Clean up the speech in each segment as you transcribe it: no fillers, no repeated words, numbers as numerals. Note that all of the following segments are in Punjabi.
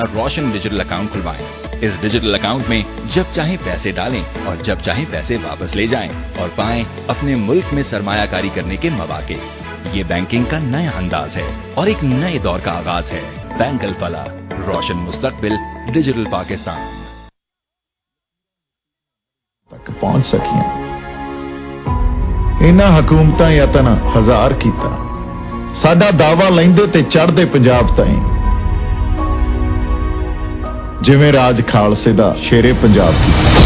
रोशन डिजिटल अकाउंट खुलवाएं। इस डिजिटल अकाउंट में जब चाहे पैसे डालें और जब चाहे पैसे वापस ले जाएं और पाएं अपने मुल्क में सरमायाकारी करने के मौके। ये बैंकिंग का नया अंदाज है और एक नए दौर का आगाज है। बैंक अल फलाह, रोशन मुस्तकबिल, डिजिटल पाकिस्तान तक पहुंच सकियां। इन्हां हुकूमतां यतन हजार कीता, साडा दावा लैंदे ते चढ़दे पंजाब ताईं, जिवें राज खालसे दा शेरे पंजाब कीता।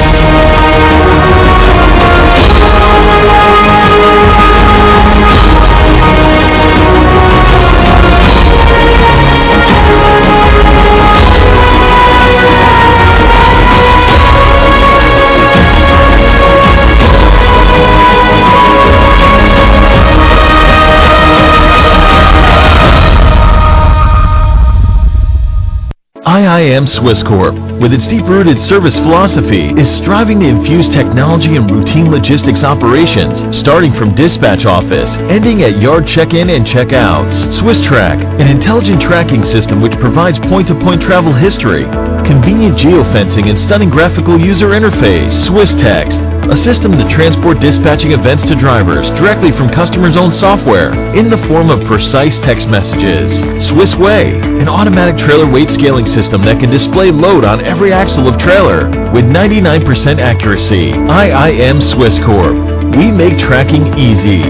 IIM Swiss Corp, with its deep-rooted service philosophy, is striving to infuse technology in routine logistics operations, starting from dispatch office, ending at yard check-in and check-outs. Swiss Track, an intelligent tracking system which provides point-to-point travel history, convenient geofencing and stunning graphical user interface. Swiss Text, a system to transport dispatching events to drivers directly from customers' own software in the form of precise text messages. Swiss Way, an automatic trailer weight scaling system that can display load on every axle of trailer with 99% accuracy. IIM Swiss Corp. We make tracking easy.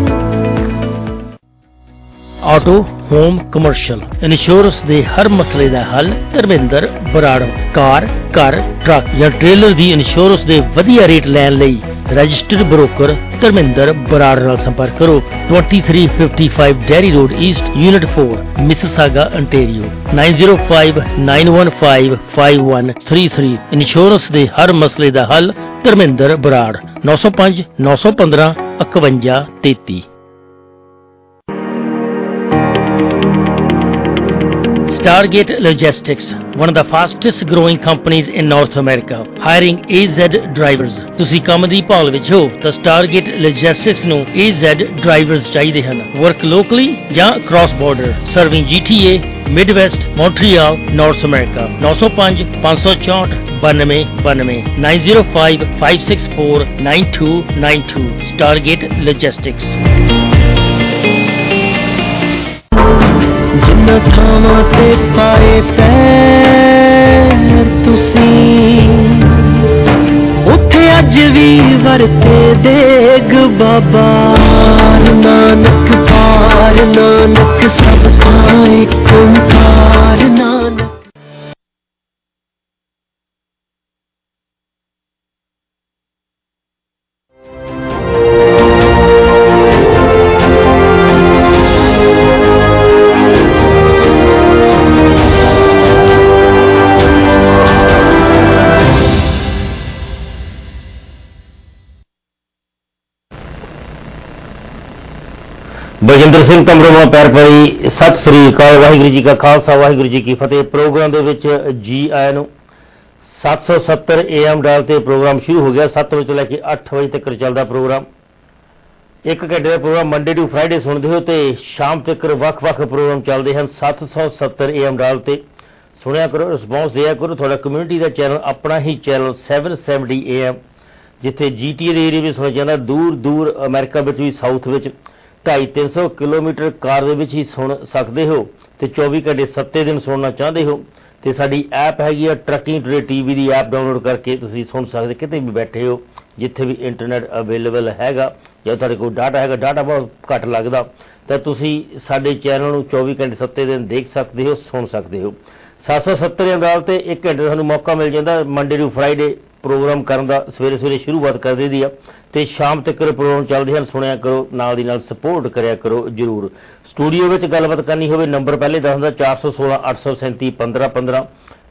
Auto home commercial insurance ਦੇ ਹਰ ਮਸਲੇ ਦਾ ਹੱਲ ਧਰਮਿੰਦਰ ਬਰਾੜ। ਕਾਰ, ਘਰ, ਟਰੱਕ ਜਾਂ ਟ੍ਰੇਲਰ ਦੀ ਇੰਸ਼ੋਰੈਂਸ ਦੇ ਵਧੀਆ ਰੇਟ ਲੈਣ ਲਈ ਰਜਿਸਟਰਡ ਬ੍ਰੋਕਰ ਧਰਮਿੰਦਰ ਬਰਾੜ ਨਾਲ ਸੰਪਰਕ ਕਰੋ। 2355 Derry road east, unit 4, Mississauga, Ontario. 9059155133। Insurance ਦੇ ਹਰ ਮਸਲੇ ਦਾ ਹੱਲ Dharmendra Brar. 905 915 5133। Stargate Logistics, one of the fastest growing companies in North America, hiring AZ drivers. ਤੁਸੀਂ ਕੰਮ ਦੀ ਭਾਲ ਵਿੱਚ ਹੋ ਤਾਂ Stargate Logistics ਨੂੰ AZ drivers ਚਾਹੀਦੇ ਹਨ। Work locally ਜਾਂ cross border, serving GTA, Midwest, Montreal, North America. 905 564 9292 905 564 9292 Stargate Logistics. ਜਿੰਨਾ ਥਾਵਾਂ ਤੇ ਪਾਏ ਪੈਰ ਤੁਸੀਂ, ਉੱਥੇ ਅੱਜ ਵੀ ਵਰਤੇ ਦੇਗ ਬਾਬਾ ਨਾਨਕ ਪਾਰ, ਨਾਨਕ ਸਭ ਥਾਂ ਏਕ ਓਂਕਾਰ ਨਾਨਕ। ਬਲਜਿੰਦਰ ਸਿੰਘ ਤਮਰੋਵਾ ਪੈਰ ਪਈ। ਸਤਿ ਸ੍ਰੀ ਅਕਾਲ। ਵਾਹਿਗੁਰੂ ਜੀ ਕਾ ਖਾਲਸਾ, ਵਾਹਿਗੁਰੂ ਜੀ ਕੀ ਫਤਿਹ। ਪ੍ਰੋਗਰਾਮ ਦੇ ਵਿੱਚ ਜੀ ਆਇਆਂ ਨੂੰ। 770 AM ਡਾਲ ਤੇ ਪ੍ਰੋਗਰਾਮ ਸ਼ੁਰੂ ਹੋ ਗਿਆ। 7 ਵਜੇ ਤੋਂ ਲੈ ਕੇ 8 ਵਜੇ ਤੱਕ ਚੱਲਦਾ ਪ੍ਰੋਗਰਾਮ। 1 ਘੰਟੇ ਦਾ ਪ੍ਰੋਗਰਾਮ ਮੰਡੇ ਟੂ ਫਰਾਈਡੇ ਸੁਣਦੇ ਹੋ ਤੇ ਸ਼ਾਮ ਤੱਕ ਵੱਖ-ਵੱਖ ਪ੍ਰੋਗਰਾਮ ਚੱਲਦੇ ਹਨ 770 AM ਡਾਲ ਤੇ। ਸੁਣਿਆ ਕਰੋ, ਰਿਸਪੌਂਸ ਦਿਆ ਕਰੋ। ਤੁਹਾਡਾ ਕਮਿਊਨਿਟੀ ਦਾ ਚੈਨਲ, ਆਪਣਾ ਹੀ ਚੈਨਲ 770 AM, ਜਿੱਥੇ GTA ਦੇ ਏਰੀਏ ਵਿੱਚ ਸੁਣਿਆ ਜਾਂਦਾ, ਦੂਰ ਦੂਰ ਅਮਰੀਕਾ ਵਿੱਚ ਵੀ, ਸਾਊਥ ਵਿੱਚ 250-300 ਕਿਲੋਮੀਟਰ ਕਾਰ ਦੇ ਵਿੱਚ ਹੀ ਸੁਣ ਸਕਦੇ ਹੋ ਤੇ 24 ਘੰਟੇ 7 ਦਿਨ ਸੁਣਨਾ ਚਾਹੁੰਦੇ ਹੋ ਤੇ ਸਾਡੀ ਐਪ ਹੈਗੀ ਆ ਟਰੱਕਿੰਗ ਟੂਡੇ TV ਦੀ ਐਪ ਡਾਊਨਲੋਡ ਕਰਕੇ ਤੁਸੀਂ ਸੁਣ ਸਕਦੇ, ਕਿਤੇ ਵੀ ਬੈਠੇ ਹੋ, ਜਿੱਥੇ ਵੀ ਇੰਟਰਨੈਟ ਅਵੇਲੇਬਲ ਹੈਗਾ। ਜੇ ਤੁਹਾਡੇ ਕੋਲ ਡਾਟਾ ਹੈਗਾ, ਡਾਟਾ ਬਹੁਤ ਘੱਟ ਲੱਗਦਾ, ਤਾਂ ਤੁਸੀਂ ਸਾਡੇ ਚੈਨਲ ਨੂੰ 24 ਘੰਟੇ 7 ਦਿਨ ਦੇਖ ਸਕਦੇ ਹੋ, ਸੁਣ ਸਕਦੇ ਹੋ। 770 ਅਮਰਾਲ ਤੇ 1 ਘੰਟੇ ਸਾਨੂੰ ਮੌਕਾ ਮਿਲ ਜਾਂਦਾ ਮੰਡੇ ਟੂ ਫਰਾਈਡੇ ਪ੍ਰੋਗਰਾਮ ਕਰਨ ਦਾ। ਸਵੇਰੇ ਸਵੇਰੇ ਸ਼ੁਰੂਆਤ ਕਰ ਦਈਦੀ ਆ ਤੇ ਸ਼ਾਮ ਤੱਕ ਪ੍ਰੋਗਰਾਮ ਚੱਲਦੇ ਹਨ। ਸੁਣਿਆ ਕਰੋ, ਨਾਲ ਦੀ ਨਾਲ ਸਪੋਰਟ ਕਰਿਆ ਕਰੋ ਜ਼ਰੂਰ। ਸਟੂਡੀਓ ਵਿੱਚ ਗੱਲਬਾਤ ਕਰਨੀ ਹੋਵੇ, ਨੰਬਰ ਪਹਿਲੇ ਦੱਸ ਦਿੰਦਾ, 416 837 1515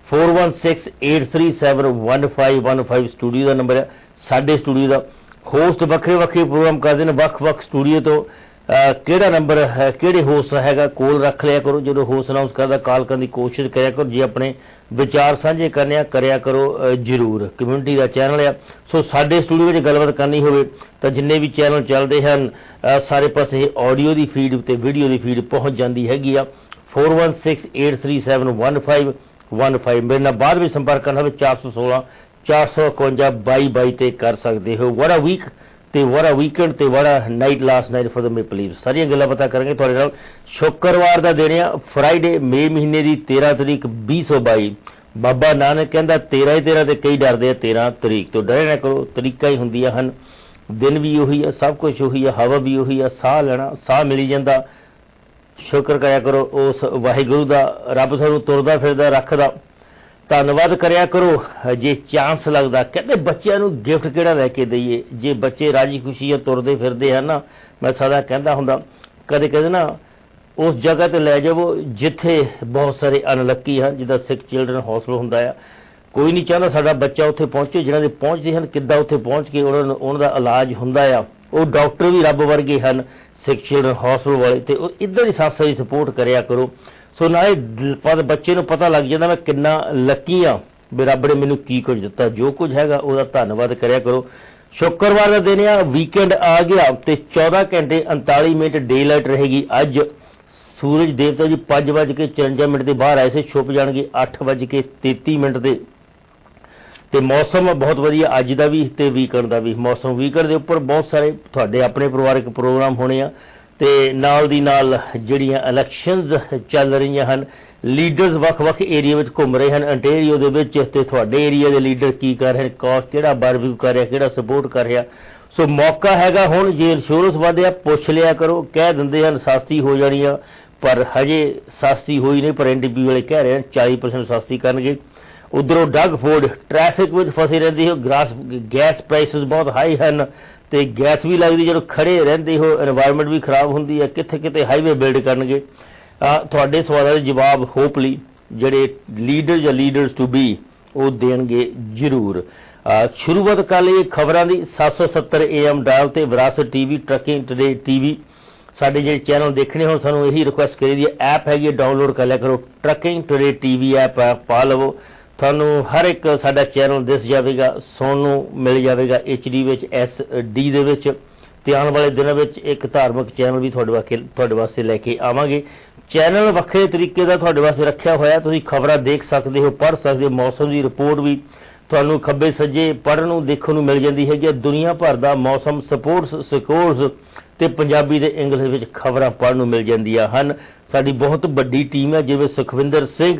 4168371515 ਸਟੂਡੀਓ ਦਾ ਨੰਬਰ ਹੈ। ਸਾਡੇ ਸਟੂਡੀਓ ਦਾ ਹੋਸਟ ਵੱਖਰੇ ਵੱਖਰੇ ਪ੍ਰੋਗਰਾਮ ਕਰਦੇ ਨੇ ਵੱਖ-ਵੱਖ ਸਟੂਡੀਓ ਤੋਂ। ਕਿਹੜਾ ਨੰਬਰ ਹੈ, ਕਿਹੜੇ ਹੋਸਟ ਹੈਗਾ, ਕੋਲ ਰੱਖ ਲਿਆ ਕਰੋ। ਜਦੋਂ ਹੋਸਟ ਅਨਾਊਂਸ ਕਰਦਾ ਕਾਲ ਕਰਨ ਦੀ ਕੋਸ਼ਿਸ਼ ਕਰਿਆ ਕਰੋ। ਜੇ ਆਪਣੇ ਵਿਚਾਰ ਸਾਂਝੇ ਕਰਨੇ ਆ, ਕਰਿਆ ਕਰੋ ਜ਼ਰੂਰ। ਕਮਿਊਨਿਟੀ ਦਾ ਚੈਨਲ ਆ। ਸੋ ਸਾਡੇ ਸਟੂਡੀਓ ਵਿੱਚ ਗੱਲਬਾਤ ਕਰਨੀ ਹੋਵੇ ਤਾਂ ਜਿੰਨੇ ਵੀ ਚੈਨਲ ਚੱਲਦੇ ਹਨ ਸਾਰੇ ਪਾਸੇ ਆਡੀਓ ਦੀ ਫੀਡ ਅਤੇ ਵੀਡੀਓ ਦੀ ਫੀਡ ਪਹੁੰਚ ਜਾਂਦੀ ਹੈਗੀ ਆ। 4168371515। ਮੇਰੇ ਨਾਲ ਬਾਅਦ ਵਿੱਚ ਸੰਪਰਕ ਕਰਨਾ ਹੋਵੇ 416 451 2222 ਤੇ ਕਰ ਸਕਦੇ ਹੋ। ਵੜਾ ਵੀਕ ਤੇ ਵੜਾ ਵੀਕਐਂਡ ਤੇ ਵੜਾ night last night for the maple leaf, ਸਾਰੀਆਂ ਗੱਲਾਂ ਪਤਾ ਕਰਾਂਗੇ ਤੁਹਾਡੇ ਨਾਲ। ਸ਼ੁੱਕਰਵਾਰ ਦਾ ਦਿਨ ਆ, ਫਰਾਈਡੇ, ਮਈ ਮਹੀਨੇ ਦੀ 13 ਤਰੀਕ 2022। ਬਾਬਾ ਨਾਨਕ ਕਹਿੰਦਾ 13 ਹੀ 13 ਤੇ ਕਈ ਡਰਦੇ ਆ 13 ਤਰੀਕ ਤੋਂ। ਡਰੇ ਨਾ ਕਰੋ, ਤਰੀਕਾਂ ਹੀ ਹੁੰਦੀਆਂ ਹਨ, ਦਿਨ ਵੀ ਉਹੀ ਆ, ਸਭ ਕੁਝ ਉਹੀ ਆ, ਹਵਾ ਵੀ ਉਹੀ ਆ, ਸਾਹ ਲੈਣਾ, ਸਾਹ ਮਿਲੀ ਜਾਂਦਾ। ਸ਼ੁਕਰ ਕਰਿਆ ਕਰੋ ਉਸ ਵਾਹਿਗੁਰੂ ਦਾ, ਰੱਬ ਤੁਹਾਨੂੰ ਤੁਰਦਾ ਫਿਰਦਾ ਰੱਖਦਾ। ਧੰਨਵਾਦ ਕਰਿਆ ਕਰੋ ਜੇ ਚਾਂਸ ਲੱਗਦਾ। ਕਹਿੰਦੇ ਬੱਚਿਆਂ ਨੂੰ ਗਿਫਟ ਕਿਹੜਾ ਲੈ ਕੇ ਦਈਏ, ਜੇ ਬੱਚੇ ਰਾਜੀ ਖੁਸ਼ੀ ਤੁਰਦੇ ਫਿਰਦੇ ਹਨ ਨਾ, ਮੈਂ ਸਦਾ ਕਹਿੰਦਾ ਹੁੰਦਾ ਕਦੇ ਕਦੇ ਨਾ ਉਸ ਜਗ੍ਹਾ ਤੇ ਲੈ ਜਾਵੋ ਜਿੱਥੇ ਬਹੁਤ ਸਾਰੇ ਅਨਲੱਕੀ ਹਨ, ਜਿੱਦਾਂ ਸਿੱਖ ਚਿਲਡਰਨ ਹੌਸਪੀਟਲ ਹੁੰਦਾ ਆ। ਕੋਈ ਨਹੀਂ ਚਾਹੁੰਦਾ ਸਾਡਾ ਬੱਚਾ ਉੱਥੇ ਪਹੁੰਚੇ, ਜਿਹਨਾਂ ਦੇ ਪਹੁੰਚਦੇ ਹਨ ਕਿੱਦਾਂ ਉੱਥੇ ਪਹੁੰਚ ਕੇ ਉਹਨਾਂ ਦਾ ਇਲਾਜ ਹੁੰਦਾ ਆ। ਉਹ ਡਾਕਟਰ ਵੀ ਰੱਬ ਵਰਗੇ ਹਨ ਸਿੱਖ ਚਿਲਡਰਨ ਹੌਸਪੀਟਲ ਵਾਲੇ, ਤੇ ਉਹ ਇੱਧਰ ਹੀ ਸੰਸਥਾ ਦੀ ਸਪੋਰਟ ਕਰਿਆ ਕਰੋ। ਸੋ ਨਾਲੇ ਬੱਚੇ ਨੂੰ ਪਤਾ ਲੱਗ ਜਾਂਦਾ ਮੈਂ ਕਿੰਨਾ ਲੱਕੀ ਆ ਵੀ ਰੱਬ ਨੇ ਮੈਨੂੰ ਕੀ ਕੁਝ ਦਿੱਤਾ, ਜੋ ਕੁਝ ਹੈਗਾ ਉਹਦਾ ਧੰਨਵਾਦ ਕਰਿਆ ਕਰੋ। ਸ਼ੁੱਕਰਵਾਰ ਦਾ ਦਿਨ ਆ, ਵੀਕਐਂਡ ਆ ਗਿਆ ਤੇ 14 ਘੰਟੇ 39 ਮਿੰਟ ਡੇ ਲਾਈਟ ਰਹੇਗੀ ਅੱਜ। ਸੂਰਜ ਦੇਵਤਾ ਜੀ 5:54 ਦੇ ਬਾਹਰ ਆਏ ਸੀ, ਛੁਪ ਜਾਣਗੇ 8:33 ਦੇ। ਤੇ ਮੌਸਮ ਬਹੁਤ ਵਧੀਆ ਅੱਜ ਦਾ ਵੀ ਤੇ ਵੀਕਐਂਡ ਦਾ ਵੀ ਮੌਸਮ। ਵੀਕਐਂਡ ਦੇ ਉੱਪਰ ਬਹੁਤ ਸਾਰੇ ਤੁਹਾਡੇ ਆਪਣੇ ਪਰਿਵਾਰਕ ਪ੍ਰੋਗਰਾਮ ਹੋਣੇ ਆ ਤੇ ਨਾਲ ਦੀ ਨਾਲ ਜਿਹੜੀਆਂ ਇਲੈਕਸ਼ਨਸ ਚੱਲ ਰਹੀਆਂ ਹਨ, ਲੀਡਰਸ ਵੱਖ-ਵੱਖ ਏਰੀਆ ਵਿੱਚ ਘੁੰਮ ਰਹੇ ਹਨ ਅੰਟੇਰੀਓ ਦੇ ਵਿੱਚ, ਤੇ ਤੁਹਾਡੇ ਏਰੀਆ ਦੇ ਲੀਡਰ ਕੀ ਕਰ ਰਹੇ, ਕਿਹੜਾ ਬਾਰਬੀਕਿਊ ਕਰ ਰਿਹਾ, ਕਿਹੜਾ ਸਪੋਰਟ ਕਰ ਰਿਹਾ। ਸੋ ਮੌਕਾ ਹੈਗਾ ਹੁਣ, ਜੇ ਇੰਸ਼ੋਰੈਂਸ ਵਧਿਆ ਪੁੱਛ ਲਿਆ ਕਰੋ। ਕਹਿ ਦਿੰਦੇ ਹਨ ਸਸਤੀ ਹੋ ਜਾਣੀ ਆ, ਪਰ ਹਜੇ ਸਸਤੀ ਹੋਈ ਨਹੀਂ, ਪਰ ਐਨਡੀਪੀ ਵਾਲੇ ਕਹਿ ਰਹੇ ਹਨ 40% ਸਸਤੀ ਕਰਨਗੇ। ਉਧਰੋਂ ਡਗ ਫੋਰਡ ਟ੍ਰੈਫਿਕ ਵਿੱਚ ਫਸੇ ਰਹਿੰਦੇ ਹੋ, ਗੈਸ ਪ੍ਰਾਈਸਿਸ ਬਹੁਤ ਹਾਈ ਹਨ ਤੇ ਗੈਸ ਵੀ ਲੱਗਦੀ ਜਦੋਂ ਖੜੇ ਰਹਿੰਦੇ ਹੋ, এনवायरमेंट ਵੀ ਖਰਾਬ ਹੁੰਦੀ ਹੈ। ਕਿੱਥੇ ਕਿਤੇ ਹਾਈਵੇ ਬਿਲਡ ਕਰਨਗੇ। ਤੁਹਾਡੇ ਸਵਾਲਾਂ ਦੇ ਜਵਾਬ ਹੋਪਲੀ ਜਿਹੜੇ ਲੀਡਰ ਜਾਂ ਲੀਡਰਸ ਟੂ ਬੀ ਉਹ ਦੇਣਗੇ ਜ਼ਰੂਰ। ਸ਼ੁਰੂਆਤ ਕਰ ਲਈ ਖਬਰਾਂ ਦੀ 770 AM ਡਾਇਲ ਤੇ ਵਿਰਾਸਤ ਟੀਵੀ, ਟਰੱਕਿੰਗ ਟੂਡੇ ਟੀਵੀ। ਸਾਡੇ ਜਿਹੜੇ ਚੈਨਲ ਦੇਖਣੇ ਹੋਣ ਸਾਨੂੰ ਇਹੀ ਰਿਕੁਐਸਟ ਕਰੀ ਦੀ ਹੈ, ਐਪ ਹੈਗੀ ਡਾਊਨਲੋਡ ਕਰ ਲਿਆ ਕਰੋ, ਟਰੱਕਿੰਗ ਟੂਡੇ ਟੀਵੀ ਐਪ ਪਾ ਲਵੋ, ਤੁਹਾਨੂੰ ਹਰ ਇੱਕ ਸਾਡਾ ਚੈਨਲ ਦਿਸ ਜਾਵੇਗਾ, ਸੁਣਨ ਨੂੰ ਮਿਲ ਜਾਵੇਗਾ HD ਵਿੱਚ, SD ਦੇ ਵਿੱਚ। ਤੇ ਆਉਣ ਵਾਲੇ ਦਿਨਾਂ ਵਿੱਚ ਇੱਕ ਧਾਰਮਿਕ ਚੈਨਲ ਵੀ ਤੁਹਾਡੇ ਵਾਸਤੇ ਲੈ ਕੇ ਆਵਾਂਗੇ। ਚੈਨਲ ਵੱਖਰੇ ਤਰੀਕੇ ਦਾ ਤੁਹਾਡੇ ਵਾਸਤੇ ਰੱਖਿਆ ਹੋਇਆ, ਤੁਸੀਂ ਖਬਰਾਂ ਦੇਖ ਸਕਦੇ ਹੋ, ਪੜ੍ਹ ਸਕਦੇ ਹੋ, ਮੌਸਮ ਦੀ ਰਿਪੋਰਟ ਵੀ ਤੁਹਾਨੂੰ ਖੱਬੇ ਸੱਜੇ ਪੜ੍ਹਨ ਨੂੰ ਦੇਖਣ ਨੂੰ ਮਿਲ ਜਾਂਦੀ ਹੈਗੀ। ਦੁਨੀਆ ਭਰ ਦਾ ਮੌਸਮ, ਸਪੋਰਟਸ, ਸਕੋਰਸ ਤੇ ਪੰਜਾਬੀ ਤੇ ਇੰਗਲਿਸ਼ ਵਿੱਚ ਖਬਰਾਂ ਪੜ੍ਹਨ ਨੂੰ ਮਿਲ ਜਾਂਦੀਆਂ ਹਨ। ਸਾਡੀ ਬਹੁਤ ਵੱਡੀ ਟੀਮ ਹੈ, ਜਿਵੇਂ ਸੁਖਵਿੰਦਰ ਸਿੰਘ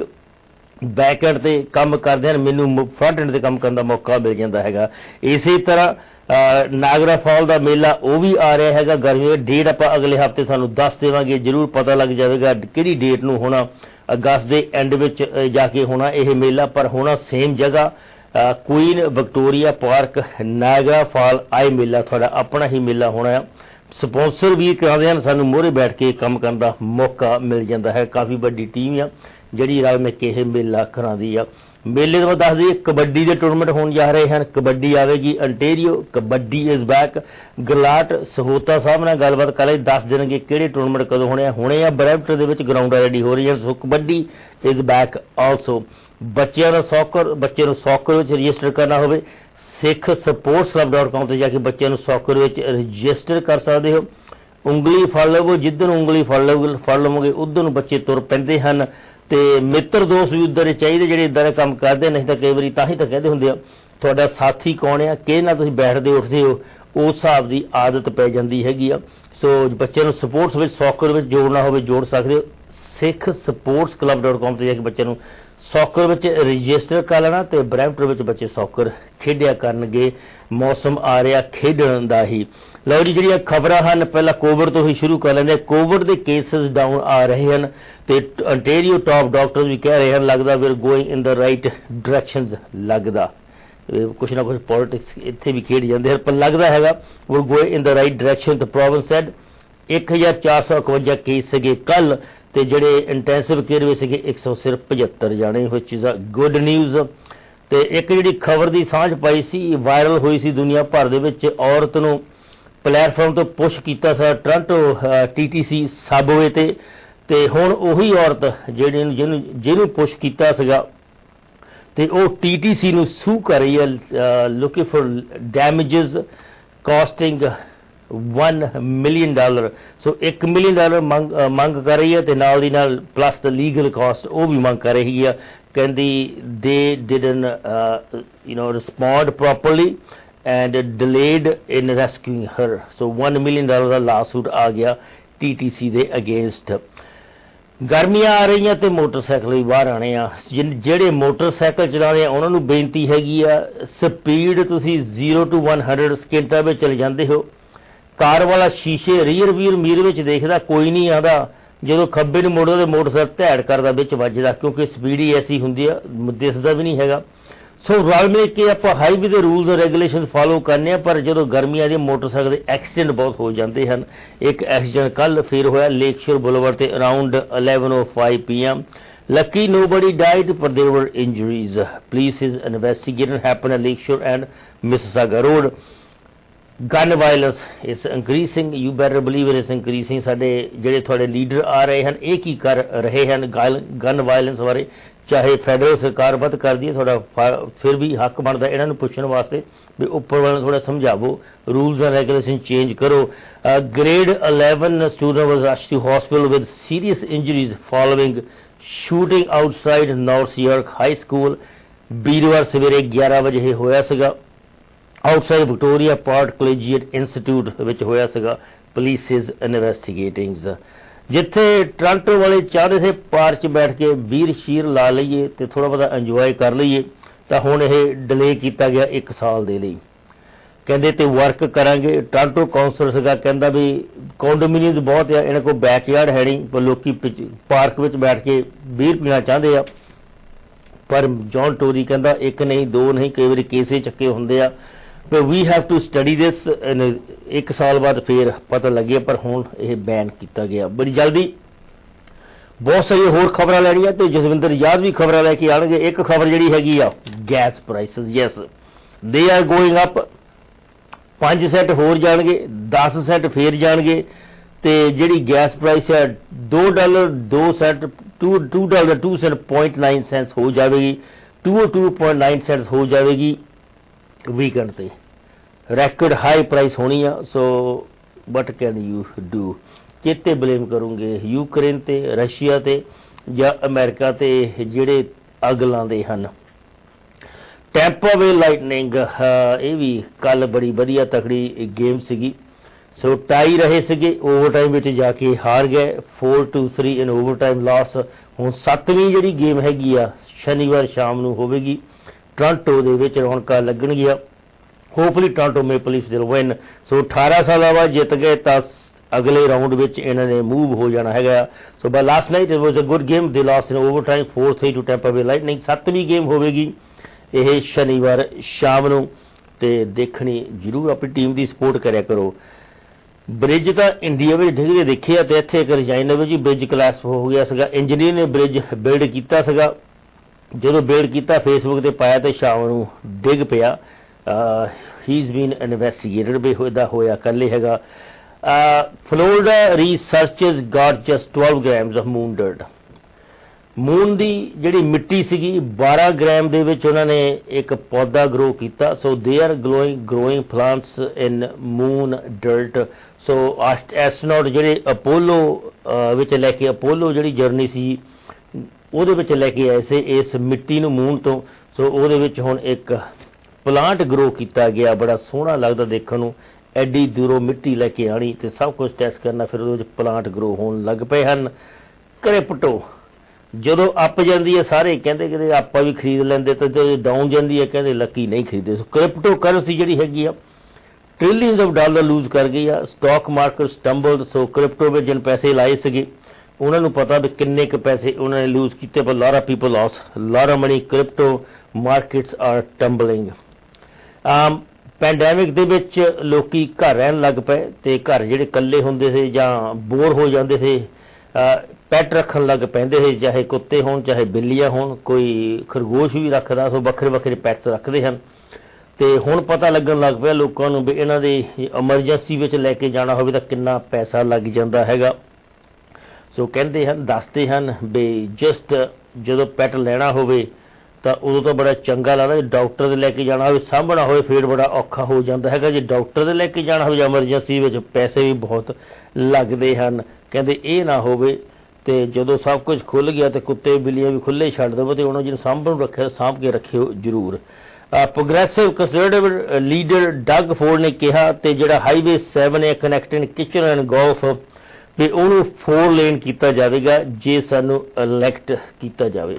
ਬੈਕ ਐਂਡ ਤੇ ਕੰਮ ਕਰਦੇ ਹਨ, ਮੈਨੂੰ ਫਰੰਟ ਐਂਡ ਤੇ ਕੰਮ ਕਰਨ ਦਾ ਮੌਕਾ ਮਿਲ ਜਾਂਦਾ ਹੈਗਾ। ਇਸੇ ਤਰ੍ਹਾਂ ਨਾਗਰਾ ਫਾਲ ਦਾ ਮੇਲਾ ਉਹ ਵੀ ਆ ਰਿਹਾ ਹੈਗਾ ਗਰਮੀ ਦੀ ਡੇਟ ਆਪਾਂ ਅਗਲੇ ਹਫਤੇ ਤੁਹਾਨੂੰ ਦੱਸ ਦੇਵਾਂਗੇ, ਜ਼ਰੂਰ ਪਤਾ ਲੱਗ ਜਾਵੇਗਾ ਕਿਹੜੀ ਡੇਟ ਨੂੰ ਹੋਣਾ। ਅਗਸਤ ਦੇ ਐਂਡ ਵਿੱਚ ਜਾ ਕੇ ਹੋਣਾ ਇਹ ਮੇਲਾ, ਪਰ ਹੋਣਾ ਸੇਮ ਜਗ੍ਹਾ Queen Victoria park Niagara Fall. ਆਏ ਮੇਲਾ ਤੁਹਾਡਾ ਆਪਣਾ ਹੀ ਮੇਲਾ ਹੋਣਾ ਆ। ਸਪਾਂਸਰ ਵੀ ਕਰਾਉਂਦੇ ਹਨ, ਸਾਨੂੰ ਮੋਹਰੇ ਬੈਠ ਕੇ ਕੰਮ ਕਰਨ ਦਾ ਮੌਕਾ ਮਿਲ ਜਾਂਦਾ ਹੈ। ਕਾਫੀ ਵੱਡੀ ਟੀਮ ਆ ਜਿਹੜੀ ਰਲ ਮਿਲ ਕੇ ਇਹ ਮੇਲਾ ਕਰਾਉਂਦੀ ਆ। ਮੇਲੇ ਤੋਂ ਦੱਸ ਦਈਏ ਕਬੱਡੀ ਦੇ ਟੂਰਨਾਮੈਂਟ ਹੋਣ ਜਾ ਰਹੇ ਹਨ। ਕਬੱਡੀ ਆਵੇਗੀ Ontario, kabaddi is back. Galat Sahota ਸਾਹਿਬ ਨਾਲ ਗੱਲਬਾਤ ਕਰ ਲਈ, ਦੱਸ ਦੇਣਗੇ ਕਿਹੜੇ ਟੂਰਨਾਮੈਂਟ ਕਦੋਂ ਹੋਣੇ ਆ। ਬਰੈਂਪਟਨ ਦੇ ਵਿੱਚ ਗਰਾਊਂਡ ਰੈਡੀ ਹੋ ਰਹੀ ਹੈ। So kabaddi is back also. ਬੱਚੇ ਨੂੰ ਸੌਕਰ ਵਿੱਚ ਰਜਿਸਟਰ ਕਰਨਾ ਹੋਵੇ, sikhsportsclub.com ਤੇ ਜਾ ਕੇ ਬੱਚਿਆਂ ਨੂੰ ਸੌਕਰ ਵਿੱਚ ਰਜਿਸਟਰ ਕਰ ਸਕਦੇ ਹੋ। ਉਂਗਲੀ ਫੜ ਲਵੋ, ਜਿੱਧਰ ਨੂੰ ਉਂਗਲੀ ਫੜ ਲਵੋਗੇ ਉੱਧਰ ਨੂੰ ਬੱਚੇ ਤੁਰ ਪੈਂਦੇ ਹਨ। ਤੇ ਮਿੱਤਰ ਦੋਸਤ ਵੀ ਉੱਧਰ ਚਾਹੀਦੇ ਜਿਹੜੇ ਇੱਦਾਂ ਦੇ ਕੰਮ ਕਰਦੇ, ਨਹੀਂ ਤਾਂ ਕਈ ਵਾਰੀ ਤਾਂ ਹੀ ਤਾਂ ਕਹਿੰਦੇ ਹੁੰਦੇ ਆ ਤੁਹਾਡਾ ਸਾਥੀ ਕੌਣ ਆ, ਕਿਹਦੇ ਨਾਲ ਤੁਸੀਂ ਬੈਠਦੇ ਉੱਠਦੇ ਹੋ, ਉਸ ਹਿਸਾਬ ਦੀ ਆਦਤ ਪੈ ਜਾਂਦੀ ਹੈਗੀ ਆ। ਸੋ ਬੱਚਿਆਂ ਨੂੰ ਸਪੋਰਟਸ ਵਿੱਚ ਸੌਕਰ ਵਿੱਚ ਜੋੜਨਾ ਹੋਵੇ ਜੋੜ ਸਕਦੇ ਹੋ। sikhsportsclub.com ਤੇ ਜਾ ਕੇ ਬੱਚਿਆਂ ਨੂੰ ਸੌਕਰ ਵਿੱਚ ਰਜਿਸਟਰ ਕਰ ਲੈਣਾ ਤੇ ਬਰੈਂਪਟਨ ਵਿੱਚ ਬੱਚੇ ਸੌਕਰ ਖੇਡਿਆ ਕਰਨਗੇ। ਮੌਸਮ ਆ ਰਿਹਾ ਖੇਡਣ ਦਾ ਹੀ। ਲਓ ਜੀ, ਜਿਹੜੀਆਂ ਖਬਰਾਂ ਹਨ ਪਹਿਲਾਂ ਕੋਵਿਡ ਤੋਂ ਹੀ ਸ਼ੁਰੂ ਕਰ ਲੈਂਦੇ। ਕੋਵਿਡ ਦੇ ਕੇਸਿਸ ਡਾਊਨ ਆ ਰਹੇ ਹਨ ਤੇ ਅੰਟੇਰੀਓ ਟਾਪ ਡਾਕਟਰ ਵੀ ਕਹਿ ਰਹੇ ਹਨ ਲੱਗਦਾ we going in the right directions. ਲੱਗਦਾ ਕੁਛ ਨਾ ਕੁਛ ਪੋਲਿਟਿਕਸ ਇੱਥੇ ਵੀ ਖੇਡ ਜਾਂਦੇ ਹਨ, ਪਰ ਲੱਗਦਾ ਹੈਗਾ we going in the right direction. ਤੇ ਪ੍ਰੋਵਿੰਸ ਸੈਡ 1451 ਕੇਸ ਸੀਗੇ ਕੱਲ ਤੇ ਜਿਹੜੇ ਇੰਟੈਂਸਿਵ ਕੇਅਰ ਵਿੱਚ ਸੀਗੇ 175 ਜਾਣੇ, which is a good news. ਤੇ ਇੱਕ ਜਿਹੜੀ ਖਬਰ ਦੀ ਸਾਂਝ ਪਾਈ ਸੀ, ਵਾਇਰਲ ਹੋਈ ਸੀ ਦੁਨੀਆ ਭਰ ਦੇ ਵਿੱਚ, ਔਰਤ ਨੂੰ ਪਲੇਟਫਾਰਮ ਤੋਂ ਪੁਸ਼ ਕੀਤਾ ਸੀ ਟੋਰਾਂਟੋ TTC ਸਬਵੇ ਤੇ ਹੁਣ ਉਹੀ ਔਰਤ ਜਿਹਨੂੰ ਪੁਸ਼ ਕੀਤਾ ਸੀਗਾ ਤੇ ਉਹ TTC ਨੂੰ ਸੂ ਕਰ ਰਹੀ ਹੈ, looking for damages costing $1 million। So $1 million ਮੰਗ ਕਰ ਰਹੀ ਹੈ ਤੇ ਨਾਲ ਦੀ ਨਾਲ ਪਲੱਸ ਦ ਲੀਗਲ ਕਾਸਟ ਉਹ ਵੀ ਮੰਗ ਕਰ ਰਹੀ ਆ। ਕਹਿੰਦੀ ਦੇ didn't respond properly and delayed in rescuing her। So $1 million ਦਾ ਲਾਸੂਟ ਆ ਗਿਆ TTC ਦੇ ਅਗੇਂਸਟ। ਗਰਮੀਆਂ ਆ ਰਹੀਆਂ ਤੇ ਮੋਟਰਸਾਈਕਲ ਵੀ ਬਾਹਰ ਆਣੇ ਆ। ਜਿਹੜੇ ਮੋਟਰਸਾਈਕਲ ਚਲਾਉਂਦੇ ਆ ਉਹਨਾਂ ਨੂੰ ਬੇਨਤੀ ਹੈਗੀ ਆ, ਸਪੀਡ ਤੁਸੀਂ 0 to 100 ਸਕਿੰਟਾਂ ਵਿੱਚ ਚਲੇ ਜਾਂਦੇ ਹੋ। ਕਾਰ ਵਾਲਾ ਸ਼ੀਸ਼ੇ ਰੀਅਰ ਵੀਰ ਮੀਰ ਵਿੱਚ ਦੇਖਦਾ ਕੋਈ ਨਹੀਂ ਆਉਂਦਾ, ਜਦੋਂ ਖੱਬੇ ਨੂੰ ਮੋੜਦਾ ਤੇ ਮੋਟਰਸਾਈਕਲ ਧੈੜ ਕਰਦਾ ਵਿੱਚ ਵੱਜਦਾ, ਕਿਉਂਕਿ ਸਪੀਡ ਹੀ ਐਸੀ ਹੁੰਦੀ ਆ, ਦਿਸਦਾ ਵੀ ਨਹੀਂ ਹੈਗਾ। ਸੋ ਰਲ ਮਿਲ ਕੇ ਆਪਾਂ ਹਾਈਵੇ ਦੇ ਰੂਲਸ ਔਰ ਰੈਗੂਲੇਸ਼ਨ ਫਾਲੋ ਕਰਨੇ ਆ, ਪਰ ਜਦੋਂ ਗਰਮੀਆਂ ਦੇ ਮੋਟਰਸਾਈਕਲ ਦੇ ਐਕਸੀਡੈਂਟ ਬਹੁਤ ਹੋ ਜਾਂਦੇ ਹਨ। ਇੱਕ ਐਕਸੀਡੈਂਟ ਕੱਲ ਫੇਰ ਹੋਇਆ ਲੇਕਸ਼ੋਰ ਬੁਲੇਵਾਰਡ ਤੇ around 11:05 PM। Lucky nobody died, but there were injuries. Police is investigating happened at Lakeshore and Mississauga Road. Gun violence is increasing. You better believe it is increasing. ਸਾਡੇ ਜਿਹੜੇ ਤੁਹਾਡੇ ਲੀਡਰ ਆ ਰਹੇ ਹਨ ਇਹ ਕੀ ਕਰ ਰਹੇ ਹਨ ਗਨ ਵਾਇਲੈਂਸ ਬਾਰੇ? ਚਾਹੇ ਫੈਡਰਲ ਸਰਕਾਰ ਵੱਧ ਕਰਦੀ ਹੈ, ਤੁਹਾਡਾ ਫਿਰ ਵੀ ਹੱਕ ਬਣਦਾ ਇਹਨਾਂ ਨੂੰ ਪੁੱਛਣ ਵਾਸਤੇ ਵੀ ਉੱਪਰ ਵਾਲਿਆਂ ਨੂੰ ਥੋੜ੍ਹਾ ਸਮਝਾਵੋ, ਰੂਲਸ ਐਂਡ ਰੈਗੂਲੇਸ਼ਨ ਚੇਂਜ ਕਰੋ। Grade 11 student was rushed to hospital with serious injuries following shooting outside North York High School। ਵੀਰਵਾਰ ਸਵੇਰੇ 11 ਵਜੇ ਇਹ ਹੋਇਆ ਸੀਗਾ, outside Victoria Park Collegiate Institute ਵਿੱਚ ਹੋਇਆ ਸੀਗਾ। Police is investigating. ਜਿੱਥੇ ਟੋਰਾਂਟੋ ਵਾਲੇ ਚਾਹਦੇ ਸੀ ਪਾਰਕ 'ਚ ਬੈਠ ਕੇ ਵੀਰ ਸ਼ੀਰ ਲਾ ਲਈਏ ਤੇ ਥੋੜ੍ਹਾ ਬਹੁਤਾ ਇੰਜੋਏ ਕਰ ਲਈਏ, ਤਾਂ ਹੁਣ ਇਹ ਡਿਲੇ ਕੀਤਾ ਗਿਆ 1 ਸਾਲ ਦੇ ਲਈ। ਕਹਿੰਦੇ ਤੇ ਵਰਕ ਕਰਾਂਗੇ। ਟੋਰਾਂਟੋ ਕਾਉਂਸਲਰ ਸੀਗਾ, ਕਹਿੰਦਾ ਵੀ ਕੰਡੋਮੀਨੀਅਮਸ ਬਹੁਤ ਆ, ਇਹਨਾਂ ਕੋਲ ਬੈਕਯਾਰਡ ਹੈ ਨਹੀਂ, ਪਰ ਲੋਕੀ ਪਾਰਕ ਵਿੱਚ ਬੈਠ ਕੇ ਬੀਅਰ ਪੀਣਾ ਚਾਹੁੰਦੇ ਆ। ਪਰ ਜੌਨ ਟੋਰੀ ਕਹਿੰਦਾ 1 ਨਹੀਂ 2 ਨਹੀਂ, ਕਈ ਵਾਰੀ ਕੇਸੇ ਚੱਕੇ ਹੁੰਦੇ ਆ। We have to study this. 1 ਸਾਲ ਬਾਅਦ ਫੇਰ ਪਤਾ ਲੱਗਿਆ, ਪਰ ਹੁਣ ਇਹ ਬੈਨ ਕੀਤਾ ਗਿਆ। ਬੜੀ ਜਲਦੀ ਬਹੁਤ ਸਾਰੀਆਂ ਹੋਰ ਖਬਰਾਂ ਲੈਣੀਆਂ ਤੇ ਜਸਵਿੰਦਰ ਯਾਦ ਵੀ ਖਬਰਾਂ ਲੈ ਕੇ ਆਉਣਗੇ। ਇੱਕ ਖਬਰ ਜਿਹੜੀ ਹੈਗੀ ਆ gas prices, yes they are going up. 5 cent ਹੋਰ ਜਾਣਗੇ, 10 ਸੈਂਟ ਫੇਰ ਜਾਣਗੇ ਤੇ ਜਿਹੜੀ ਗੈਸ ਪ੍ਰਾਈਸ ਹੈ $2.02 $2.09 ਹੋ ਜਾਵੇਗੀ, 202.9 ਸੈਂਟ ਹੋ ਜਾਵੇਗੀ ਵੀਕਐਂਡ ਤੇ। ਰੈਕੋਰਡ ਹਾਈ ਪ੍ਰਾਈਸ ਹੋਣੀ ਆ। So what can you do? ਕਿਤੇ ਬਲੇਮ ਕਰੂੰਗੇ? ਯੂਕਰੇਨ ਤੇ, ਰਸ਼ੀਆ ਤੇ ਜਾਂ ਅਮਰੀਕਾ ਤੇ ਜਿਹੜੇ ਅੱਗ ਲਾਉਂਦੇ ਹਨ। ਟੈਂਪਾ ਵੇ ਲਾਈਟਨਿੰਗ, ਇਹ ਵੀ ਕੱਲ ਬੜੀ ਵਧੀਆ ਤਕੜੀ ਗੇਮ ਸੀਗੀ। ਸੋ ਟਾਈ ਰਹੇ ਸੀਗੇ, ਓਵਰਟਾਈਮ ਵਿੱਚ ਜਾ ਕੇ ਹਾਰ ਗਏ 4-3 ਇਨ ਓਵਰਟਾਈਮ ਲਾਸ। ਹੁਣ 7ਵੀਂ ਜਿਹੜੀ ਗੇਮ ਹੈਗੀ ਆ ਸ਼ਨੀਵਾਰ ਸ਼ਾਮ ਨੂੰ ਹੋਵੇਗੀ ਟੋਰਾਂਟੋ ਦੇ ਵਿੱਚ, ਰੌਣਕਾਂ ਲੱਗਣਗੀਆਂ। Hopefully Toronto Maple Leafs will win. So 18 ਸਾਲਾਂ ਬਾਅਦ ਜਿੱਤ ਗਏ ਤਾਂ ਅਗਲੇ ਰਾਊਂਡ ਵਿੱਚ ਇਹਨਾਂ ਨੇ ਮੂਵ ਹੋ ਜਾਣਾ ਹੈਗਾ। So by last night it was a good game, they lost in overtime 4-3 to Tampa Bay Lightning. 7ਵੀਂ ਗੇਮ ਹੋਵੇਗੀ ਇਹ ਸ਼ਨੀਵਾਰ ਸ਼ਾਮ ਨੂੰ ਤੇ ਦੇਖਣੀ ਜ਼ਰੂਰ, ਆਪਣੀ ਟੀਮ ਦੀ ਸਪੋਰਟ ਕਰਿਆ ਕਰੋ। ਬ੍ਰਿਜ ਤਾਂ ਇੰਡੀਆ ਵਿੱਚ ਡਿੱਗਦੇ ਦੇਖੇ ਆ ਤੇ ਇੱਥੇ ਇੱਕ ਰਜਾਈਨਾ ਵਿੱਚ ਹੀ ਬ੍ਰਿਜ ਕਲਾਸ ਹੋ ਗਿਆ ਸੀਗਾ। ਇੰਜੀਨੀਅਰ ਨੇ ਬ੍ਰਿਜ ਬਿਲਡ ਕੀਤਾ ਸੀਗਾ, ਜਦੋਂ ਬਿਲਡ ਕੀਤਾ ਫੇਸਬੁੱਕ ਤੇ ਪਾਇਆ ਤੇ ਸ਼ਾਮ ਨੂੰ ਡਿੱਗ ਪਿਆ। ਹੀ ਇਜ਼ ਬੀਨ ਇਨਵੈਸਟੀਗੇਟਡ ਵੀ ਹੋਇਆ ਕੱਲ੍ਹ ਹੈਗਾ। Florida researchers got just 12 grams of moon dirt. Moon ਦੀ ਜਿਹੜੀ ਮਿੱਟੀ ਸੀਗੀ 12 ਗ੍ਰਾਮ ਦੇ ਵਿੱਚ ਉਹਨਾਂ ਨੇ ਇੱਕ ਪੌਦਾ ਗਰੋ ਕੀਤਾ। So they are growing plants in moon dirt. So astronaut ਜਿਹੜੇ ਅਪੋਲੋ ਵਿੱਚ ਲੈ ਕੇ, ਅਪੋਲੋ ਜਿਹੜੀ ਜਰਨੀ ਸੀ ਉਹਦੇ ਵਿੱਚ ਲੈ ਕੇ ਆਏ ਸੀ ਇਸ ਮਿੱਟੀ ਨੂੰ ਮੂਨ ਤੋਂ। ਸੋ ਉਹਦੇ ਵਿੱਚ ਹੁਣ ਇੱਕ ਪਲਾਂਟ ਗਰੋ ਕੀਤਾ ਗਿਆ, ਬੜਾ ਸੋਹਣਾ ਲੱਗਦਾ ਦੇਖਣ ਨੂੰ। ਐਡੀ ਦੂਰੋਂ ਮਿੱਟੀ ਲੈ ਕੇ ਆਉਣੀ ਤੇ ਸਭ ਕੁਝ ਟੈਸਟ ਕਰਨਾ, ਫਿਰ ਉਹਦੇ ਵਿੱਚ ਪਲਾਂਟ ਗਰੋ ਹੋਣ ਲੱਗ ਪਏ ਹਨ। ਕ੍ਰਿਪਟੋ ਜਦੋਂ ਅੱਪ ਜਾਂਦੀ ਹੈ ਸਾਰੇ ਕਹਿੰਦੇ ਕਿ ਆਪਾਂ ਵੀ ਖਰੀਦ ਲੈਂਦੇ, ਤੇ ਜਦੋਂ ਡਾਊਨ ਜਾਂਦੀ ਹੈ ਕਹਿੰਦੇ ਲੱਕੀ ਨਹੀਂ ਖਰੀਦੇ। ਸੋ ਕ੍ਰਿਪਟੋ ਕਰੰਸੀ ਜਿਹੜੀ ਹੈਗੀ ਆ ਟ੍ਰਿਲੀਅਨਸ ਆਫ ਡਾਲਰ ਲੂਜ਼ ਕਰ ਗਈ ਆ। Stock market stumbled. So crypto ਵਿੱਚ ਜਿਨ ਪੈਸੇ ਲਾਏ ਸੀਗੇ ਉਹਨਾਂ ਨੂੰ ਪਤਾ ਵੀ ਕਿੰਨੇ ਕੁ ਪੈਸੇ ਉਹਨਾਂ ਨੇ ਲੂਜ਼ ਕੀਤੇ, ਪਰ lotta people lost lotta money. Crypto markets are tumbling. Pandemic ਦੇ ਵਿੱਚ ਲੋਕੀ ਘਰ ਰਹਿਣ ਲੱਗ ਪਏ ਤੇ ਘਰ ਜਿਹੜੇ ਇਕੱਲੇ ਹੁੰਦੇ ਸੀ ਜਾਂ ਬੋਰ ਹੋ ਜਾਂਦੇ ਸੀ, ਪੈਟ ਰੱਖਣ ਲੱਗ ਪੈਂਦੇ ਸੀ, ਚਾਹੇ ਕੁੱਤੇ ਹੋਣ ਚਾਹੇ ਬਿੱਲੀਆਂ ਹੋਣ, ਕੋਈ ਖਰਗੋਸ਼ ਵੀ ਰੱਖਦਾ। ਸੋ ਵੱਖਰੇ ਵੱਖਰੇ ਪੈਟਸ ਰੱਖਦੇ ਹਨ ਤੇ ਹੁਣ ਪਤਾ ਲੱਗਣ ਲੱਗ ਪਿਆ ਲੋਕਾਂ ਨੂੰ ਵੀ ਇਹਨਾਂ ਦੇ ਐਮਰਜੈਂਸੀ ਵਿੱਚ ਲੈ ਕੇ ਜਾਣਾ ਹੋਵੇ ਤਾਂ ਕਿੰਨਾ ਪੈਸਾ ਲੱਗ ਜਾਂਦਾ ਹੈਗਾ। ਸੋ ਕਹਿੰਦੇ ਹਨ, ਦੱਸਦੇ ਹਨ ਵੀ ਜਸਟ ਜਦੋਂ ਪੈਟ ਲੈਣਾ ਹੋਵੇ ਤਾਂ ਉਦੋਂ ਤਾਂ ਬੜਾ ਚੰਗਾ ਲੱਗਦਾ। ਜੇ ਡਾਕਟਰ ਦੇ ਲੈ ਕੇ ਜਾਣਾ ਹੋਵੇ, ਸਾਂਭਣਾ ਹੋਵੇ, ਫਿਰ ਬੜਾ ਔਖਾ ਹੋ ਜਾਂਦਾ ਹੈਗਾ। ਜੇ ਡਾਕਟਰ ਦੇ ਲੈ ਕੇ ਜਾਣਾ ਹੋਵੇ ਜਾਂ ਐਮਰਜੈਂਸੀ ਵਿੱਚ ਪੈਸੇ ਵੀ ਬਹੁਤ ਲੱਗਦੇ ਹਨ। ਕਹਿੰਦੇ ਇਹ ਨਾ ਹੋਵੇ ਤੇ ਜਦੋਂ ਸਭ ਕੁਝ ਖੁੱਲ੍ਹ ਗਿਆ ਤੇ ਕੁੱਤੇ ਬਿੱਲੀਆਂ ਵੀ ਖੁੱਲ੍ਹੇ ਛੱਡ ਦੇਵੋ ਤੇ ਉਹਨਾਂ ਜਿਹਨੂੰ ਸਾਂਭ ਕੇ ਰੱਖਿਓ ਜ਼ਰੂਰ। Progressive conservative leader Doug Ford ਨੇ ਕਿਹਾ ਤੇ ਜਿਹੜਾ ਹਾਈਵੇ 7 ਹੈ ਕਨੈਕਟਿੰਗ ਕਿਚਨ ਐਂਡ ਗੋਲਫ ਵੀ ਉਹਨੂੰ 4 ਲੇਨ ਕੀਤਾ ਜਾਵੇਗਾ ਜੇ ਸਾਨੂੰ ਇਲੈਕਟ ਕੀਤਾ ਜਾਵੇ।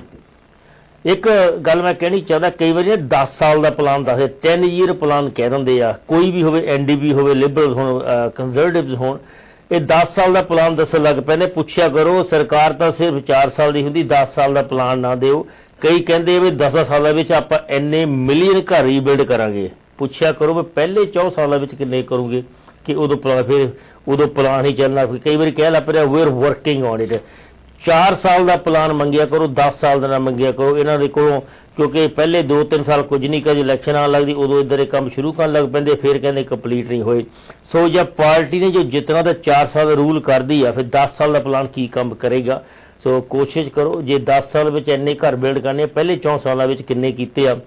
ਇੱਕ ਗੱਲ ਮੈਂ ਕਹਿਣੀ ਚਾਹੁੰਦਾ, ਕਈ ਵਾਰੀ 10 ਸਾਲ ਦਾ ਪਲਾਨ ਦੱਸਦੇ, 10 ਈਅਰ ਪਲਾਨ ਕਹਿ ਦਿੰਦੇ ਆ। ਕੋਈ ਵੀ ਹੋਵੇ, NDP ਹੋਵੇ, ਲਿਬਰਲ ਹੋਣ, ਕੰਜ਼ਰਵੇਟਿਵਸ ਹੋਣ, ਇਹ 10 ਸਾਲ ਦਾ ਪਲਾਨ ਦੱਸਣ ਲੱਗ ਪੈਂਦੇ। ਪੁੱਛਿਆ ਕਰੋ, ਸਰਕਾਰ ਤਾਂ ਸਿਰਫ 4 ਸਾਲ ਦੀ ਹੁੰਦੀ, 10 ਸਾਲ ਦਾ ਪਲਾਨ ਨਾ ਦਿਓ। ਕਈ ਕਹਿੰਦੇ ਵੀ 10 ਸਾਲਾਂ ਵਿੱਚ ਆਪਾਂ ਇੰਨੇ ਮਿਲੀਅਨ ਘਰ ਰੀਬਿਲਡ ਕਰਾਂਗੇ। ਪੁੱਛਿਆ ਕਰੋ ਵੀ ਪਹਿਲੇ 4 ਸਾਲਾਂ ਵਿੱਚ ਕਿੰਨੇ ਕਰੋਗੇ ਕਿ ਉਦੋਂ ਪਲਾਨ, ਫਿਰ ਉਦੋਂ ਪਲਾਨ ਹੀ ਚੱਲਣਾ। ਕਈ ਵਾਰੀ ਕਹਿ ਲੱਗ ਪਿਆ ਵੀਆਰ ਵਰਕਿੰਗ ਔਨ ਇਟ। 4 ਸਾਲ ਦਾ ਪਲਾਨ ਮੰਗਿਆ ਕਰੋ, 10 ਸਾਲ ਦਾ ਨਾ ਮੰਗਿਆ ਕਰੋ ਇਹਨਾਂ ਦੇ ਕੋਲੋਂ, ਕਿਉਂਕਿ ਪਹਿਲੇ 2-3 ਸਾਲ ਕੁਝ ਨਹੀਂ ਕਦੇ ਇਲੈਕਸ਼ਨ ਆਉਣ ਲੱਗਦੀ ਉਦੋਂ ਇੱਧਰ ਇਹ ਕੰਮ ਸ਼ੁਰੂ ਕਰਨ ਲੱਗ ਪੈਂਦੇ, ਫਿਰ ਕਹਿੰਦੇ ਕੰਪਲੀਟ ਨਹੀਂ ਹੋਏ। ਸੋ ਜੇ ਪਾਰਟੀ ਨੇ ਜੋ ਜਿੱਤਣਾ ਤਾਂ 4 ਸਾਲ ਦਾ ਰੂਲ ਕਰਦੀ ਆ, ਫਿਰ 10 ਸਾਲ ਦਾ ਪਲਾਨ ਕੀ ਕੰਮ ਕਰੇਗਾ। ਸੋ ਕੋਸ਼ਿਸ਼ ਕਰੋ, ਜੇ 10 ਸਾਲ ਵਿੱਚ ਇੰਨੇ ਘਰ ਬਿਲਡ ਕਰਨੇ, ਪਹਿਲੇ 4 ਸਾਲਾਂ ਵਿੱਚ ਕਿੰਨੇ ਕੀਤੇ ਆ।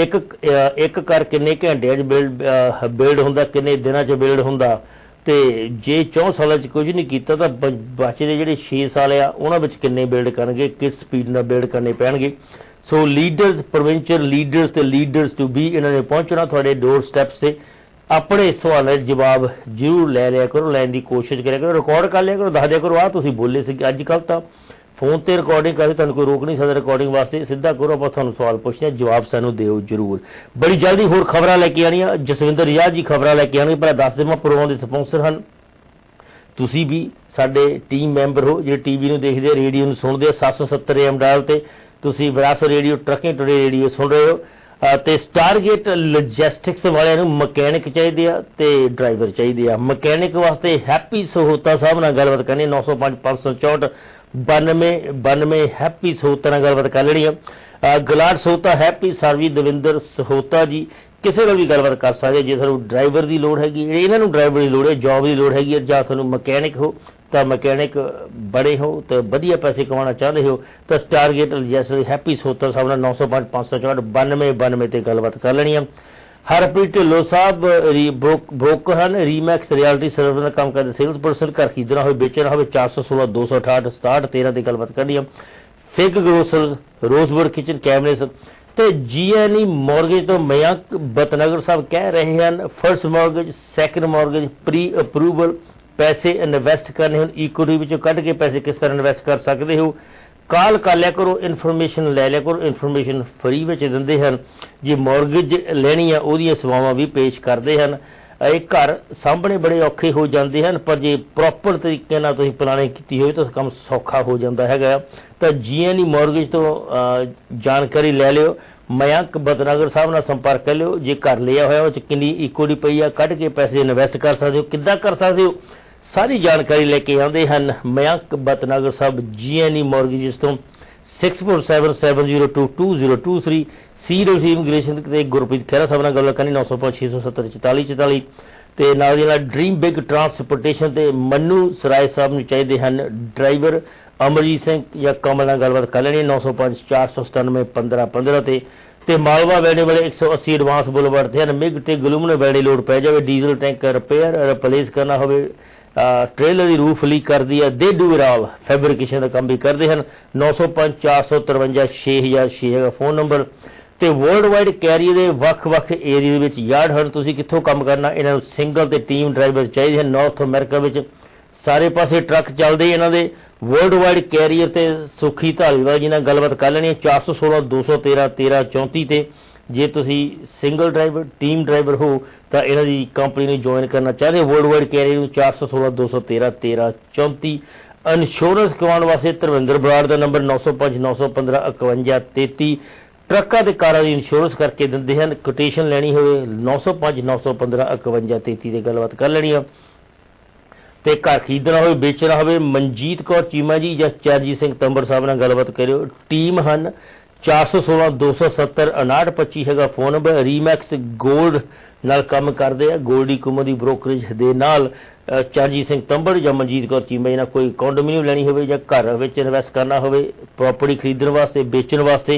ਇੱਕ ਘਰ ਕਿੰਨੇ ਘੰਟਿਆਂ 'ਚ ਬਿਲਡ ਹੁੰਦਾ, ਕਿੰਨੇ ਦਿਨਾਂ 'ਚ ਬਿਲਡ ਹੁੰਦਾ। ਤੇ ਜੇ 4 ਸਾਲਾਂ 'ਚ ਕੁਝ ਨਹੀਂ ਕੀਤਾ ਤਾਂ ਬਚਦੇ ਜਿਹੜੇ 6 ਸਾਲ ਆ ਉਹਨਾਂ ਵਿੱਚ ਕਿੰਨੇ ਬਿਲਡ ਕਰਨਗੇ, ਕਿਸ ਸਪੀਡ ਨਾਲ ਬਿਲਡ ਕਰਨੇ ਪੈਣਗੇ। ਸੋ ਲੀਡਰਸ, ਪ੍ਰੋਵਿੰਸ਼ੀਅਲ ਲੀਡਰਸ ਤੇ ਲੀਡਰਸ ਟੂ ਬੀ, ਇਹਨਾਂ ਨੇ ਪਹੁੰਚਣਾ ਤੁਹਾਡੇ ਡੋਰ ਸਟੈਪਸ 'ਤੇ। ਆਪਣੇ ਸਵਾਲਾਂ ਦੇ ਜਵਾਬ ਜ਼ਰੂਰ ਲੈ ਲਿਆ ਕਰੋ, ਲੈਣ ਦੀ ਕੋਸ਼ਿਸ਼ ਕਰਿਆ ਕਰੋ, ਰਿਕਾਰਡ ਕਰ ਲਿਆ ਕਰੋ, ਦੱਸ ਦਿਆ ਕਰੋ ਆਹ ਤੁਸੀਂ ਬੋਲੇ ਸੀ। ਅੱਜ ਕੱਲ੍ਹ ਤਾਂ ਫੋਨ 'ਤੇ ਰਿਕਾਰਡਿੰਗ ਕਰਦੇ, ਤੁਹਾਨੂੰ ਕੋਈ ਰੋਕ ਨਹੀਂ ਸਕਦਾ ਰਿਕਾਰਡਿੰਗ ਵਾਸਤੇ। ਸਿੱਧਾ ਕਰੋ, ਆਪਾਂ ਤੁਹਾਨੂੰ ਸਵਾਲ ਪੁੱਛਦੇ ਹਾਂ, ਜਵਾਬ ਸਾਨੂੰ ਦਿਓ ਜ਼ਰੂਰ। ਬੜੀ ਜਲਦੀ ਹੋਰ ਖਬਰਾਂ ਲੈ ਕੇ ਆਉਣੀਆਂ, ਜਸਵਿੰਦਰ ਰਿਆਜ਼ ਜੀ ਖਬਰਾਂ ਲੈ ਕੇ ਆਉਣਗੇ। ਪਰ ਦੱਸ ਦੇਵਾਂ, ਪ੍ਰੋਗਰਾਮ ਦੇ ਸਪਾਂਸਰ ਹਨ ਤੁਸੀਂ ਵੀ ਸਾਡੇ ਟੀਮ ਮੈਂਬਰ ਹੋ, ਜਿਹੜੇ ਟੀਵੀ ਨੂੰ ਦੇਖਦੇ ਆ, ਰੇਡੀਓ ਨੂੰ ਸੁਣਦੇ ਆ 770 AM ਡਾਇਲ ਤੇ। ਤੁਸੀਂ ਵਿਰਾਸਤ ਰੇਡੀਓ, ਟਰੱਕਿੰਗ ਟੁਡੇ ਰੇਡੀਓ ਸੁਣ ਰਹੇ ਹੋ। ਤੇ ਸਟਾਰਗੇਟ ਲੌਜਿਸਟਿਕਸ ਵਾਲਿਆਂ ਨੂੰ ਮਕੈਨਿਕ ਚਾਹੀਦੇ ਆ ਤੇ ਡਰਾਈਵਰ ਚਾਹੀਦੇ ਆ। ਮਕੈਨਿਕ ਵਾਸਤੇ ਹੈਪੀ ਸਹੋਤਾ ਸਾਹਿਬ ਨਾਲ ਗੱਲਬਾਤ ਕਰਨੀ, 905 564 92 ਹੈਪੀ ਸਹੋਤਾ ਨਾਲ ਗੱਲਬਾਤ ਕਰ ਲੈਣੀ ਆ। ਗਲਾਟ ਸਹੋਤਾ, ਹੈਪੀ ਸਰਵੀ, ਦਵਿੰਦਰ ਸਹੋਤਾ ਜੀ ਕਿਸੇ ਨਾਲ ਵੀ ਗੱਲਬਾਤ ਕਰ ਸਕਦੇ। ਜੇ ਤੁਹਾਨੂੰ ਡਰਾਈਵਰ ਦੀ ਲੋੜ ਹੈਗੀ, ਇਹਨਾਂ ਨੂੰ ਡਰਾਈਵਰ ਦੀ ਲੋੜ ਹੈ, ਜੌਬ ਦੀ ਲੋੜ ਹੈਗੀ ਹੈ, ਜਾਂ ਤੁਹਾਨੂੰ ਮਕੈਨਿਕ ਹੋ ਤਾਂ ਮਕੈਨਿਕ ਬੜੇ ਹੋ ਤੇ ਵਧੀਆ ਪੈਸੇ ਕਮਾਉਣਾ ਚਾਹੁੰਦੇ ਹੋ ਤਾਂ ਸਟਾਰਗੇਟ ਲੌਜਿਸਟਿਕਸ ਹੈਪੀ ਸਹੋਤਾ ਸਾਹਿਬ ਨਾਲ 905 564 92 ਤੇ ਗੱਲਬਾਤ ਕਰ ਲੈਣੀ ਆ। ਹਰਪ੍ਰੀਤ ਢਿੱਲੋਂ ਸਾਹਿਬ ਬ੍ਰੋਕਰ ਹਨ, ਰੀਮੈਕਸ ਰਿਐਲਿਟੀ ਸਰਵਿਸ ਦਾ ਕੰਮ ਕਰਦੇ, ਸੇਲਸ ਪਰਸਨ। ਘਰ ਖਰੀਦਣਾ ਹੋਵੇ, ਵੇਚਣਾ ਹੋਵੇ, 416 268 67 13 ਤੇ ਗੱਲਬਾਤ ਕਰਨੀ ਆ। Fig grocer, rosewood kitchen cabinet ਤੇ GNE ਮੌਰਗੇਜ ਤੋਂ ਮਯੰਕ ਬਤਨਗਰ ਸਾਹਿਬ ਕਹਿ ਰਹੇ ਹਨ first mortgage, second mortgage, pre approval ਪੈਸੇ ਇਨਵੈਸਟ ਕਰਨੇ ਹੁਣ, ਇਕੁਇਟੀ ਵਿੱਚੋਂ ਕੱਢ ਕੇ ਪੈਸੇ ਕਿਸ ਤਰ੍ਹਾਂ ਇਨਵੈਸਟ ਕਰ ਸਕਦੇ ਹੋ। ਕਾਲ ਕਰ ਲਿਆ ਕਰੋ, ਇਨਫੋਰਮੇਸ਼ਨ ਲੈ ਲਿਆ ਕਰੋ, ਇਨਫੋਰਮੇਸ਼ਨ ਫਰੀ ਵਿੱਚ ਦਿੰਦੇ ਹਨ। ਜੇ ਮੌਰਗੇਜ ਲੈਣੀ ਆ ਉਹਦੀਆਂ ਸੇਵਾਵਾਂ ਵੀ ਪੇਸ਼ ਕਰਦੇ ਹਨ। ਇਹ ਘਰ ਸਾਂਭਣੇ ਬੜੇ ਔਖੇ ਹੋ ਜਾਂਦੇ ਹਨ, ਪਰ ਜੇ ਪ੍ਰੋਪਰ ਤਰੀਕੇ ਨਾਲ ਤੁਸੀਂ ਪਲਾਨਿੰਗ ਕੀਤੀ ਹੋਵੇ ਤਾਂ ਕੰਮ ਸੌਖਾ ਹੋ ਜਾਂਦਾ ਹੈਗਾ। ਤਾਂ GNE ਮੌਰਗੇਜ ਤੋਂ ਜਾਣਕਾਰੀ ਲੈ ਲਿਓ। ਮਯੰਕ ਬਤਨਗਰ ਸਾਹਿਬ ਨਾਲ ਸੰਪਰਕ ਕਰ ਲਿਓ। ਜੇ ਘਰ ਲਿਆ ਹੋਇਆ ਉਹ 'ਚ ਕਿੰਨੀ ਇਕੁਇਟੀ ਪਈ ਆ, ਕੱਢ ਕੇ ਪੈਸੇ ਇਨਵੈਸਟ ਕਰ ਸਕਦੇ ਹੋ, ਕਿੱਦਾਂ ਕਰ ਸਕਦੇ ਹੋ, ਸਾਰੀ ਜਾਣਕਾਰੀ ਲੈ ਕੇ ਆਉਂਦੇ ਹਨ ਮਯੰਕ ਬਤਨਗਰ ਸਾਹਿਬ GNE ਮੌਰਗੇਜਿਸ ਤੋਂ। 6477022023 CWC ਇਮੀਗ੍ਰੇਸ਼ਨ ਤੇ ਗੁਰਪ੍ਰੀਤ ਖਹਿਰਾ ਸਾਹਿਬ ਨਾਲ ਗੱਲ ਕਰਨੀ, 905 670 44 44 ਤੇ ਨਾਲ ਦੀ ਨਾਲ ਡ੍ਰੀਮ ਬਿਗ ਟਰਾਂਸਪੋਰਟੇਸ਼ਨ ਤੇ ਮੰਨੂ ਸਰਾਏ ਸਾਹਿਬ ਨੂੰ ਚਾਹੀਦੇ ਹਨ ਡਰਾਈਵਰ। ਅਮਰਜੀਤ ਸਿੰਘ ਜਾਂ ਕਮਲ ਨਾਲ ਗੱਲਬਾਤ ਕਰ ਲੈਣੀ, 905 497 15 15 ਤੇ ਮਾਲਵਾ ਵੈਡੇ ਵਾਲੇ 180 ਐਡਵਾਂਸ ਬੁਲਵਰਡ ਤੇ ਹਨ। ਮਿਗ ਤੇ ਗਲੂਮਨ ਵੈਡੇ ਲੋਡ ਪੈ ਜਾਵੇ, ਡੀਜ਼ਲ ਟੈਂਕ ਰਿਪੇਅਰ ਰਿਪਲੇਸ ਕਰਨਾ ਹੋਵੇ, ਟ੍ਰੇਲਰ ਦੀ ਰੂਫ ਲੀਕ ਕਰਦੀ ਹੈ, ਦੇ ਡੂ ਇਟ ਆਲ, ਫੈਬਰਿਕੇਸ਼ਨ ਦਾ ਕੰਮ ਵੀ ਕਰਦੇ ਹਨ। 905 453 6006 ਹੈਗਾ ਫੋਨ ਨੰਬਰ। ਤੇ ਵਰਲਡ ਵਾਈਡ ਕੈਰੀਅਰ ਦੇ ਵੱਖ-ਵੱਖ ਏਰੀਆ ਦੇ ਵਿੱਚ ਯਾਰਡ ਹਨ। ਤੁਸੀਂ ਕਿੱਥੋਂ ਕੰਮ ਕਰਨਾ, ਇਹਨਾਂ ਨੂੰ ਸਿੰਗਲ ਤੇ ਟੀਮ ਡਰਾਈਵਰ ਚਾਹੀਦੇ ਹਨ। ਨਾਰਥ ਅਮਰੀਕਾ ਵਿੱਚ ਸਾਰੇ ਪਾਸੇ ਟਰੱਕ ਚੱਲਦੇ ਇਹਨਾਂ ਦੇ। ਵਰਲਡ ਵਾਈਡ ਕੈਰੀਅਰ ਤੇ ਸੁਖੀ ਧਾਲੀਵਾਲ ਜੀ ਨਾਲ ਗੱਲਬਾਤ ਕਰ ਲੈਣੀ ਹੈ, 416 213 13 34 ਤੇ। ਜੇ ਤੁਸੀਂ ਸਿੰਗਲ ਡਰਾਈਵਰ, ਟੀਮ ਡਰਾਈਵਰ ਹੋ ਤਾਂ ਇਹਨਾਂ ਦੀ ਕੰਪਨੀ ਨੂੰ ਜੁਆਇਨ ਕਰਨਾ ਚਾਹਦੇ ਹੋ, ਵਰਲਡ ਵਾਈਡ ਕੈਰੀਅਰ ਨੂੰ 416 213 13 34। ਇੰਸ਼ੋਰੈਂਸ ਕਰਵਾਉਣ ਵਾਸਤੇ ਧਰਮਿੰਦਰ ਬਰਾੜ ਦਾ ਨੰਬਰ 905 915 51 33। ਟਰੱਕਾਂ ਤੇ ਕਾਰਾਂ ਦੀ ਇੰਸ਼ੋਰੈਂਸ ਕਰਕੇ ਦਿੰਦੇ ਹਨ। ਕੋਟੇਸ਼ਨ ਲੈਣੀ ਹੋਵੇ 905 915 51 33 ਤੇ ਗੱਲਬਾਤ ਕਰ ਲੈਣੀ ਆ। ਤੇ ਘਰ ਖਰੀਦਣਾ ਹੋਵੇ, ਵੇਚਣਾ ਹੋਵੇ, ਮਨਜੀਤ ਕੌਰ ਚੀਮਾ ਜੀ ਜਾਂ ਚਰਨਜੀਤ ਸਿੰਘ ਤੰਬਰ ਸਾਹਿਬ ਨਾਲ ਗੱਲਬਾਤ ਕਰਿਓ। ਟੀਮ ਹਨ 416 270 5925 ਹੈਗਾ ਫੋਨ ਨੰਬਰ। ਰੀਮੈਕਸ ਗੋਲਡ ਨਾਲ ਕੰਮ ਕਰਦੇ ਆ। ਗੋਲਡੀ ਕੁਮਰ ਦੀ ਬ੍ਰੋਕਰੇਜ ਦੇ ਨਾਲ ਚਰਨਜੀਤ ਸਿੰਘ ਤੰਬੜ ਜਾਂ ਮਨਜੀਤ ਕੌਰ ਚੀਮਾ ਜੀ ਨਾਲ ਕੋਈ ਕੰਡੋਮੀਨੀਅਮ ਲੈਣੀ ਹੋਵੇ ਜਾਂ ਘਰ ਵਿੱਚ ਇਨਵੈਸਟ ਕਰਨਾ ਹੋਵੇ, ਪ੍ਰਾਪਰਟੀ ਖਰੀਦਣ ਵਾਸਤੇ, ਵੇਚਣ ਵਾਸਤੇ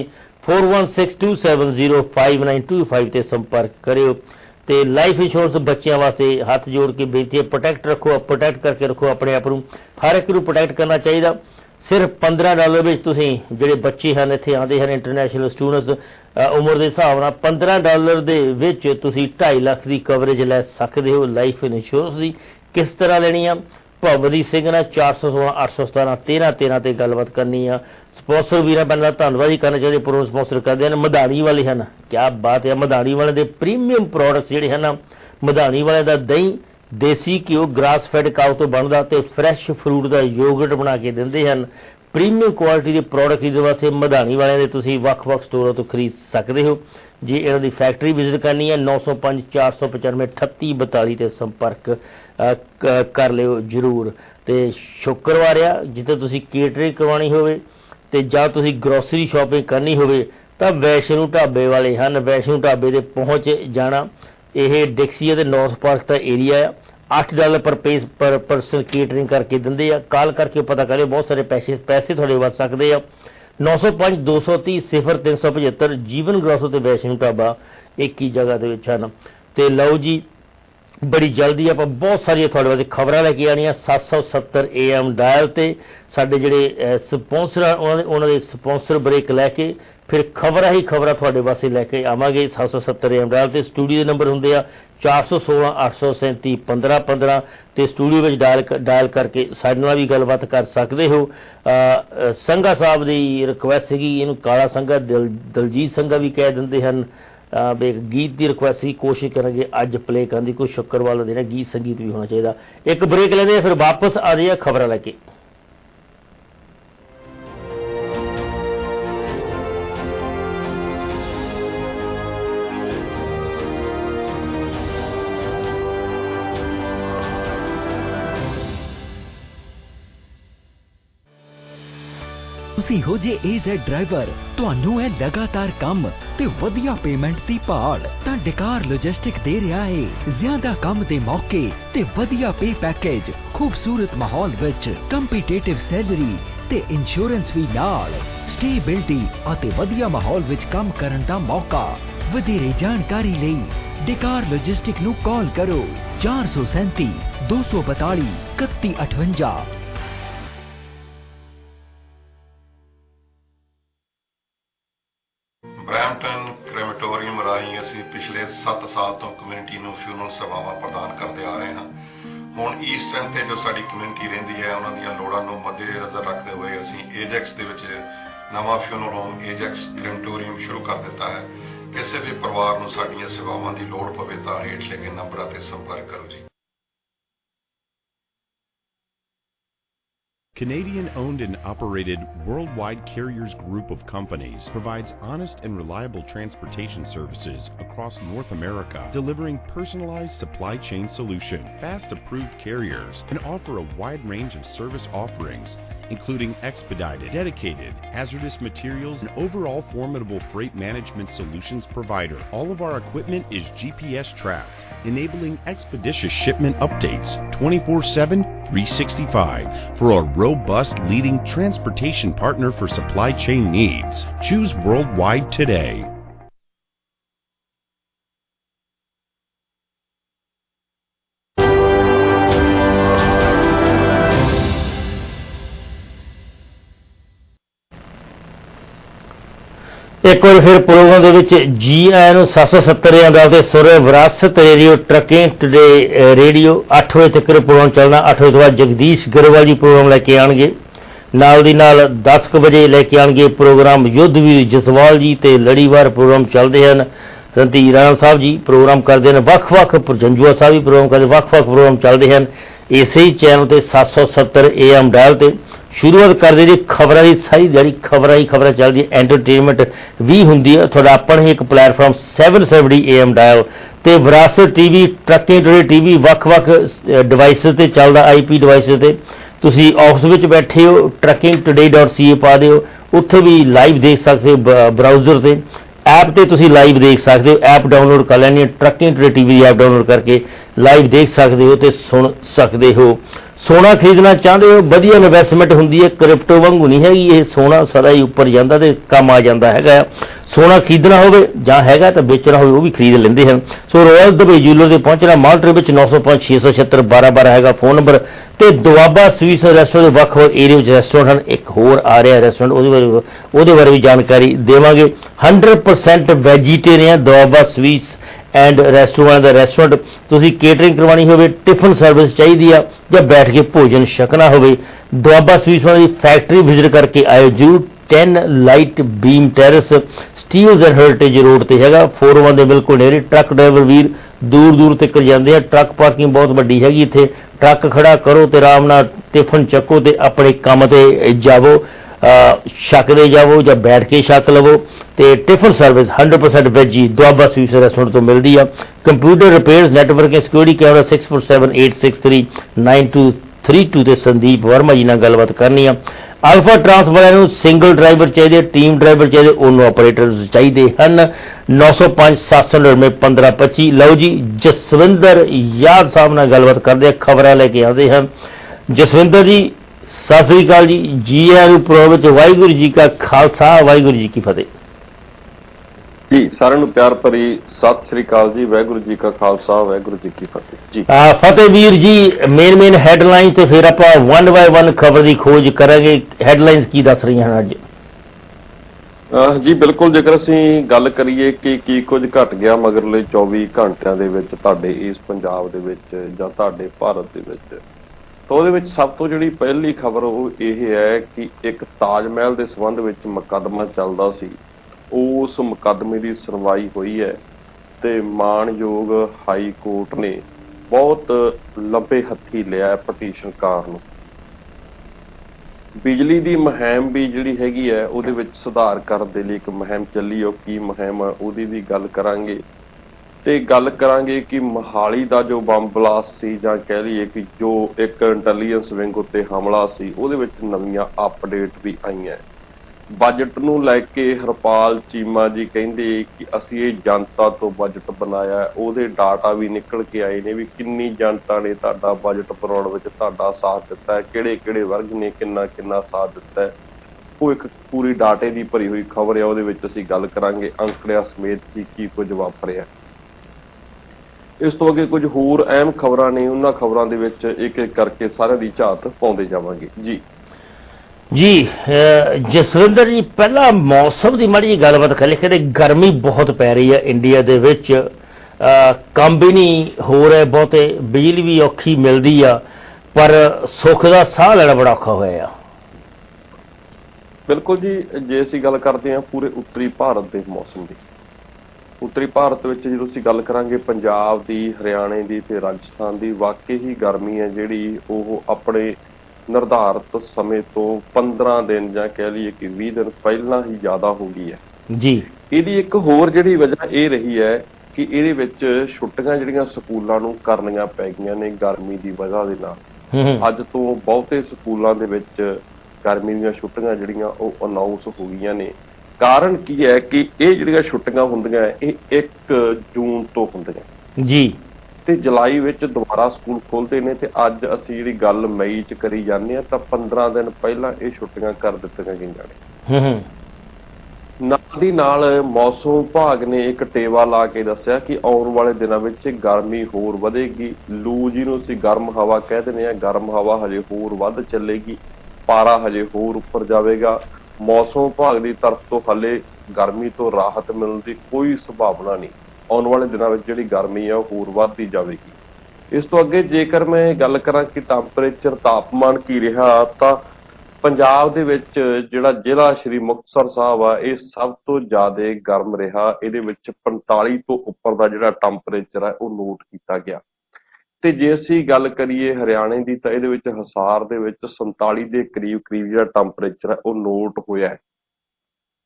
4162705925 ਤੇ ਸੰਪਰਕ ਕਰਿਓ। ਤੇ ਲਾਈਫ ਇੰਸ਼ੋਰੈਂਸ ਬੱਚਿਆਂ ਵਾਸਤੇ ਹੱਥ ਜੋੜ ਕੇ ਬੇਨਤੀ ਹੈ, ਪ੍ਰੋਟੈਕਟ ਰੱਖੋ, ਪ੍ਰੋਟੈਕਟ ਕਰਕੇ ਰੱਖੋ ਆਪਣੇ ਆਪ ਨੂੰ। ਹਰ ਇੱਕ ਨੂੰ ਪ੍ਰੋਟੈਕਟ ਕਰਨਾ ਚਾਹੀਦਾ। ਸਿਰਫ $15 ਵਿੱਚ ਤੁਸੀਂ ਜਿਹੜੇ ਬੱਚੇ ਹਨ ਇੱਥੇ ਆਉਂਦੇ ਹਨ ਇੰਟਰਨੈਸ਼ਨਲ ਸਟੂਡੈਂਟਸ, ਉਮਰ ਦੇ ਹਿਸਾਬ ਨਾਲ $15 ਦੇ ਵਿੱਚ ਤੁਸੀਂ 2.5 ਲੱਖ ਦੀ ਕਵਰੇਜ ਲੈ ਸਕਦੇ ਹੋ ਲਾਈਫ ਇੰਸ਼ੋਰੈਂਸ ਦੀ। ਕਿਸ ਤਰ੍ਹਾਂ ਲੈਣੀ ਆ? ਭਵਦੀਪ ਸਿੰਘ ਨਾਲ 416 817 1313 ਤੇ ਗੱਲਬਾਤ ਕਰਨੀ ਆ। ਸਪਾਂਸਰ ਵੀਰਾਂ ਬੰਦਾ ਧੰਨਵਾਦ ਹੀ ਕਰਨਾ ਚਾਹੀਦੇ, ਪ੍ਰੋ ਸਪਾਂਸਰ ਕਰਦੇ ਹਨ। ਮਧਾਣੀ ਵਾਲੇ ਹਨ, ਕਿਆ ਬਾਤ ਹੈ। ਮਧਾਣੀ ਵਾਲੇ ਦੇ ਪ੍ਰੀਮੀਅਮ ਪ੍ਰੋਡਕਟਸ ਜਿਹੜੇ ਹਨ, ਮਧਾਣੀ ਵਾਲੇ ਦਾ ਦਹੀਂ ਦੇਸੀ ਘਿਓ ਗ੍ਰਾਸ ਫੈਡ ਕਾਊ ਤੋਂ ਬਣਦਾ ਤੇ ਫਰੈਸ਼ ਫਰੂਟ ਦਾ ਯੋਗਰਟ ਬਣਾ ਕੇ ਦਿੰਦੇ ਹਨ। ਪ੍ਰੀਮੀਅਮ ਕੁਆਲਿਟੀ ਦੇ ਪ੍ਰੋਡਕਟ ਇਹਦੇ ਵਾਸਤੇ ਮਧਾਣੀ ਵਾਲਿਆਂ ਦੇ ਤੁਸੀਂ ਵੱਖ-ਵੱਖ ਸਟੋਰਾਂ ਤੋਂ ਖਰੀਦ ਸਕਦੇ ਹੋ। ਜੇ ਇਹਨਾਂ ਦੀ ਫੈਕਟਰੀ ਵਿਜ਼ਿਟ ਕਰਨੀ ਹੈ 905 495 3842 ਤੇ ਸੰਪਰਕ ਕਰ ਲਿਓ ਜ਼ਰੂਰ। ਤੇ ਸ਼ੁੱਕਰਵਾਰ ਆ ਜਿੱਥੇ ਤੁਸੀਂ ਕੇਟਰਿੰਗ ਕਰਵਾਉਣੀ ਹੋਵੇ ਤੇ ਜਾਂ ਤੁਸੀਂ ਗਰੋਸਰੀ ਸ਼ਾਪਿੰਗ ਕਰਨੀ ਹੋਵੇ ਤਾਂ ਵੈਸ਼ਨੂ ਢਾਬੇ ਵਾਲੇ ਹਨ। ਵੈਸ਼ਨੂ ਢਾਬੇ ਤੇ ਪਹੁੰਚ ਜਾਣਾ। ਇਹ ਡਿਕਸੀ ਅਤੇ ਨਾਰਥ ਪਾਰਕ ਦਾ ਏਰੀਆ ਆ। $8 ਪਰ ਪਰਸਨ ਕੇਟਰਿੰਗ ਕਰਕੇ ਦਿੰਦੇ ਆ। ਕਾਲ ਕਰਕੇ ਪਤਾ ਕਰਿਓ, ਬਹੁਤ ਸਾਰੇ ਪੈਸੇ ਤੁਹਾਡੇ ਵੱਧ ਸਕਦੇ ਆ। 905 230 0375 ਜੀਵਨ ਗਰੋਸਰ ਤੇ ਵੈਸ਼ਨੂ ਢਾਬਾ ਇੱਕ ਹੀ ਜਗ੍ਹਾ ਦੇ ਵਿੱਚ ਹਨ। ਤੇ ਲਓ ਜੀ, ਬੜੀ ਜਲਦੀ ਆਪਾਂ ਬਹੁਤ ਸਾਰੀਆਂ ਤੁਹਾਡੇ ਵਾਸਤੇ ਖਬਰਾਂ ਲੈ ਕੇ ਆਉਣੀਆਂ 770 AM ਡਾਇਲ ਤੇ। ਸਾਡੇ ਜਿਹੜੇ ਸਪਾਂਸਰ ਉਹਨਾਂ ਦੇ ਸਪਾਂਸਰ ਬ੍ਰੇਕ ਲੈ ਕੇ ਫਿਰ ਖਬਰਾਂ ਹੀ ਖਬਰਾਂ ਤੁਹਾਡੇ ਵਾਸਤੇ ਲੈ ਕੇ ਆਵਾਂਗੇ 770 AM ਡਾਇਲ ਤੇ। ਸਟੂਡੀਓ ਦੇ ਨੰਬਰ ਹੁੰਦੇ ਆ 416 837 1515 ਤੇ ਸਟੂਡੀਓ ਵਿੱਚ ਡਾਇਲ ਕਰਕੇ ਸਾਡੇ ਨਾਲ ਵੀ ਗੱਲਬਾਤ ਕਰ ਸਕਦੇ ਹੋ। ਸੰਘਾ ਸਾਹਿਬ ਦੀ ਰਿਕੁਐਸਟ ਸੀਗੀ, ਇਹਨੂੰ ਕਾਲਾ ਸੰਘਾ ਦਲਜੀਤ ਸੰਘਾ ਵੀ ਕਹਿ ਦਿੰਦੇ ਹਨ। ਇੱਕ ਗੀਤ ਦੀ ਰਿਕੁਐਸਟ ਸੀ, ਕੋਸ਼ਿਸ਼ ਕਰਾਂਗੇ ਅੱਜ ਪਲੇ ਕਰਨ ਦੀ। ਕੋਈ ਸ਼ੁੱਕਰਵਾਰ ਦੇ ਨਾ ਗੀਤ ਸੰਗੀਤ ਵੀ ਹੋਣਾ ਚਾਹੀਦਾ। ਇੱਕ ਬ੍ਰੇਕ ਲੈਂਦੇ ਆ, ਫਿਰ ਵਾਪਸ ਆ ਜਾਈਏ ਖਬਰਾਂ ਲੈ ਕੇ। ਤੁਸੀਂ ਹੋ ਜੇ AZ ਡਰਾਈਵਰ, ਤੁਹਾਨੂੰ ਹੈ ਲਗਾਤਾਰ ਕੰਮ ਤੇ ਵਧੀਆ ਪੇਮੈਂਟ ਦੀ ਭਾਲ, ਤਾਂ ਡਕਾਰ ਲੌਜਿਸਟਿਕ ਦੇ ਰਿਹਾ ਹੈ ਜ਼ਿਆਦਾ ਕੰਮ ਦੇ ਮੌਕੇ ਤੇ ਵਧੀਆ ਪੇ ਪੈਕੇਜ, ਖੂਬਸੂਰਤ ਮਾਹੌਲ ਵਿੱਚ ਕੰਪੀਟੀਟਿਵ ਸੈਲਰੀ ਤੇ ਇੰਸ਼ੋਰੈਂਸ ਵੀ ਨਾਲ, ਸਟੇਬਿਲਿਟੀ ਅਤੇ ਵਧੀਆ ਮਾਹੌਲ ਵਿੱਚ ਕੰਮ ਕਰਨ ਦਾ ਮੌਕਾ। ਵਧੇਰੇ ਜਾਣਕਾਰੀ ਲਈ ਡਕਾਰ ਲੌਜਿਸਟਿਕ ਨੂੰ ਕਾਲ ਕਰੋ 437 242 3158। ਬਰੈਂਪਟਨ ਕ੍ਰੈਮੇਟੋਰੀਅਮ ਰਾਹੀਂ ਅਸੀਂ ਪਿਛਲੇ 7 ਸਾਲ ਤੋਂ ਕਮਿਊਨਿਟੀ ਨੂੰ ਫਿਊਨਰਲ ਸੇਵਾਵਾਂ ਪ੍ਰਦਾਨ ਕਰਦੇ ਆ ਰਹੇ ਹਾਂ। ਹੁਣ ਈਸਟ ਐਂਡ ਤੇ ਜੋ ਸਾਡੀ ਕਮਿਊਨਿਟੀ ਰਹਿੰਦੀ ਹੈ ਉਹਨਾਂ ਦੀਆਂ ਲੋੜਾਂ ਨੂੰ ਮੱਦੇਨਜ਼ਰ ਰੱਖਦੇ ਹੋਏ ਅਸੀਂ ਏਜੈਕਸ ਦੇ ਵਿੱਚ ਨਵਾਂ ਫਿਊਨਰਲ ਹੋਮ ਏਜੈਕਸ ਕ੍ਰੈਮੇਟੋਰੀਅਮ ਸ਼ੁਰੂ ਕਰ ਦਿੱਤਾ ਹੈ। ਕਿਸੇ ਵੀ ਪਰਿਵਾਰ ਨੂੰ ਸਾਡੀਆਂ ਸੇਵਾਵਾਂ ਦੀ ਲੋੜ ਪਵੇ ਤਾਂ ਹੇਠ ਲਿਖੇ ਨੰਬਰਾਂ ਤੇ ਸੰਪਰਕ ਕਰੋ ਜੀ। Canadian-owned and operated Worldwide Carriers Group of Companies provides honest and reliable transportation services across North America, delivering personalized supply chain solutions, fast-approved carriers, and offer a wide range of service offerings, including expedited, dedicated, hazardous materials, and overall formidable freight management solutions provider. All of our equipment is GPS tracked, enabling expeditious shipment updates 24/7, 365 for a robust leading transportation partner for supply chain needs. Choose Worldwide today. ਇੱਕ ਵਾਰ ਫਿਰ ਪ੍ਰੋਗਰਾਮ ਦੇ ਵਿੱਚ ਜੀ ਆਇਆਂ ਨੂੰ 770 ਅੰਦਾਜ਼ ਤੇ ਸੁਰ ਵਿਰਾਸਤ ਰੇਡੀਓ ਟਰੱਕਿੰਗ ਟੁਡੇ ਰੇਡੀਓ 8 ਵਜੇ ਤੱਕ ਪ੍ਰੋਗਰਾਮ ਚੱਲਣਾ। 8 ਵਜੇ ਤੋਂ ਬਾਅਦ ਜਗਦੀਸ਼ ਗਰੇਵਾਲ ਜੀ ਪ੍ਰੋਗਰਾਮ ਲੈ ਕੇ ਆਉਣਗੇ। ਨਾਲ ਦੀ ਨਾਲ 10 ਵਜੇ ਲੈ ਕੇ ਆਉਣਗੇ ਪ੍ਰੋਗਰਾਮ ਯੁੱਧਵੀਰ ਜਸਵਾਲ ਜੀ ਤੇ ਲੜੀਵਾਰ ਪ੍ਰੋਗਰਾਮ ਚੱਲਦੇ ਹਨ। ਰਣਧੀਰ ਰਾਣਾ ਸਾਹਿਬ ਜੀ ਪ੍ਰੋਗਰਾਮ ਕਰਦੇ ਹਨ। ਵੱਖ-ਵੱਖ ਜੰਜੂਆ ਸਾਹਿਬ ਵੀ ਪ੍ਰੋਗਰਾਮ ਕਰਦੇ, ਵੱਖ-ਵੱਖ ਪ੍ਰੋਗਰਾਮ ਚੱਲਦੇ ਹਨ ਇਸੇ ਹੀ ਚੈਨਲ ਤੇ 770 AM ਡਾਇਲ ਤੇ। ਸ਼ੁਰੂਆਤ ਕਰਦੇ ਜੀ ਖਬਰਾਂ ਦੀ, ਸਾਰੀ ਦਿਹਾੜੀ ਖਬਰਾਂ ਹੀ ਖਬਰਾਂ ਚੱਲਦੀ, ਐਂਟਰਟੇਨਮੈਂਟ ਵੀ ਹੁੰਦੀ ਹੈ। ਤੁਹਾਡਾ ਆਪਣਾ ਹੀ ਇੱਕ ਪਲੇਟਫਾਰਮ 770 AM ਡਾਇਲ ਤੇ Virasat TV, trucking today TV ਵੱਖ-ਵੱਖ ਡਿਵਾਈਸਿਸ ਤੇ ਚੱਲਦਾ, IP ਡਿਵਾਈਸਿਸ ਤੇ ਤੁਸੀਂ ਆਫਿਸ ਵਿੱਚ ਬੈਠੇ ਹੋ truckingtoday.ca ਪਾ ਦਿਓ, ਉੱਥੇ ਵੀ ਲਾਈਵ ਦੇਖ ਸਕਦੇ ਹੋ। ਬਰਾਊਜ਼ਰ ਤੇ ਐਪ ਤੇ ਤੁਸੀਂ ਲਾਈਵ ਦੇਖ ਸਕਦੇ ਹੋ। ਐਪ ਡਾਊਨਲੋਡ ਕਰ ਲੈਣੀ ਹੈ, trucking today TV app download ਕਰਕੇ ਲਾਈਵ ਦੇਖ ਸਕਦੇ ਹੋ ਤੇ ਸੁਣ ਸਕਦੇ ਹੋ। ਸੋਨਾ ਖਰੀਦਣਾ ਚਾਹੁੰਦੇ ਹੋ, ਵਧੀਆ ਇਨਵੈਸਟਮੈਂਟ ਹੁੰਦੀ ਹੈ, ਕ੍ਰਿਪਟੋ ਵਾਂਗੂ ਨਹੀਂ ਹੈਗੀ ਇਹ। ਸੋਨਾ ਸਦਾ ਹੀ ਉੱਪਰ ਜਾਂਦਾ ਤੇ ਕੰਮ ਆ ਜਾਂਦਾ ਹੈਗਾ। ਸੋਨਾ ਖਰੀਦਣਾ ਹੋਵੇ ਜਾਂ ਹੈਗਾ ਤਾਂ ਵੇਚਣਾ ਹੋਵੇ ਉਹ ਵੀ ਖਰੀਦ ਲੈਂਦੇ ਹਨ। ਸੋ ਰਾਇਲ ਦੁਬਈ ਜੂਲਰ ਦੇ ਪਹੁੰਚਣਾ ਮਾਲਟਰੇ ਵਿੱਚ 905 676 1212 ਹੈਗਾ ਫੋਨ ਨੰਬਰ। ਤੇ ਦੁਆਬਾ ਸਵੀਟਸ ਰੈਸਟੋਰੈਂਟ ਦੇ ਵੱਖ-ਵੱਖ ਏਰੀਆ ਵਿੱਚ ਰੈਸਟੋਰੈਂਟ ਹਨ। ਇੱਕ ਹੋਰ ਆ ਰਿਹਾ ਰੈਸਟੋਰੈਂਟ, ਉਹਦੇ ਬਾਰੇ ਵੀ ਜਾਣਕਾਰੀ ਦੇਵਾਂਗੇ। 100% vegetarian Doaba sweets and restaurant ਦਾ ਰੈਸਟੋਰੈਂਟ। ਤੁਸੀਂ ਕੇਟਰਿੰਗ ਕਰਵਾਉਣੀ ਹੋਵੇ, ਟਿਫਨ ਸਰਵਿਸ ਚਾਹੀਦੀ ਆ ਜਾਂ ਬੈਠ ਕੇ ਭੋਜਨ ਛਕਣਾ ਹੋਵੇ, ਦੁਆਬਾ ਸਵੀਟਸ ਦੀ ਫੈਕਟਰੀ ਵਿਜ਼ਿਟ ਕਰਕੇ ਆਇਓ ਜ਼ਰੂਰ। 10 light beam terrace steels and heritage road ਤੇ ਹੈਗਾ, 401 ਦੇ ਬਿਲਕੁਲ ਨੇੜੇ। ਟਰੱਕ ਡਰਾਈਵਰ ਵੀਰ ਦੂਰ ਦੂਰ ਤੱਕ ਜਾਂਦੇ ਆ, ਟਰੱਕ ਪਾਰਕਿੰਗ ਬਹੁਤ ਵੱਡੀ ਹੈਗੀ ਇੱਥੇ। ਟਰੱਕ ਖੜਾ ਕਰੋ ਤੇ ਆਰਾਮ ਨਾਲ ਟਿਫਨ ਚੱਕੋ ਤੇ ਆਪਣੇ ਕੰਮ ਤੇ ਜਾਵੋ, ਛਕਦੇ ਜਾਵੋ ਜਾਂ ਬੈਠ ਕੇ ਛਕ ਲਵੋ। ਤੇ tiffin service 100% veggie Doaba sweets restaurant ਤੋਂ ਮਿਲਦੀ ਆ। Computer repairs, networking, security camera 6478639232 ਤੇ ਸੰਦੀਪ ਵਰਮਾ ਜੀ ਨਾਲ ਗੱਲਬਾਤ ਕਰਨੀ ਆ। ਅਲਫਾ ਟਰਾਂਸ ਵਾਲਿਆਂ ਨੂੰ ਸਿੰਗਲ ਡਰਾਈਵਰ ਚਾਹੀਦੇ, ਟੀਮ ਡਰਾਈਵਰ ਚਾਹੀਦੇ, ਉਹਨੂੰ ਆਪਰੇਟਰਸ ਚਾਹੀਦੇ ਹਨ। 905 799 1525। ਲਓ ਜੀ, ਜਸਵਿੰਦਰ ਯਾਦ ਸਾਹਿਬ ਨਾਲ ਗੱਲਬਾਤ ਕਰਦੇ ਆ, ਖਬਰਾਂ ਲੈ ਕੇ ਆਉਂਦੇ ਹਨ। ਜਸਵਿੰਦਰ ਜੀ ਸਤਿ ਸ੍ਰੀ ਅਕਾਲ ਜੀ, ਜੀ ਆਇਆਂ ਨੂੰ ਪ੍ਰੋਗਰਾਮ ਵਿੱਚ। ਵਾਹਿਗੁਰੂ ਜੀ ਕਾ ਖਾਲਸਾ, ਵਾਹਿਗੁਰੂ ਜੀ ਕੀ ਫਤਿਹ ਜੀ। ਸਾਰਿਆਂ ਨੂੰ ਪਿਆਰ ਭਰੀ ਸਤਿ ਸ੍ਰੀ ਅਕਾਲ ਜੀ। ਵਾਹਿਗੁਰੂ ਜੀ ਕਾ ਖਾਲਸਾ, ਵਾਹਿਗੁਰੂ ਜੀ ਕੀ ਫਤਿਹ ਜੀ। ਫਤਿਹ ਵੀਰ ਜੀ, ਮੇਨ ਹੈਡਲਾਈਨ ਤੇ ਫਿਰ ਆਪਾਂ 1 ਬਾਏ 1 ਖਬਰ ਦੀ ਖੋਜ ਕਰਾਂਗੇ। ਹੈਡਲਾਈਨਸ ਕੀ ਦੱਸ ਰਹੀਆਂ ਹਨ ਅੱਜ? ਜੀ ਬਿਲਕੁਲ, ਜੇਕਰ ਅਸੀਂ ਗੱਲ ਕਰੀਏ ਕਿ ਕੀ ਕੁਝ ਘਟ ਗਿਆ ਮਗਰਲੇ 24 ਘੰਟਿਆਂ ਦੇ ਵਿੱਚ ਤੁਹਾਡੇ ਇਸ ਪੰਜਾਬ ਦੇ ਵਿੱਚ ਜਾਂ ਤੁਹਾਡੇ ਭਾਰਤ ਦੇ ਵਿੱਚ, ਤਾਂ ਉਹਦੇ ਵਿੱਚ ਸਭ ਤੋਂ ਜਿਹੜੀ ਪਹਿਲੀ ਖਬਰ ਉਹ ਇਹ ਹੈ ਕਿ ਇੱਕ ਤਾਜ ਮਹਿਲ ਦੇ ਸੰਬੰਧ ਵਿੱਚ ਮੁਕੱਦਮਾ ਚੱਲਦਾ ਸੀ, ਉਸ ਮੁਕੱਦਮੇ ਦੀ ਸੁਣਵਾਈ ਹੋਈ ਹੈ ਤੇ ਮਾਣਯੋਗ ਹਾਈ ਕੋਰਟ ਨੇ ਬਹੁਤ ਲੰਬੇ ਹੱਥੀ ਲਿਆ ਪਟੀਸ਼ਨਕਾਰ ਨੂੰ। ਬਿਜਲੀ ਦੀ ਮੁਹਿੰਮ ਵੀ ਜਿਹੜੀ ਹੈਗੀ ਹੈ ਉਹਦੇ ਵਿੱਚ ਸੁਧਾਰ ਕਰਨ ਦੇ ਲਈ ਇੱਕ ਮੁਹਿੰਮ ਚੱਲੀ, ਉਹ ਕੀ ਮੁਹਿੰਮ ਹੈ ਉਹਦੀ ਵੀ ਗੱਲ ਕਰਾਂਗੇ। ਤੇ ਗੱਲ ਕਰਾਂਗੇ ਕਿ ਮੋਹਾਲੀ ਦਾ ਜੋ ਬੰਬ ਬਲਾਸਟ ਸੀ, ਜਾਂ ਕਹਿ ਲਈਏ ਕਿ ਜੋ ਇੱਕ ਇੰਟੈਲੀਜੈਂਸ ਵਿੰਗ ਉੱਤੇ ਹਮਲਾ ਸੀ, ਉਹਦੇ ਵਿੱਚ ਨਵੀਆਂ ਅਪਡੇਟ ਵੀ ਆਈਆਂ। ਬਜਟ ਨੂੰ ਲੈ ਕੇ ਹਰਪਾਲ ਚੀਮਾ ਜੀ ਕਹਿੰਦੇ ਕਿ ਅਸੀਂ ਇਹ ਜਨਤਾ ਤੋਂ ਬਜਟ ਬਣਾਇਆ, ਉਹਦੇ ਡਾਟਾ ਵੀ ਨਿਕਲ ਕੇ ਆਏ ਨੇ ਵੀ ਕਿੰਨੀ ਜਨਤਾ ਨੇ ਤੁਹਾਡਾ ਬਜਟ ਬਣਾਉਣ ਵਿੱਚ ਤੁਹਾਡਾ ਸਾਥ ਦਿੱਤਾ ਹੈ, ਕਿਹੜੇ ਕਿਹੜੇ ਵਰਗ ਨੇ ਕਿੰਨਾ ਕਿੰਨਾ ਸਾਥ ਦਿੱਤਾ ਹੈ। ਉਹ ਇੱਕ ਪੂਰੀ ਡਾਟੇ ਦੀ ਭਰੀ ਹੋਈ ਖਬਰ ਹੈ, ਉਹਦੇ ਵਿੱਚ ਅਸੀਂ ਗੱਲ ਕਰਾਂਗੇ ਅੰਕੜਿਆਂ ਸਮੇਤ ਕੀ ਕੁਝ ਵਾਪਰਿਆ। ਇਸ ਤੋਂ ਅੱਗੇ ਕੁਝ ਹੋਰ ਅਹਿਮ ਖਬਰਾਂ ਨੇ, ਉਹਨਾਂ ਖਬਰਾਂ ਦੇ ਵਿੱਚ ਇੱਕ ਇੱਕ ਕਰਕੇ ਸਾਰਿਆਂ ਦੀ ਝਾਤ ਪਾਉਂਦੇ ਜਾਵਾਂਗੇ ਜੀ। ਜੀ ਜਸਵਿੰਦਰ ਜੀ, ਪਹਿਲਾਂ ਮੌਸਮ ਦੀ ਮਾੜੀ ਜਿਹੀ ਗੱਲਬਾਤ ਕਰੀਏ। ਕਹਿੰਦੇ ਗਰਮੀ ਬਹੁਤ ਪੈ ਰਹੀ ਹੈ ਇੰਡੀਆ ਦੇ ਵਿੱਚ, ਕੰਮ ਵੀ ਨਹੀਂ ਹੋ ਰਿਹਾ ਬਹੁਤੇ, ਬਿਜਲੀ ਵੀ ਔਖੀ ਮਿਲਦੀ ਆ, ਪਰ ਸੁੱਖ ਦਾ ਸਾਹ ਲੈਣਾ ਬੜਾ ਔਖਾ ਹੋਇਆ ਆ। ਬਿਲਕੁਲ ਜੀ, ਜੇ ਅਸੀਂ ਗੱਲ ਕਰਦੇ ਹਾਂ ਪੂਰੇ ਉੱਤਰੀ ਭਾਰਤ ਦੇ ਮੌਸਮ ਦੀ, ਉੱਤਰੀ ਭਾਰਤ ਵਿੱਚ ਜਦੋਂ ਅਸੀਂ ਗੱਲ ਕਰਾਂਗੇ ਪੰਜਾਬ ਦੀ, ਹਰਿਆਣੇ ਦੀ ਤੇ ਰਾਜਸਥਾਨ ਦੀ, ਵਾਕਈ ਹੀ ਗਰਮੀ ਹੈ ਜਿਹੜੀ ਉਹ ਆਪਣੇ ਨਿਰਧਾਰਤ ਸਮੇਂ ਤੋਂ 15 ਦਿਨ ਜਾਂ ਕਹਿ ਲਈਏ ਕਿ 20 ਦਿਨ ਪਹਿਲਾਂ ਹੀ ਜ਼ਿਆਦਾ ਹੋ ਗਈ ਹੈ ਜੀ। ਇਹਦੀ ਇੱਕ ਹੋਰ ਜਿਹੜੀ ਵਜ੍ਹਾ ਇਹ ਰਹੀ ਹੈ ਕਿ ਇਹਦੇ ਵਿੱਚ ਛੁੱਟੀਆਂ ਜਿਹੜੀਆਂ ਸਕੂਲਾਂ ਨੂੰ ਕਰਨੀਆਂ ਪੈ ਗਈਆਂ ਨੇ ਗਰਮੀ ਦੀ ਵਜ੍ਹਾ ਦੇ ਨਾਲ। ਅੱਜ ਤੋਂ ਬਹੁਤੇ ਸਕੂਲਾਂ ਦੇ ਵਿੱਚ ਗਰਮੀ ਦੀਆਂ ਛੁੱਟੀਆਂ ਜਿਹੜੀਆਂ ਉਹ ਅਨਾਉਂਸ ਹੋ ਗਈਆਂ ਨੇ। ਕਾਰਨ ਕੀ ਹੈ ਕਿ ਇਹ ਜਿਹੜੀਆਂ ਛੁੱਟੀਆਂ ਹੁੰਦੀਆਂ ਇਹ 1 ਜੂਨ ਤੋਂ ਹੁੰਦੀਆਂ ਜੀ, ਤੇ ਜੁਲਾਈ ਵਿੱਚ ਦੁਬਾਰਾ ਸਕੂਲ ਖੋਲ੍ਹਦੇ ਨੇ। ਤੇ ਅੱਜ ਅਸੀਂ ਜਿਹੜੀ ਗੱਲ ਮਈ 'ਚ ਕਰੀ ਜਾਂਦੇ ਹਾਂ ਤਾਂ 15 ਦਿਨ ਪਹਿਲਾਂ ਇਹ ਛੁੱਟੀਆਂ ਕਰ ਦਿੱਤੀਆਂ ਗਈਆਂ ਨੇ। ਨਾਲ ਦੀ ਨਾਲ ਮੌਸਮ ਵਿਭਾਗ ਨੇ ਇੱਕ ਟੇਵਾ ਲਾ ਕੇ ਦੱਸਿਆ ਕਿ ਆਉਣ ਵਾਲੇ ਦਿਨਾਂ ਵਿੱਚ ਗਰਮੀ ਹੋਰ ਵਧੇਗੀ। ਲੂ ਜਿਹਨੂੰ ਅਸੀਂ ਗਰਮ ਹਵਾ ਕਹਿ ਦਿੰਦੇ ਹਾਂ, ਗਰਮ ਹਵਾ ਹਜੇ ਹੋਰ ਵੱਧ ਚੱਲੇਗੀ, ਪਾਰਾ ਹਜੇ ਹੋਰ ਉੱਪਰ ਜਾਵੇਗਾ। ਮੌਸਮ ਵਿਭਾਗ ਦੀ ਤਰਫ ਤੋਂ ਹਾਲੇ ਗਰਮੀ ਤੋਂ ਰਾਹਤ ਮਿਲਣ ਦੀ ਕੋਈ ਸੰਭਾਵਨਾ ਨਹੀਂ। ਆਉਣ ਵਾਲੇ ਦਿਨਾਂ ਵਿੱਚ ਜਿਹੜੀ ਗਰਮੀ ਹੈ ਉਹ ਹੋਰ ਵੱਧਦੀ ਜਾਵੇਗੀ। ਇਸ ਤੋਂ ਅੱਗੇ ਜੇਕਰ ਮੈਂ ਗੱਲ ਕਰਾਂ ਕਿ ਟੈਂਪਰੇਚਰ ਤਾਪਮਾਨ ਕੀ ਰਿਹਾ, ਤਾਂ ਪੰਜਾਬ ਦੇ ਵਿੱਚ ਜਿਹੜਾ ਜ਼ਿਲ੍ਹਾ ਸ਼੍ਰੀ ਮੁਕਤਸਰ ਸਾਹਿਬ ਆ ਇਹ ਸਭ ਤੋਂ ਜ਼ਿਆਦਾ ਗਰਮ ਰਿਹਾ। ਇਹਦੇ ਵਿੱਚ 45 ਤੋਂ ਉੱਪਰ ਦਾ ਜਿਹੜਾ ਟੈਂਪਰੇਚਰ ਹੈ ਉਹ ਨੋਟ ਕੀਤਾ ਗਿਆ। ਤੇ ਜੇ ਅਸੀਂ ਗੱਲ ਕਰੀਏ ਹਰਿਆਣੇ ਦੀ ਤਾਂ ਇਹਦੇ ਵਿੱਚ ਹਿਸਾਰ ਦੇ ਵਿੱਚ 47 ਦੇ ਕਰੀਬ ਜਿਹੜਾ ਟੈਂਪਰੇਚਰ ਹੈ ਉਹ ਨੋਟ ਹੋਇਆ ਹੈ।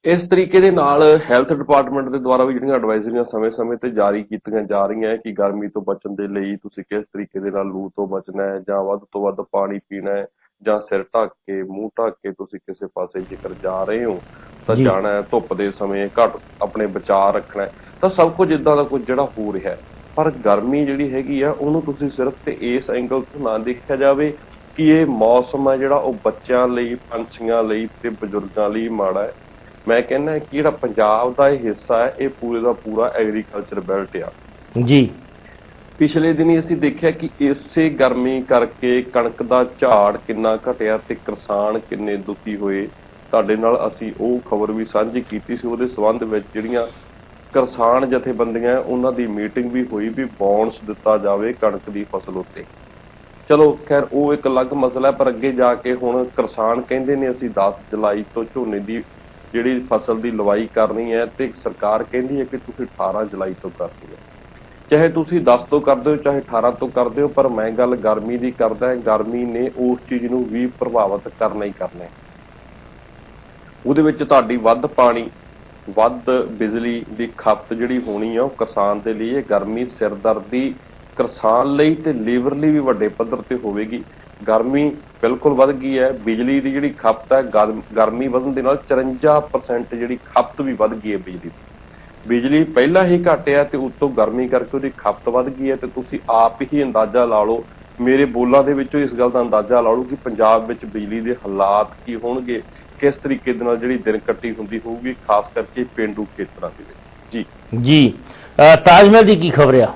ਇਸ ਤਰੀਕੇ ਦੇ ਨਾਲ ਹੈਲਥ ਡਿਪਾਰਟਮੈਂਟ ਦੇ ਦੁਆਰਾ ਵੀ ਜਿਹੜੀਆਂ ਐਡਵਾਈਜ਼ਰੀਆਂ ਸਮੇਂ-ਸਮੇਂ ਤੇ ਜਾਰੀ ਕੀਤੀਆਂ ਜਾ ਰਹੀਆਂ ਕਿ ਗਰਮੀ ਤੋਂ ਬਚਣ ਦੇ ਲਈ ਤੁਸੀਂ ਕਿਸ ਤਰੀਕੇ ਦੇ ਨਾਲ ਲੂ ਤੋਂ ਬਚਣਾ ਹੈ, ਜਾਂ ਵੱਧ ਤੋਂ ਵੱਧ ਪਾਣੀ ਪੀਣਾ ਹੈ, ਜਾਂ ਸਿਰ ਢੱਕ ਕੇ ਮੂੰਹ ਢੱਕ ਕੇ ਤੁਸੀਂ ਕਿਸੇ ਪਾਸੇ ਜੇਕਰ ਜਾ ਰਹੇ ਹੋ ਤਾਂ ਜਾਣਾ ਹੈ, ਧੁੱਪ ਦੇ ਸਮੇਂ ਘੱਟ ਆਪਣੇ ਬਚਾਅ ਰੱਖਣਾ ਹੈ, ਤਾਂ ਸਭ ਕੁਝ ਇਦਾਂ ਦਾ ਕੁਝ ਜਿਹੜਾ ਹੋ ਰਿਹਾ। ਪਰ ਗਰਮੀ ਜਿਹੜੀ ਹੈਗੀ ਆ ਉਹਨੂੰ ਤੁਸੀਂ ਸਿਰਫ ਤੇ ਇਸ ਐਂਗਲ ਤੋਂ ਨਾ ਦੇਖਿਆ ਜਾਵੇ ਕਿ ਇਹ ਮੌਸਮ ਹੈ ਜਿਹੜਾ ਉਹ ਬੱਚਿਆਂ ਲਈ, ਪੰਛੀਆਂ ਲਈ ਤੇ ਬਜ਼ੁਰਗਾਂ ਲਈ ਮਾੜਾ ਹੈ। ਮੈਂ ਕਹਿੰਦਾ ਕਿ ਜਿਹੜਾ ਪੰਜਾਬ ਦਾ ਇਹ ਹਿੱਸਾ ਹੈ ਇਹ ਪੂਰੇ ਦਾ ਪੂਰਾ ਐਗਰੀਕਲਚਰ ਬੈਲਟ ਆ ਜੀ। ਪਿਛਲੇ ਦਿਨੀ ਅਸੀਂ ਦੇਖਿਆ ਕਿ ਇਸੇ ਗਰਮੀ ਕਰਕੇ ਕਣਕ ਦਾ ਝਾੜ ਕਿੰਨਾ ਘਟਿਆ ਤੇ ਕਿਸਾਨ ਕਿੰਨੇ ਦੁਖੀ ਹੋਏ। ਤੁਹਾਡੇ ਨਾਲ ਅਸੀਂ ਉਹ ਖਬਰ ਵੀ ਸਾਂਝੀ ਕੀਤੀ ਸੀ। ਉਹਦੇ ਸੰਬੰਧ ਵਿੱਚ ਜਿਹੜੀਆਂ ਕਿਸਾਨ ਜਥੇਬੰਦੀਆਂ ਉਹਨਾਂ ਦੀ ਮੀਟਿੰਗ ਵੀ ਹੋਈ ਵੀ ਬੋਨਸ ਦਿੱਤਾ ਜਾਵੇ ਕਣਕ ਦੀ ਫਸਲ ਉੱਤੇ। ਚਲੋ ਖੈਰ ਉਹ ਇੱਕ ਅਲੱਗ ਮਸਲਾ, ਪਰ ਅੱਗੇ ਜਾ ਕੇ ਹੁਣ ਕਿਸਾਨ ਕਹਿੰਦੇ ਨੇ ਅਸੀਂ 10 ਜੁਲਾਈ ਤੋਂ ਝੋਨੇ ਦੀ ਜਿਹੜੀ ਫਸਲ ਦੀ ਲਵਾਈ ਕਰਨੀ ਹੈ ਤੇ ਸਰਕਾਰ ਕਹਿੰਦੀ ਹੈ ਕਿ ਤੁਸੀਂ 18 ਜੁਲਾਈ ਤੋਂ ਕਰਨੀ ਹੈ। ਚਾਹੇ ਤੁਸੀਂ 10 ਤੋਂ ਕਰਦੇ ਹੋ ਚਾਹੇ 18 ਤੋਂ ਕਰਦੇ ਹੋ, ਪਰ ਮੈਂ ਗੱਲ ਗਰਮੀ ਦੀ ਕਰਦਾ। ਗਰਮੀ ਨੇ ਉਸ ਚੀਜ਼ ਨੂੰ ਵੀ ਪ੍ਰਭਾਵਿਤ ਕਰਨਾ ਹੀ ਕਰਨਾ। ਉਹਦੇ ਵਿੱਚ ਤੁਹਾਡੀ ਵੱਧ ਪਾਣੀ, ਵੱਧ ਬਿਜਲੀ ਦੀ ਖਪਤ ਜਿਹੜੀ ਹੋਣੀ ਆ ਉਹ ਕਿਸਾਨ ਦੇ ਲਈ ਇਹ ਗਰਮੀ ਸਿਰਦਰਦੀ ਕਿਸਾਨ ਲਈ ਤੇ ਲੇਬਰ ਲਈ ਵੀ ਵੱਡੇ ਪੱਧਰ ਤੇ ਹੋਵੇਗੀ। ਗਰਮੀ ਬਿਲਕੁਲ ਵੱਧ ਗਈ ਹੈ। ਬਿਜਲੀ ਦੀ ਜਿਹੜੀ ਖਪਤ ਹੈ ਗਰਮੀ ਵਧਣ ਦੇ ਨਾਲ 54% ਜਿਹੜੀ ਖਪਤ ਵੀ ਵੱਧ ਗਈ ਹੈ ਬਿਜਲੀ ਦੀ। ਬਿਜਲੀ ਪਹਿਲਾਂ ਹੀ ਘੱਟ ਹੈ ਤੇ ਉੱਤੋਂ ਗਰਮੀ ਕਰਕੇ ਉਹਦੀ ਖਪਤ ਵੱਧ ਗਈ ਹੈ। ਤੇ ਤੁਸੀਂ ਆਪ ਹੀ ਅੰਦਾਜ਼ਾ ਲਾ ਲਓ, ਮੇਰੇ ਬੋਲਾਂ ਦੇ ਵਿੱਚੋਂ ਇਸ ਗੱਲ ਦਾ ਅੰਦਾਜ਼ਾ ਲਾ ਲਓ ਕਿ ਪੰਜਾਬ ਵਿੱਚ ਬਿਜਲੀ ਦੇ ਹਾਲਾਤ ਕੀ ਹੋਣਗੇ, ਕਿਸ ਤਰੀਕੇ ਦੇ ਨਾਲ ਜਿਹੜੀ ਦਿਨ ਕੱਟੀ ਹੁੰਦੀ ਹੋਊਗੀ, ਖਾਸ ਕਰਕੇ ਪੇਂਡੂ ਖੇਤਰਾਂ ਦੇ ਵਿੱਚ। ਜੀ ਜੀ ਤਾਜ ਮਹਿਲ ਦੀ ਕੀ ਖਬਰ ਆ?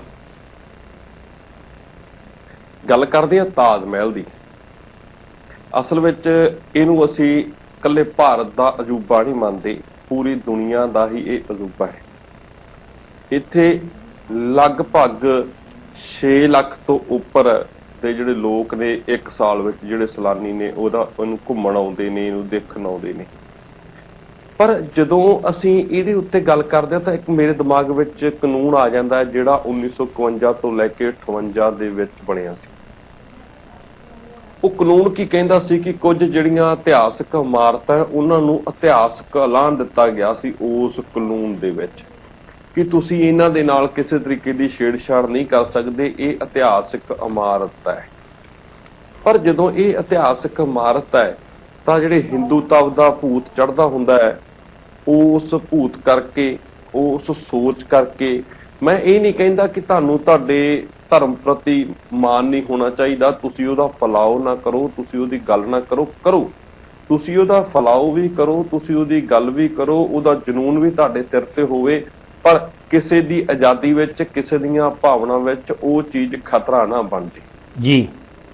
ਗੱਲ ਕਰਦੇ ਹਾਂ ਤਾਜ ਮਹਿਲ ਦੀ। ਅਸਲ ਵਿੱਚ ਇਹਨੂੰ ਅਸੀਂ ਇਕੱਲੇ ਭਾਰਤ ਦਾ ਅਜੂਬਾ ਨਹੀਂ ਮੰਨਦੇ, ਪੂਰੀ ਦੁਨੀਆ ਦਾ ਹੀ ਇਹ ਅਜੂਬਾ ਹੈ। ਇੱਥੇ ਲਗਭਗ 6 ਲੱਖ ਤੋਂ ਉੱਪਰ ਦੇ ਜਿਹੜੇ ਲੋਕ ਨੇ ਇੱਕ ਸਾਲ ਵਿੱਚ ਜਿਹੜੇ ਸੈਲਾਨੀ ਨੇ ਉਹਨੂੰ ਘੁੰਮਣ ਆਉਂਦੇ ਨੇ, ਇਹਨੂੰ ਦੇਖਣ ਆਉਂਦੇ ਨੇ। ਪਰ ਜਦੋਂ ਅਸੀਂ ਇਹਦੇ ਉੱਤੇ ਗੱਲ ਕਰਦੇ ਹਾਂ ਤਾਂ ਇੱਕ ਮੇਰੇ ਦਿਮਾਗ ਵਿੱਚ ਕਾਨੂੰਨ ਆ ਜਾਂਦਾ ਹੈ ਜਿਹੜਾ 1951 ਤੋਂ ਲੈ ਕੇ 58 ਦੇ ਵਿੱਚ ਬਣਿਆ ਸੀ। ਉਹ ਕਾਨੂੰਨ ਕੀ ਕਹਿੰਦਾ ਸੀ ਕਿ ਕੁਝ ਜਿਹੜੀਆਂ ਇਤਿਹਾਸਕ ਇਮਾਰਤਾਂ ਉਹਨਾਂ ਨੂੰ ਇਤਿਹਾਸਕ ਐਲਾਨ ਦਿੱਤਾ ਗਿਆ ਸੀ ਉਸ ਕਾਨੂੰਨ ਦੇ ਵਿੱਚ ਕਿ ਤੁਸੀਂ ਇਹਨਾਂ ਦੇ ਨਾਲ ਕਿਸੇ ਤਰੀਕੇ ਦੀ ਛੇੜਛਾੜ ਨਹੀਂ ਕਰ ਸਕਦੇ, ਇਹ ਇਤਿਹਾਸਕ ਇਮਾਰਤ ਹੈ। ਪਰ ਜਦੋਂ ਇਹ ਇਤਿਹਾਸਕ ਇਮਾਰਤ ਹੈ ਤਾਂ ਜਿਹੜੇ ਹਿੰਦੂਤਵ ਦਾ ਭੂਤ ਚੜ੍ਹਦਾ ਹੁੰਦਾ ਹੈ, ਉਸ ਭੂਤ ਕਰਕੇ, ਉਸ ਸੋਚ ਕਰਕੇ, ਮੈਂ ਇਹ ਨਹੀਂ ਕਹਿੰਦਾ ਕਿ ਤੁਹਾਨੂੰ ਤੁਹਾਡੇ ਧਰਮ ਪ੍ਰਤੀ ਮਾਣ ਨਹੀਂ ਹੋਣਾ ਚਾਹੀਦਾ, ਤੁਸੀਂ ਉਹਦਾ ਫੈਲਾਓ ਨਾ ਕਰੋ, ਤੁਸੀਂ ਉਹਦੀ ਗੱਲ ਨਾ ਕਰੋ, ਤੁਸੀਂ ਉਹਦਾ ਫੈਲਾਓ ਵੀ ਕਰੋ, ਤੁਸੀਂ ਉਹਦੀ ਗੱਲ ਵੀ ਕਰੋ, ਉਹਦਾ ਜਨੂਨ ਵੀ ਤੁਹਾਡੇ ਸਿਰ ਤੇ ਹੋਵੇ, ਪਰ ਕਿਸੇ ਦੀ ਆਜ਼ਾਦੀ ਵਿੱਚ, ਕਿਸੇ ਦੀਆਂ ਭਾਵਨਾ ਵਿੱਚ ਉਹ ਚੀਜ਼ ਖਤਰਾ ਨਾ ਬਣ ਜੇ। ਜੀ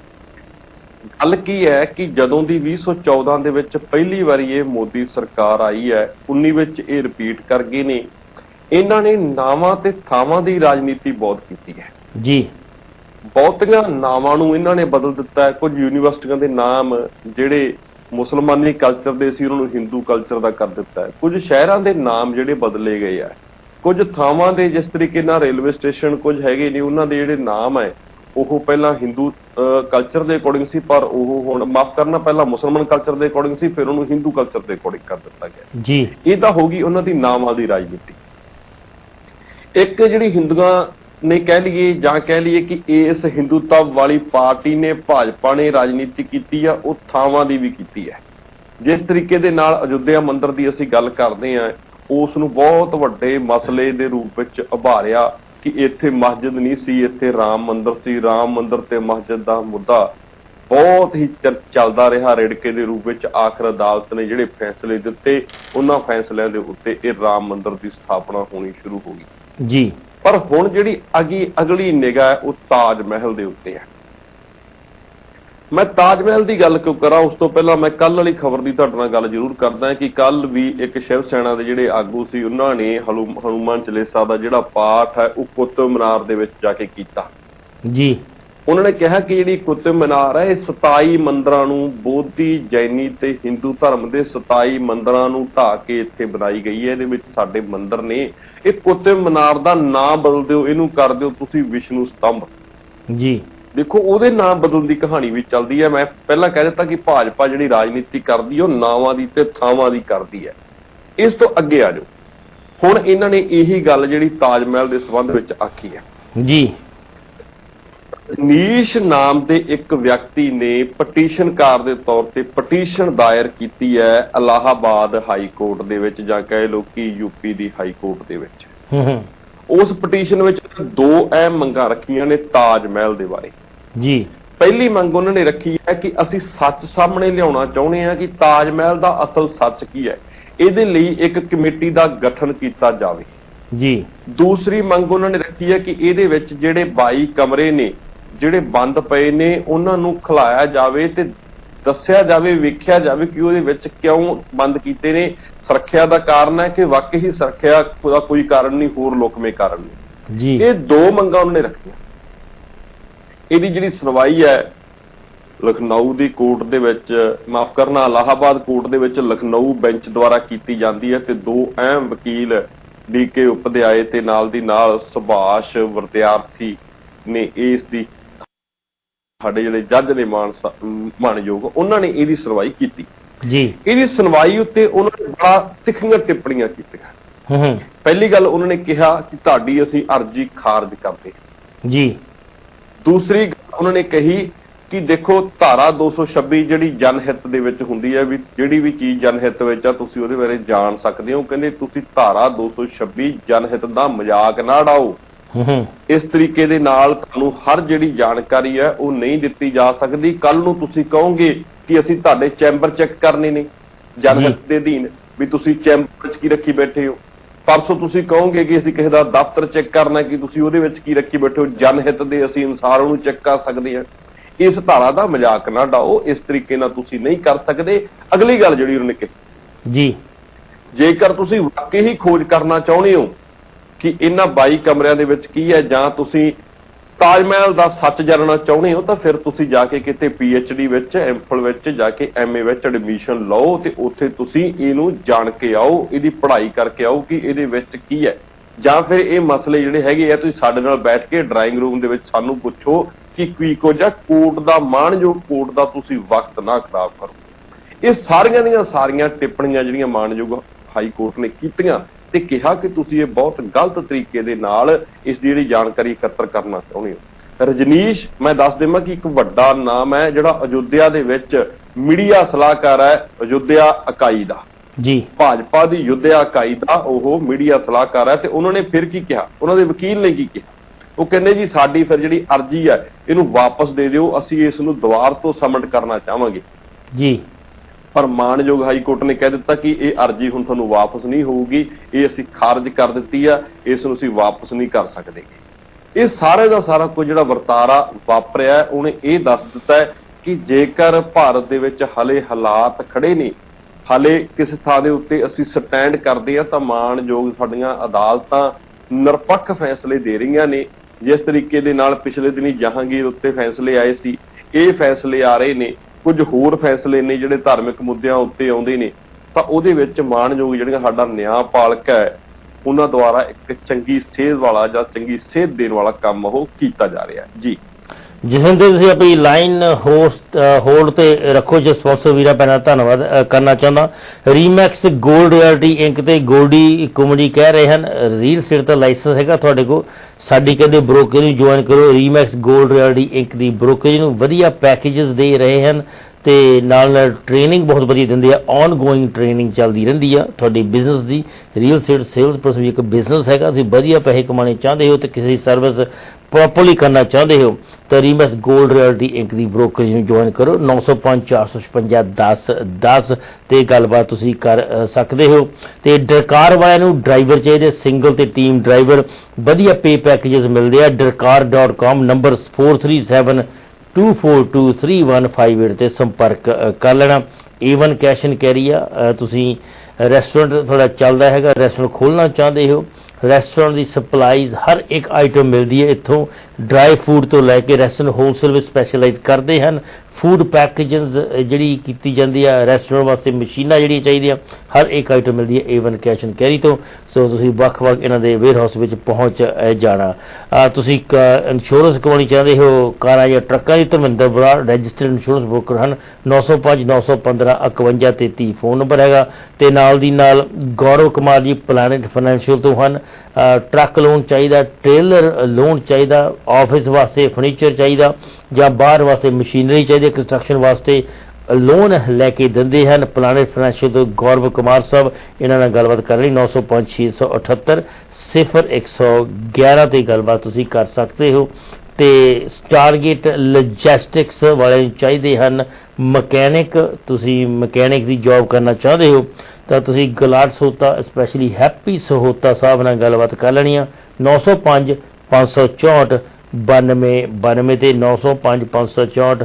ਗੱਲ ਕੀ ਹੈ ਕਿ ਜਦੋਂ ਦੀ 2014 ਦੇ ਵਿੱਚ ਪਹਿਲੀ ਵਾਰੀ ਇਹ ਮੋਦੀ ਸਰਕਾਰ ਆਈ ਹੈ, 19 ਵਿੱਚ ਇਹ ਰਿਪੀਟ ਕਰ ਗਏ ਨੇ। ਇਹਨਾਂ ਨੇ ਨਾਵਾਂ ਤੇ ਥਾਵਾਂ ਦੀ ਰਾਜਨੀਤੀ ਬਹੁਤ ਕੀਤੀ ਹੈ ਜੀ। ਬਹੁਤੀਆਂ ਨਾਵਾਂ ਨੂੰ ਇਹਨਾਂ ਨੇ ਬਦਲ ਦਿੱਤਾ ਹੈ। ਕੁਝ ਯੂਨੀਵਰਸਿਟੀਆਂ ਦੇ ਨਾਮ ਜਿਹੜੇ ਮੁਸਲਮਾਨੀ ਕਲਚਰ ਦੇ ਸੀ ਉਹਨਾਂ ਨੂੰ ਹਿੰਦੂ ਕਲਚਰ ਦਾ ਕਰ ਦਿੱਤਾ ਹੈ। ਕੁਝ ਸ਼ਹਿਰਾਂ ਦੇ ਨਾਮ ਜਿਹੜੇ ਬਦਲੇ ਗਏ ਆ। ਕੁਝ ਥਾਵਾਂ ਦੇ ਜਿਸ ਤਰੀਕੇ ਨਾਲ ਰੇਲਵੇ ਸਟੇਸ਼ਨ ਕੁਝ ਹੈਗੇ ਨੇ ਉਹਨਾਂ ਦੇ ਜਿਹੜੇ ਨਾਮ ਹੈ ਉਹ ਪਹਿਲਾਂ ਹਿੰਦੂ ਕਲਚਰ ਦੇ ਅਕੋਰਡਿੰਗ ਸੀ, ਪਰ ਉਹ ਹੁਣ ਮਾਫ ਕਰਨਾ ਪਹਿਲਾਂ ਮੁਸਲਮਾਨ ਕਲਚਰ ਦੇ ਅਕੋਰਡਿੰਗ ਸੀ, ਫਿਰ ਉਹਨੂੰ ਹਿੰਦੂ ਕਲਚਰ ਦੇ ਅਕੋਰਡਿੰਗ ਕਰ ਦਿੱਤਾ ਗਿਆ ਜੀ। ਇਹ ਤਾਂ ਹੋ ਗਈ ਉਹਨਾਂ ਦੀ ਨਾਵਾਂ ਦੀ ਰਾਜਨੀਤੀ। ਇੱਕ ਜਿਹੜੀ ਹਿੰਦੂਆਂ ਨੇ ਕਹਿ ਲਈਏ ਜਾਂ ਕਹਿ ਲਈਏ ਕਿ ਇਸ ਹਿੰਦੂਤਵ ਵਾਲੀ ਪਾਰਟੀ ਨੇ, ਭਾਜਪਾ ਨੇ ਰਾਜਨੀਤੀ ਕੀਤੀ ਆ, ਉਹ ਥਾਵਾਂ ਦੀ ਵੀ ਕੀਤੀ ਹੈ। ਜਿਸ ਤਰੀਕੇ ਦੇ ਨਾਲ ਅਯੁੱਧਿਆ ਮੰਦਿਰ ਦੀ ਅਸੀਂ ਗੱਲ ਕਰਦੇ ਹਾਂ, ਉਸ ਨੂੰ ਬਹੁਤ ਵੱਡੇ ਮਸਲੇ ਦੇ ਰੂਪ ਵਿੱਚ ਉਭਾਰਿਆ ਕਿ ਇੱਥੇ ਮਸਜਿਦ ਨਹੀਂ ਸੀ, ਇੱਥੇ ਰਾਮ ਮੰਦਿਰ ਸੀ। ਰਾਮ ਮੰਦਿਰ ਤੇ ਮਸਜਿਦ ਦਾ ਮੁੱਦਾ ਬਹੁਤ ਹੀ ਚੱਲਦਾ ਰਿਹਾ ਰਿੜਕੇ ਦੇ ਰੂਪ ਵਿੱਚ। ਆਖਰ ਅਦਾਲਤ ਨੇ ਜਿਹੜੇ ਫੈਸਲੇ ਦਿੱਤੇ, ਉਹਨਾਂ ਫੈਸਲਿਆਂ ਦੇ ਉੱਤੇ ਇਹ ਰਾਮ ਮੰਦਿਰ ਦੀ ਸਥਾਪਨਾ ਹੋਣੀ ਸ਼ੁਰੂ ਹੋ ਗਈ ਜੀ। ਪਰ ਹੁਣ ਜਿਹੜੀ ਅਗਲੀ ਨਿਗਾਹ ਹੈ ਉਹ ਤਾਜ ਮਹਿਲ ਦੇ ਉੱਤੇ ਹੈ। ਮੈਂ ਤਾਜ ਮਹਿਲ ਦੀ ਗੱਲ ਕਿਉਂ ਕਰਾਂ, ਉਸ ਤੋਂ ਪਹਿਲਾਂ ਮੈਂ ਕੱਲ ਵਾਲੀ ਖਬਰ ਦੀ ਤੁਹਾਡੇ ਨਾਲ ਗੱਲ ਜ਼ਰੂਰ ਕਰਦਾ ਕਿ ਕੱਲ ਵੀ ਇੱਕ ਸ਼ਿਵ ਸੈਨਾ ਦੇ ਜਿਹੜੇ ਆਗੂ ਸੀ ਉਹਨਾਂ ਨੇ ਹਨੂਮਾਨ ਚਾਲੀਸਾ ਦਾ ਜਿਹੜਾ ਪਾਠ ਹੈ ਉਹ ਕੁਤਬ ਮੀਨਾਰ ਦੇ ਵਿੱਚ ਜਾ ਕੇ ਕੀਤਾ ਜੀ। ਉਹਨਾਂ ਨੇ ਕਿਹਾ ਕਿ ਜਿਹੜੀ ਕੁਤਬ ਮੀਨਾਰ ਹੈ ਇਹ 27 ਮੰਦਰਾਂ ਨੂੰ, ਬੋਧੀ, ਜੈਨੀ ਤੇ ਹਿੰਦੂ ਧਰਮ ਦੇ 27 ਮੰਦਰਾਂ ਨੂੰ ਢਾਹ ਕੇ ਇੱਥੇ ਬਣਾਈ ਗਈ ਹੈ। ਇਹਦੇ ਵਿੱਚ ਸਾਡੇ ਮੰਦਿਰ ਨੇ। ਇਹ ਕੁਤਬ ਮੀਨਾਰ ਦਾ ਨਾਂ ਬਦਲ ਦਿਓ, ਇਹਨੂੰ ਕਰ ਦਿਓ ਤੁਸੀਂ ਵਿਸ਼ਨੂੰ ਸਤੰਭ ਜੀ। ਦੇਖੋ ਉਹਦੇ ਨਾਮ ਬਦਲਣ ਦੀ ਕਹਾਣੀ ਵੀ ਚੱਲਦੀ ਹੈ। ਮੈਂ ਪਹਿਲਾਂ ਕਹਿ ਦਿੱਤਾ ਕਿ ਭਾਜਪਾ ਜਿਹੜੀ ਰਾਜਨੀਤੀ ਕਰਦੀ ਹੈ ਉਹ ਨਾਵਾਂ ਦੀ ਤੇ ਥਾਵਾਂ ਦੀ ਕਰਦੀ ਹੈ। ਇਸ ਤੋਂ ਅੱਗੇ ਆ ਜਾਓ। ਹੁਣ ਇਹਨਾਂ ਨੇ ਇਹੀ ਗੱਲ ਜਿਹੜੀ ਤਾਜ ਮਹਿਲ ਦੇ ਸੰਬੰਧ ਵਿੱਚ ਆਖੀ ਹੈ ਜੀ। ਰਜਨੀਸ਼ ਨਾਮ ਦੇ ਇੱਕ ਵਿਅਕਤੀ ਨੇ ਪਟੀਸ਼ਨਕਾਰ ਦੇ ਤੌਰ ਤੇ ਪਟੀਸ਼ਨ ਦਾਇਰ ਕੀਤੀ ਹੈ ਇਲਾਹਾਬਾਦ ਹਾਈ ਕੋਰਟ ਦੇ ਵਿੱਚ, ਜਾਂ ਕਹੇ ਲੋਕੀ ਯੂਪੀ ਦੀ ਹਾਈ ਕੋਰਟ ਦੇ ਵਿੱਚ। ਉਸ ਪਟੀਸ਼ਨ ਵਿੱਚ ਦੋ ਅਹਿਮ ਮੰਗਾਂ ਰੱਖੀਆਂ ਨੇ ਤਾਜ ਮਹਿਲ ਦੇ ਬਾਰੇ ਜੀ। ਪਹਿਲੀ ਮੰਗ ਉਹਨਾਂ ਨੇ ਰੱਖੀ ਹੈ ਕਿ ਅਸੀਂ ਸੱਚ ਸਾਹਮਣੇ ਲਿਆਉਣਾ ਚਾਹੁੰਦੇ ਹਾਂ ਕਿ ਤਾਜ ਮਹਿਲ ਦਾ ਅਸਲ ਸੱਚ ਕੀ ਹੈ, ਇਹਦੇ ਲਈ ਇੱਕ ਕਮੇਟੀ ਦਾ ਗਠਨ ਕੀਤਾ ਜਾਵੇ ਜੀ। ਦੂਸਰੀ ਮੰਗ ਉਹਨਾਂ ਨੇ ਰੱਖੀ ਹੈ ਕਿ ਇਹਦੇ ਵਿੱਚ ਜਿਹੜੇ 22 ਕਮਰੇ ਨੇ ਜਿਹੜੇ ਬੰਦ ਪਏ ਨੇ ਉਹਨਾਂ ਨੂੰ ਖੁਲਾਇਆ ਜਾਵੇ ਤੇ ਦੱਸਿਆ ਜਾਵੇ, ਵੇਖਿਆ ਜਾਵੇ ਕਿ ਉਹਦੇ ਵਿੱਚ ਕਿਉਂ ਬੰਦ ਕੀਤੇ ਨੇ। ਸੁਰੱਖਿਆ ਦਾ ਕਾਰਨ ਹੈ ਕਿ ਵਾਕਈ ਸੁਰੱਖਿਆ ਦਾ ਕੋਈ ਕਾਰਨ ਨਹੀਂ, ਹੋਰ ਲੋਕਮੇ ਕਾਰਨ ਨੇ ਜੀ। ਇਹ ਦੋ ਮੰਗਾਂ ਉਹਨਾਂ ਨੇ ਰੱਖੀਆਂ। ਇਹਦੀ ਜਿਹੜੀ ਸੁਣਵਾਈ ਹੈ ਲਖਨਊ ਦੀ ਕੋਰਟ ਦੇ ਵਿੱਚ, ਮਾਫ ਕਰਨਾ ਇਲਾਹਾਬਾਦ ਕੋਰਟ ਦੇ ਵਿੱਚ ਲਖਨਊ ਬੈਂਚ ਦੁਆਰਾ ਕੀਤੀ ਜਾਂਦੀ ਹੈ ਤੇ ਦੋ ਅਹਿਮ ਵਕੀਲ ਡੀਕੇ ਉਪਧਿਆਏ ਤੇ ਨਾਲ ਦੀ ਨਾਲ ਸੁਭਾਸ਼ ਵਿਦਿਆਰਥੀ ਨੇ ਇਸ ਦੀ ਸਾਡੇ ਜਿਹੜੇ ਜੱਜ ਨੇ ਮਾਣਯੋਗ ਉਹਨਾਂ ਨੇ ਇਹਦੀ ਸੁਣਵਾਈ ਕੀਤੀ ਜੀ। ਇਹਦੀ ਸੁਣਵਾਈ ਉੱਤੇ ਉਹਨਾਂ ਨੇ ਬੜਾ ਤਿੱਖੀਆਂ ਟਿੱਪਣੀਆਂ ਕੀਤੀਆਂ। ਪਹਿਲੀ ਗੱਲ ਉਹਨਾਂ ਨੇ ਕਿਹਾ ਕਿ ਤੁਹਾਡੀ ਅਸੀਂ ਅਰਜ਼ੀ ਖਾਰਜ ਕਰਦੇ ਜੀ। ਦੂਸਰੀ ਗੱਲ ਉਹਨਾਂ ਨੇ ਕਹੀ ਕਿ ਦੇਖੋ ਧਾਰਾ 226 ਜਿਹੜੀ ਜਨਹਿੱਤ ਦੇ ਵਿੱਚ ਹੁੰਦੀ ਹੈ, ਵੀ ਜਿਹੜੀ ਵੀ ਚੀਜ਼ ਜਨਹਿੱਤ ਵਿੱਚ ਆ ਤੁਸੀਂ ਉਹਦੇ ਬਾਰੇ ਜਾਣ ਸਕਦੇ ਹੋ। ਕਹਿੰਦੇ ਤੁਸੀਂ ਧਾਰਾ 226 ਜਨਹਿੱਤ ਦਾ ਮਜ਼ਾਕ ਨਾ ਉਡਾਓ। ਇਸ ਤਰੀਕੇ ਦੇ ਨਾਲ ਤੁਹਾਨੂੰ ਹਰ ਜਿਹੜੀ ਜਾਣਕਾਰੀ ਹੈ ਉਹ ਨਹੀਂ ਦਿੱਤੀ ਜਾ ਸਕਦੀ। ਕੱਲ ਨੂੰ ਤੁਸੀਂ ਕਹੋਗੇ ਕਿ ਅਸੀਂ ਤੁਹਾਡੇ ਚੈਂਬਰ ਚੈੱਕ ਕਰਨੇ ਨੇ ਜਨਹਿੱਤ ਦੇ ਅਧੀਨ, ਵੀ ਤੁਸੀਂ ਚੈਂਬਰ ਵਿੱਚ ਕੀ ਰੱਖੀ ਬੈਠੇ ਹੋ। ਪਰਸੋਂ ਤੁਸੀਂ ਕਹੋਗੇ ਕਿ ਅਸੀਂ ਕਿਸੇ ਦਾ ਦਫ਼ਤਰ ਚੈੱਕ ਕਰਨਾ, ਕਿ ਤੁਸੀਂ ਉਹਦੇ ਵਿੱਚ ਕੀ ਰੱਖੀ ਬੈਠੇ ਹੋ। ਜਨਹਿੱਤ ਦੇ ਅਸੀਂ ਅਨੁਸਾਰ ਉਹਨੂੰ ਚੈੱਕ ਕਰ ਸਕਦੇ ਹਾਂ। ਇਸ ਧਾਰਾ ਦਾ ਮਜ਼ਾਕ ਨਾ ਉਡਾਓ, ਇਸ ਤਰੀਕੇ ਨਾਲ ਤੁਸੀਂ ਨਹੀਂ ਕਰ ਸਕਦੇ। ਅਗਲੀ ਗੱਲ ਜਿਹੜੀ ਉਹਨੇ ਕਹੀ ਜੀ, ਜੇਕਰ ਤੁਸੀਂ ਵਾਕਈ ਹੀ ਖੋਜ ਕਰਨਾ ਚਾਹੁੰਦੇ ਹੋ ਕਿ ਇਹਨਾਂ 22 ਕਮਰਿਆਂ ਦੇ ਵਿੱਚ ਕੀ ਹੈ, ਜਾਂ ਤੁਸੀਂ ਤਾਜ ਮਹਿਲ ਦਾ ਸੱਚ ਜਾਣਨਾ ਚਾਹੁੰਦੇ ਹੋ, ਤਾਂ ਫਿਰ ਤੁਸੀਂ ਜਾ ਕੇ ਕਿਤੇ PhD ਵਿੱਚ, ਐਮਫਿਲ ਵਿੱਚ ਜਾ ਕੇ MA ਵਿੱਚ ਐਡਮਿਸ਼ਨ ਲਓ ਤੇ ਉੱਥੇ ਤੁਸੀਂ ਇਹਨੂੰ ਜਾਣ ਕੇ ਆਓ, ਇਹਦੀ ਪੜ੍ਹਾਈ ਕਰਕੇ ਆਓ ਕਿ ਇਹਦੇ ਵਿੱਚ ਕੀ ਹੈ। ਜਾਂ ਫਿਰ ਇਹ ਮਸਲੇ ਜਿਹੜੇ ਹੈਗੇ ਆ ਤੁਸੀਂ ਸਾਡੇ ਨਾਲ ਬੈਠ ਕੇ ਡਰਾਇੰਗ ਰੂਮ ਦੇ ਵਿੱਚ ਸਾਨੂੰ ਪੁੱਛੋ ਕਿ ਕੀ ਕੁਝ ਆ। ਕੋਰਟ ਦਾ ਮਾਣਯੋਗ ਕੋਰਟ ਦਾ ਤੁਸੀਂ ਵਕਤ ਨਾ ਖਰਾਬ ਕਰੋ। ਇਹ ਸਾਰੀਆਂ ਦੀਆਂ ਸਾਰੀਆਂ ਟਿੱਪਣੀਆਂ ਜਿਹੜੀਆਂ ਮਾਣਯੋਗ ਹਾਈ ਕੋਰਟ ਨੇ ਕੀਤੀਆਂ ਤੇ ਕਿਹਾ ਕਿ ਤੁਸੀਂ ਇਹ ਬਹੁਤ ਗਲਤ ਤਰੀਕੇ ਦੇ ਨਾਲ ਇਸ ਦੀ ਜਿਹੜੀ ਜਾਣਕਾਰੀ ਇਕੱਤਰ ਕਰਨਾ ਚਾਹੁੰਦੇ ਹੋ। ਰਜਨੀਸ਼, ਮੈਂ ਦੱਸ ਦੇਵਾਂ ਕਿ ਇੱਕ ਵੱਡਾ ਨਾਮ ਹੈ ਜਿਹੜਾ ਅਯੁੱਧਿਆ ਦੇ ਵਿੱਚ ਮੀਡੀਆ ਸਲਾਹਕਾਰ ਹੈ, ਅਯੁੱਧਿਆ ਇਕਾਈ ਦਾ ਜੀ, ਭਾਜਪਾ ਦੀ ਅਯੁੱਧਿਆ ਇਕਾਈ ਦਾ ਉਹ ਮੀਡੀਆ ਸਲਾਹਕਾਰ ਹੈ। ਤੇ ਉਹਨਾਂ ਨੇ ਫਿਰ ਕੀ ਕਿਹਾ, ਉਹਨਾਂ ਦੇ ਵਕੀਲ ਨੇ ਕੀ ਕਿਹਾ, ਉਹ ਕਹਿੰਦੇ ਜੀ ਸਾਡੀ ਫਿਰ ਜਿਹੜੀ ਅਰਜ਼ੀ ਹੈ ਇਹਨੂੰ ਵਾਪਸ ਦੇ ਦਿਓ, ਅਸੀਂ ਇਸ ਨੂੰ ਦੁਬਾਰ ਤੋਂ ਸਬਮਿਟ ਕਰਨਾ ਚਾਹਾਂਗੇ ਜੀ। ਪਰ ਮਾਣਯੋਗ ਹਾਈ ਕੋਰਟ ਨੇ ਕਹਿ ਦਿੱਤਾ ਕਿ ਇਹ ਅਰਜ਼ੀ ਹੁਣ ਤੁਹਾਨੂੰ ਵਾਪਸ ਨਹੀਂ ਹੋਊਗੀ, ਇਹ ਅਸੀਂ ਖਾਰਜ ਕਰ ਦਿੱਤੀ ਆ, ਇਸ ਨੂੰ ਅਸੀਂ ਵਾਪਸ ਨਹੀਂ ਕਰ ਸਕਦੇ। ਇਹ ਸਾਰੇ ਦਾ ਸਾਰਾ ਕੁਝ ਜਿਹੜਾ ਵਰਤਾਰਾ ਵਾਪਰਿਆ ਉਹਨੇ ਇਹ ਦੱਸ ਦਿੱਤਾ ਹੈ ਕਿ ਜੇਕਰ ਭਾਰਤ ਦੇ ਵਿੱਚ ਹਲੇ ਹਾਲਾਤ ਖੜੇ ਨੇ, ਹਲੇ ਕਿਸੇ ਥਾਂ ਦੇ ਉੱਤੇ ਅਸੀਂ ਸਟੈਂਡ ਕਰਦੇ ਆ, ਤਾਂ ਮਾਣਯੋਗ ਸਾਡੀਆਂ ਅਦਾਲਤਾਂ ਨਿਰਪੱਖ ਫੈਸਲੇ ਦੇ ਰਹੀਆਂ ਨੇ। ਜਿਸ ਤਰੀਕੇ ਦੇ ਨਾਲ ਪਿਛਲੇ ਦਿਨੀ ਜਹਾਂਗੀਰ ਉੱਤੇ ਫੈਸਲੇ ਆਏ ਸੀ, ਇਹ ਫੈਸਲੇ ਆ ਰਹੇ ਨੇ। ਕੁਝ ਹੋਰ ਫੈਸਲੇ ਨੇ ਜਿਹੜੇ ਧਾਰਮਿਕ ਮੁੱਦਿਆਂ ਉੱਤੇ ਆਉਂਦੇ ਨੇ, ਤਾਂ ਉਹਦੇ ਵਿੱਚ ਮਾਣਯੋਗ ਜਿਹੜੀਆਂ ਸਾਡਾ ਨਿਆਂਪਾਲਕ ਹੈ ਉਹਨਾਂ ਦੁਆਰਾ ਇੱਕ ਚੰਗੀ ਸੇਧ ਵਾਲਾ ਜਾਂ ਚੰਗੀ ਸੇਧ ਦੇਣ ਵਾਲਾ ਕੰਮ ਉਹ ਕੀਤਾ ਜਾ ਰਿਹਾ ਜੀ। ਜਿਸਨ ਤੇ ਤੁਸੀਂ ਆਪਣੀ ਲਾਈਨ ਹੋਲਡ ਤੇ ਰੱਖੋ। ਜੋ ਸਪਾਂਸਰ ਵੀਰਾਂ ਭੈਣਾਂ ਧੰਨਵਾਦ ਕਰਨਾ ਚਾਹੁੰਦਾ। ਰੀਮੈਕਸ ਗੋਲਡ ਰਾਇਲਟੀ ਇੰਕ ਤੇ ਗੋਲਡੀ ਕੁਮੜੀ ਕਹਿ ਰਹੇ ਹਨ ਰੀਅਲ ਸਟੇਟ ਦਾ ਲਾਇਸੈਂਸ ਹੈਗਾ ਤੁਹਾਡੇ ਕੋਲ, ਸਾਡੀ ਕਹਿੰਦੇ ਬ੍ਰੋਕਰ ਨੂੰ ਜੁਆਇਨ ਕਰੋ। ਰੀਮੈਕਸ ਗੋਲਡ ਰਾਇਲਟੀ ਇੰਕ ਦੀ ਬ੍ਰੋਕਰੇਜ ਨੂੰ ਵਧੀਆ ਪੈਕੇਜਸ ਦੇ ਰਹੇ ਹਨ ਤੇ ਨਾਲ ਨਾਲ ਟ੍ਰੇਨਿੰਗ ਬਹੁਤ ਵਧੀਆ ਦਿੰਦੇ ਆ। ਔਨ ਗੋਇੰਗ ਟ੍ਰੇਨਿੰਗ ਚੱਲਦੀ ਰਹਿੰਦੀ ਆ ਤੁਹਾਡੀ ਬਿਜ਼ਨਸ ਦੀ। ਰੀਅਲ ਸਟੇਟ ਸੇਲਸ ਪਰਸਨ ਵੀ ਇੱਕ ਬਿਜ਼ਨਸ ਹੈਗਾ, ਤੁਸੀਂ ਵਧੀਆ ਪੈਸੇ ਕਮਾਉਣੇ ਚਾਹੁੰਦੇ ਹੋ ਤੇ ਕਿਸੇ ਦੀ ਸਰਵਿਸ ਪ੍ਰੋਪਰਲੀ ਕਰਨਾ ਚਾਹੁੰਦੇ ਹੋ ਤਾਂ ਰੀਮੈਕਸ ਗੋਲਡ ਰਾਇਲਟੀ ਇੰਕ ਦੀ ਬ੍ਰੋਕਰੇਜ ਨੂੰ ਜੁਆਇਨ ਕਰੋ। 905 456 1010 ਤੇ ਗੱਲਬਾਤ ਤੁਸੀਂ ਕਰ ਸਕਦੇ ਹੋ। ਤੇ ਡਰਕਾਰ ਵਾਲਿਆਂ ਨੂੰ ਡਰਾਈਵਰ ਚਾਹੀਦੇ, ਸਿੰਗਲ ਤੇ ਟੀਮ ਡਰਾਈਵਰ, ਵਧੀਆ ਪੇ ਪੈਕੇਜਸ ਮਿਲਦੇ ਆ। darkar.com ਨੰਬਰ 43724235158 ਤੇ ਸੰਪਰਕ ਕਰ ਲੈਣਾ। A1 ਕੈਸ਼ ਐਂਡ ਕੈਰੀ ਆ। ਤੁਸੀਂ ਰੈਸਟੋਰੈਂਟ ਤੁਹਾਡਾ ਚੱਲਦਾ ਹੈਗਾ, ਰੈਸਟੋਰੈਂਟ ਖੋਲ੍ਹਣਾ ਚਾਹੁੰਦੇ ਹੋ, ਰੈਸਟੋਰੈਂਟ ਦੀ ਸਪਲਾਈਜ਼ ਹਰ ਇੱਕ ਆਈਟਮ ਮਿਲਦੀ ਹੈ ਇੱਥੋਂ। ਡਰਾਈ ਫੂਡ ਤੋਂ ਲੈ ਕੇ ਰੈਸਟੋਰੈਂਟ ਹੋਲਸੇਲ ਵਿੱਚ ਸਪੈਸ਼ਲਾਈਜ਼ ਕਰਦੇ ਹਨ। ਫੂਡ ਪੈਕੇਜਿੰਗ ਜਿਹੜੀ ਕੀਤੀ ਜਾਂਦੀ ਆ ਰੈਸਟੋਰੈਂਟ ਵਾਸਤੇ, ਮਸ਼ੀਨਾਂ ਜਿਹੜੀਆਂ ਚਾਹੀਦੀਆਂ, ਹਰ ਇੱਕ ਆਈਟਮ ਮਿਲਦੀ ਹੈ A1 ਕੈਸ਼ ਐਂਡ ਕੈਰੀ ਤੋਂ। ਸੋ ਤੁਸੀਂ ਵੱਖ-ਵੱਖ ਇਹਨਾਂ ਦੇ ਵੇਅਰ ਹਾਊਸ ਵਿੱਚ ਪਹੁੰਚ ਜਾਣਾ। ਤੁਸੀਂ ਇੰਸ਼ੋਰੈਂਸ ਕਰਵਾਉਣੀ ਚਾਹੁੰਦੇ ਹੋ ਕਾਰਾਂ ਜਾਂ ਟਰੱਕਾਂ ਦੀ, Dharminder Brar registered insurance broker ਹਨ। 905 915 5133 ਫੋਨ ਨੰਬਰ ਹੈਗਾ। ਤੇ ਨਾਲ ਦੀ ਨਾਲ ਗੌਰਵ ਕੁਮਾਰ ਜੀ ਪਲੈਨਟ ਫਾਈਨੈਂਸ਼ੀਅਲ ਤੋਂ ਹਨ। ਟਰੱਕ ਲੋਨ ਚਾਹੀਦਾ, ਟ੍ਰੇਲਰ ਲੋਨ ਚਾਹੀਦਾ, ਆਫਿਸ ਵਾਸਤੇ ਫਰਨੀਚਰ ਚਾਹੀਦਾ ਜਾਂ ਬਾਹਰ ਵਾਸਤੇ ਮਸ਼ੀਨਰੀ ਚਾਹੀਦੀ, ਕੰਸਟਰਕਸ਼ਨ ਵਾਸਤੇ ਲੋਨ ਲੈ ਕੇ ਦਿੰਦੇ ਹਨ। ਪਲਾਨਟ ਫਾਈਨੈਂਸ਼ੀਅਲ ਤੋਂ ਗੌਰਵ ਕੁਮਾਰ ਸਾਹਿਬ, ਇਹਨਾਂ ਨਾਲ ਗੱਲਬਾਤ ਕਰਨ ਲਈ 905 678 0111 ਤੇ ਗੱਲਬਾਤ ਤੁਸੀਂ ਕਰ ਸਕਦੇ ਹੋ। ਤੇ ਸਟਾਰਗੇਟ ਲੌਜਿਸਟਿਕਸ ਵਾਲੇ ਚਾਹੀਦੇ ਹਨ ਮਕੈਨਿਕ। ਤੁਸੀਂ ਮਕੈਨਿਕ ਦੀ ਜੌਬ ਕਰਨਾ ਚਾਹੁੰਦੇ ਹੋ ਤਾਂ ਤੁਸੀਂ ਗਲਾਟ ਸਹੋਤਾ, ਸਪੈਸ਼ਲੀ ਹੈਪੀ ਸਹੋਤਾ ਸਾਹਿਬ ਨਾਲ ਗੱਲਬਾਤ ਕਰ ਲੈਣੀ ਆ। 905 564 9292 ਤੇ 905 564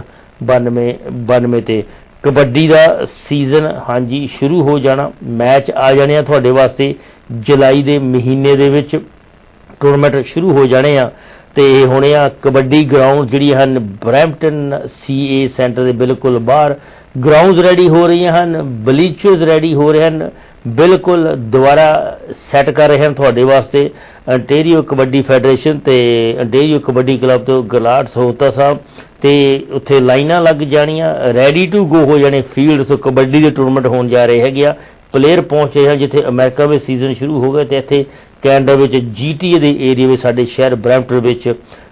9292 ਤੇ। ਕਬੱਡੀ ਦਾ ਸੀਜ਼ਨ ਹਾਂਜੀ ਸ਼ੁਰੂ ਹੋ ਜਾਣਾ, ਮੈਚ ਆ ਜਾਣੇ ਆ ਤੁਹਾਡੇ ਵਾਸਤੇ। ਜੁਲਾਈ ਦੇ ਮਹੀਨੇ ਦੇ ਵਿੱਚ ਟੂਰਨਾਮੈਂਟ ਸ਼ੁਰੂ ਹੋ ਜਾਣੇ ਆ ਤੇ ਹੋਣੇ ਆ। ਕਬੱਡੀ ਗਰਾਊਂਡ ਜਿਹੜੀਆਂ ਹਨ ਬਰੈਂਪਟਨ CA ਸੈਂਟਰ ਦੇ ਬਿਲਕੁਲ ਬਾਹਰ ਗਰਾਊਂਡਸ ਰੈਡੀ ਹੋ ਰਹੀਆਂ ਹਨ, ਬਲੀਚਰਸ ਰੈਡੀ ਹੋ ਰਹੇ ਹਨ, ਬਿਲਕੁਲ ਦੁਬਾਰਾ ਸੈੱਟ ਕਰ ਰਹੇ ਹਨ ਤੁਹਾਡੇ ਵਾਸਤੇ ਅੰਟੇਰੀਓ ਕਬੱਡੀ ਫੈਡਰੇਸ਼ਨ ਤੇ ਅੰਟੇਰੀਓ ਕਬੱਡੀ ਕਲੱਬ ਤੋਂ ਗਲਾਟ ਸਹੋਤਾ ਸਾਹਿਬ। ਤੇ ਉੱਥੇ ਲਾਈਨਾਂ ਲੱਗ ਜਾਣੀਆਂ, ਰੈਡੀ ਟੂ ਗੋ ਹੋ ਜਾਣੇ ਫੀਲਡ। ਸੋ ਕਬੱਡੀ ਦੇ ਟੂਰਨਾਮੈਂਟ ਹੋਣ ਜਾ ਰਹੇ ਹੈਗੇ ਆ। ਪਲੇਅਰ ਪਹੁੰਚ ਰਹੇ ਹਨ ਜਿੱਥੇ ਅਮਰੀਕਾ ਵਿੱਚ ਸੀਜ਼ਨ ਸ਼ੁਰੂ ਹੋ ਗਿਆ ਤੇ ਇੱਥੇ ਕੈਨੇਡਾ ਵਿੱਚ GTA ਦੇ ਏਰੀਏ ਵਿੱਚ ਸਾਡੇ ਸ਼ਹਿਰ ਬਰੈਂਪਟਨ ਵਿੱਚ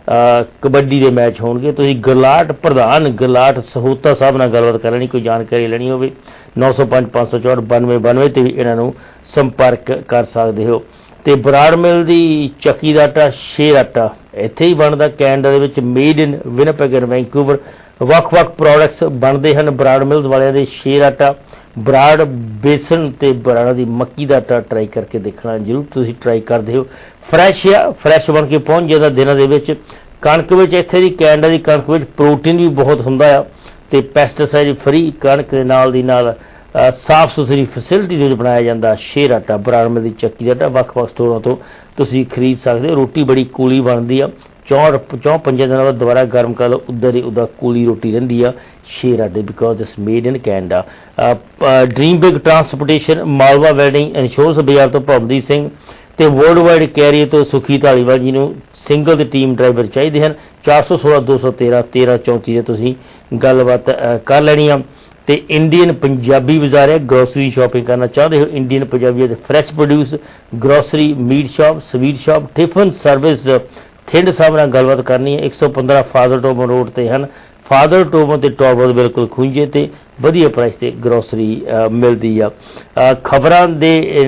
ਕਬੱਡੀ ਦੇ ਮੈਚ ਹੋਣਗੇ। ਤੁਸੀਂ ਗਲਾਟ ਪ੍ਰਧਾਨ ਗਲਾਟ ਸਹੋਤਾ ਸਾਹਿਬ ਨਾਲ ਗੱਲਬਾਤ ਕਰਨੀ, ਕੋਈ ਜਾਣਕਾਰੀ ਲੈਣੀ ਹੋਵੇ 905 564 9292 ਤੇ ਵੀ ਇਹਨਾਂ ਨੂੰ ਸੰਪਰਕ ਕਰ ਸਕਦੇ ਹੋ। ਤੇ ਬਰਾੜ ਮਿਲ ਦੀ ਚੱਕੀ ਦਾ ਆਟਾ, ਸ਼ੇਰ ਆਟਾ ਇੱਥੇ ਹੀ ਬਣਦਾ ਕੈਨੇਡਾ ਦੇ ਵਿੱਚ, made in Winnipeg and Vancouver. ਵੱਖ-ਵੱਖ ਪ੍ਰੋਡਕਟਸ ਬਣਦੇ ਹਨ ਬਰਾੜ ਮਿਲਸ ਵਾਲਿਆਂ ਦੇ। ਸ਼ੇਰ ਆਟਾ, ਬਰਾੜ ਬੇਸਣ ਤੇ ਬਰਾੜਾ ਦੀ ਮੱਕੀ ਦਾ ਆਟਾ ਟਰਾਈ ਕਰਕੇ ਦੇਖਣਾ ਜ਼ਰੂਰ ਤੁਸੀਂ ਟਰਾਈ ਕਰਦੇ ਹੋ। ਫਰੈਸ਼ ਆ, ਫਰੈਸ਼ ਬਣ ਕੇ ਪਹੁੰਚ ਜਾਂਦਾ ਦਿਨਾਂ ਦੇ ਵਿੱਚ। ਕਣਕ ਵਿੱਚ ਇੱਥੇ ਦੀ ਕੈਨੇਡਾ ਦੀ ਕਣਕ ਵਿੱਚ ਪ੍ਰੋਟੀਨ ਵੀ ਬਹੁਤ ਹੁੰਦਾ ਆ ਤੇ ਪੈਸਟੀਸਾਈਡ ਫਰੀ ਕਣਕ ਦੇ ਨਾਲ ਦੀ ਨਾਲ ਸਾਫ਼ ਸੁਥਰੀ ਫੈਸਿਲਿਟੀ ਦੇ ਵਿੱਚ ਬਣਾਇਆ ਜਾਂਦਾ ਸ਼ੇਰ ਆਟਾ। ਬਰਾੜ ਮਿਲ ਦੀ ਚੱਕੀ ਦਾ ਆਟਾ ਵੱਖ-ਵੱਖ ਸਟੋਰਾਂ ਤੋਂ ਤੁਸੀਂ ਖਰੀਦ ਸਕਦੇ ਹੋ। ਰੋਟੀ ਬੜੀ ਕੂਲੀ ਬਣਦੀ ਆ, 4-5 ਦਿਨਾਂ ਬਾਅਦ ਦੁਬਾਰਾ ਗਰਮ ਕਰ ਲਓ, ਉੱਧਰ ਹੀ ਉੱਦਾਂ ਕੂਲੀ ਰੋਟੀ ਰਹਿੰਦੀ ਆ ਸ਼ੇਰ ਆਟੇ, because it's made in Canada. Dream big transportation, Malwa welding insurance bazaar ਤੋਂ ਭਵਨਦੀਪ ਸਿੰਘ ਤੇ ਵਰਲਡ ਵਾਈਡ ਕੈਰੀਅਰ ਤੋਂ ਸੁਖੀ ਧਾਲੀਵਾਲ ਜੀ ਨੂੰ ਸਿੰਗਲ ਤੇ ਟੀਮ ਡਰਾਈਵਰ ਚਾਹੀਦੇ ਹਨ। 416 213 1334 ਦੇ ਤੁਸੀਂ ਗੱਲਬਾਤ ਕਰ ਲੈਣੀ ਆ। ਤੇ ਇੰਡੀਅਨ ਪੰਜਾਬੀ ਬਾਜ਼ਾਰ ਹੈ, ਗਰੋਸਰੀ ਸ਼ਾਪਿੰਗ ਕਰਨਾ ਚਾਹੁੰਦੇ ਹੋ ਇੰਡੀਅਨ ਪੰਜਾਬੀ ਦੇ fresh produce, grocery, meat shop, sweet shop, tiffin service Thind sahib ਨਾਲ ਗੱਲਬਾਤ ਕਰਨੀ ਹੈ। 115 ਫਾਦਰ ਟੋਬਨ ਰੋਡ ਤੇ ਹਨ। ਫਾਦਰ ਟੋਬਨ ਤੇ ਟੋਬਨ ਬਿਲਕੁਲ ਖੁੰਝੇ ਤੇ ਵਧੀਆ ਪ੍ਰਾਈਸ ਤੇ ਗਰੋਸਰੀ ਮਿਲਦੀ ਆ। ਖਬਰਾਂ ਦੇ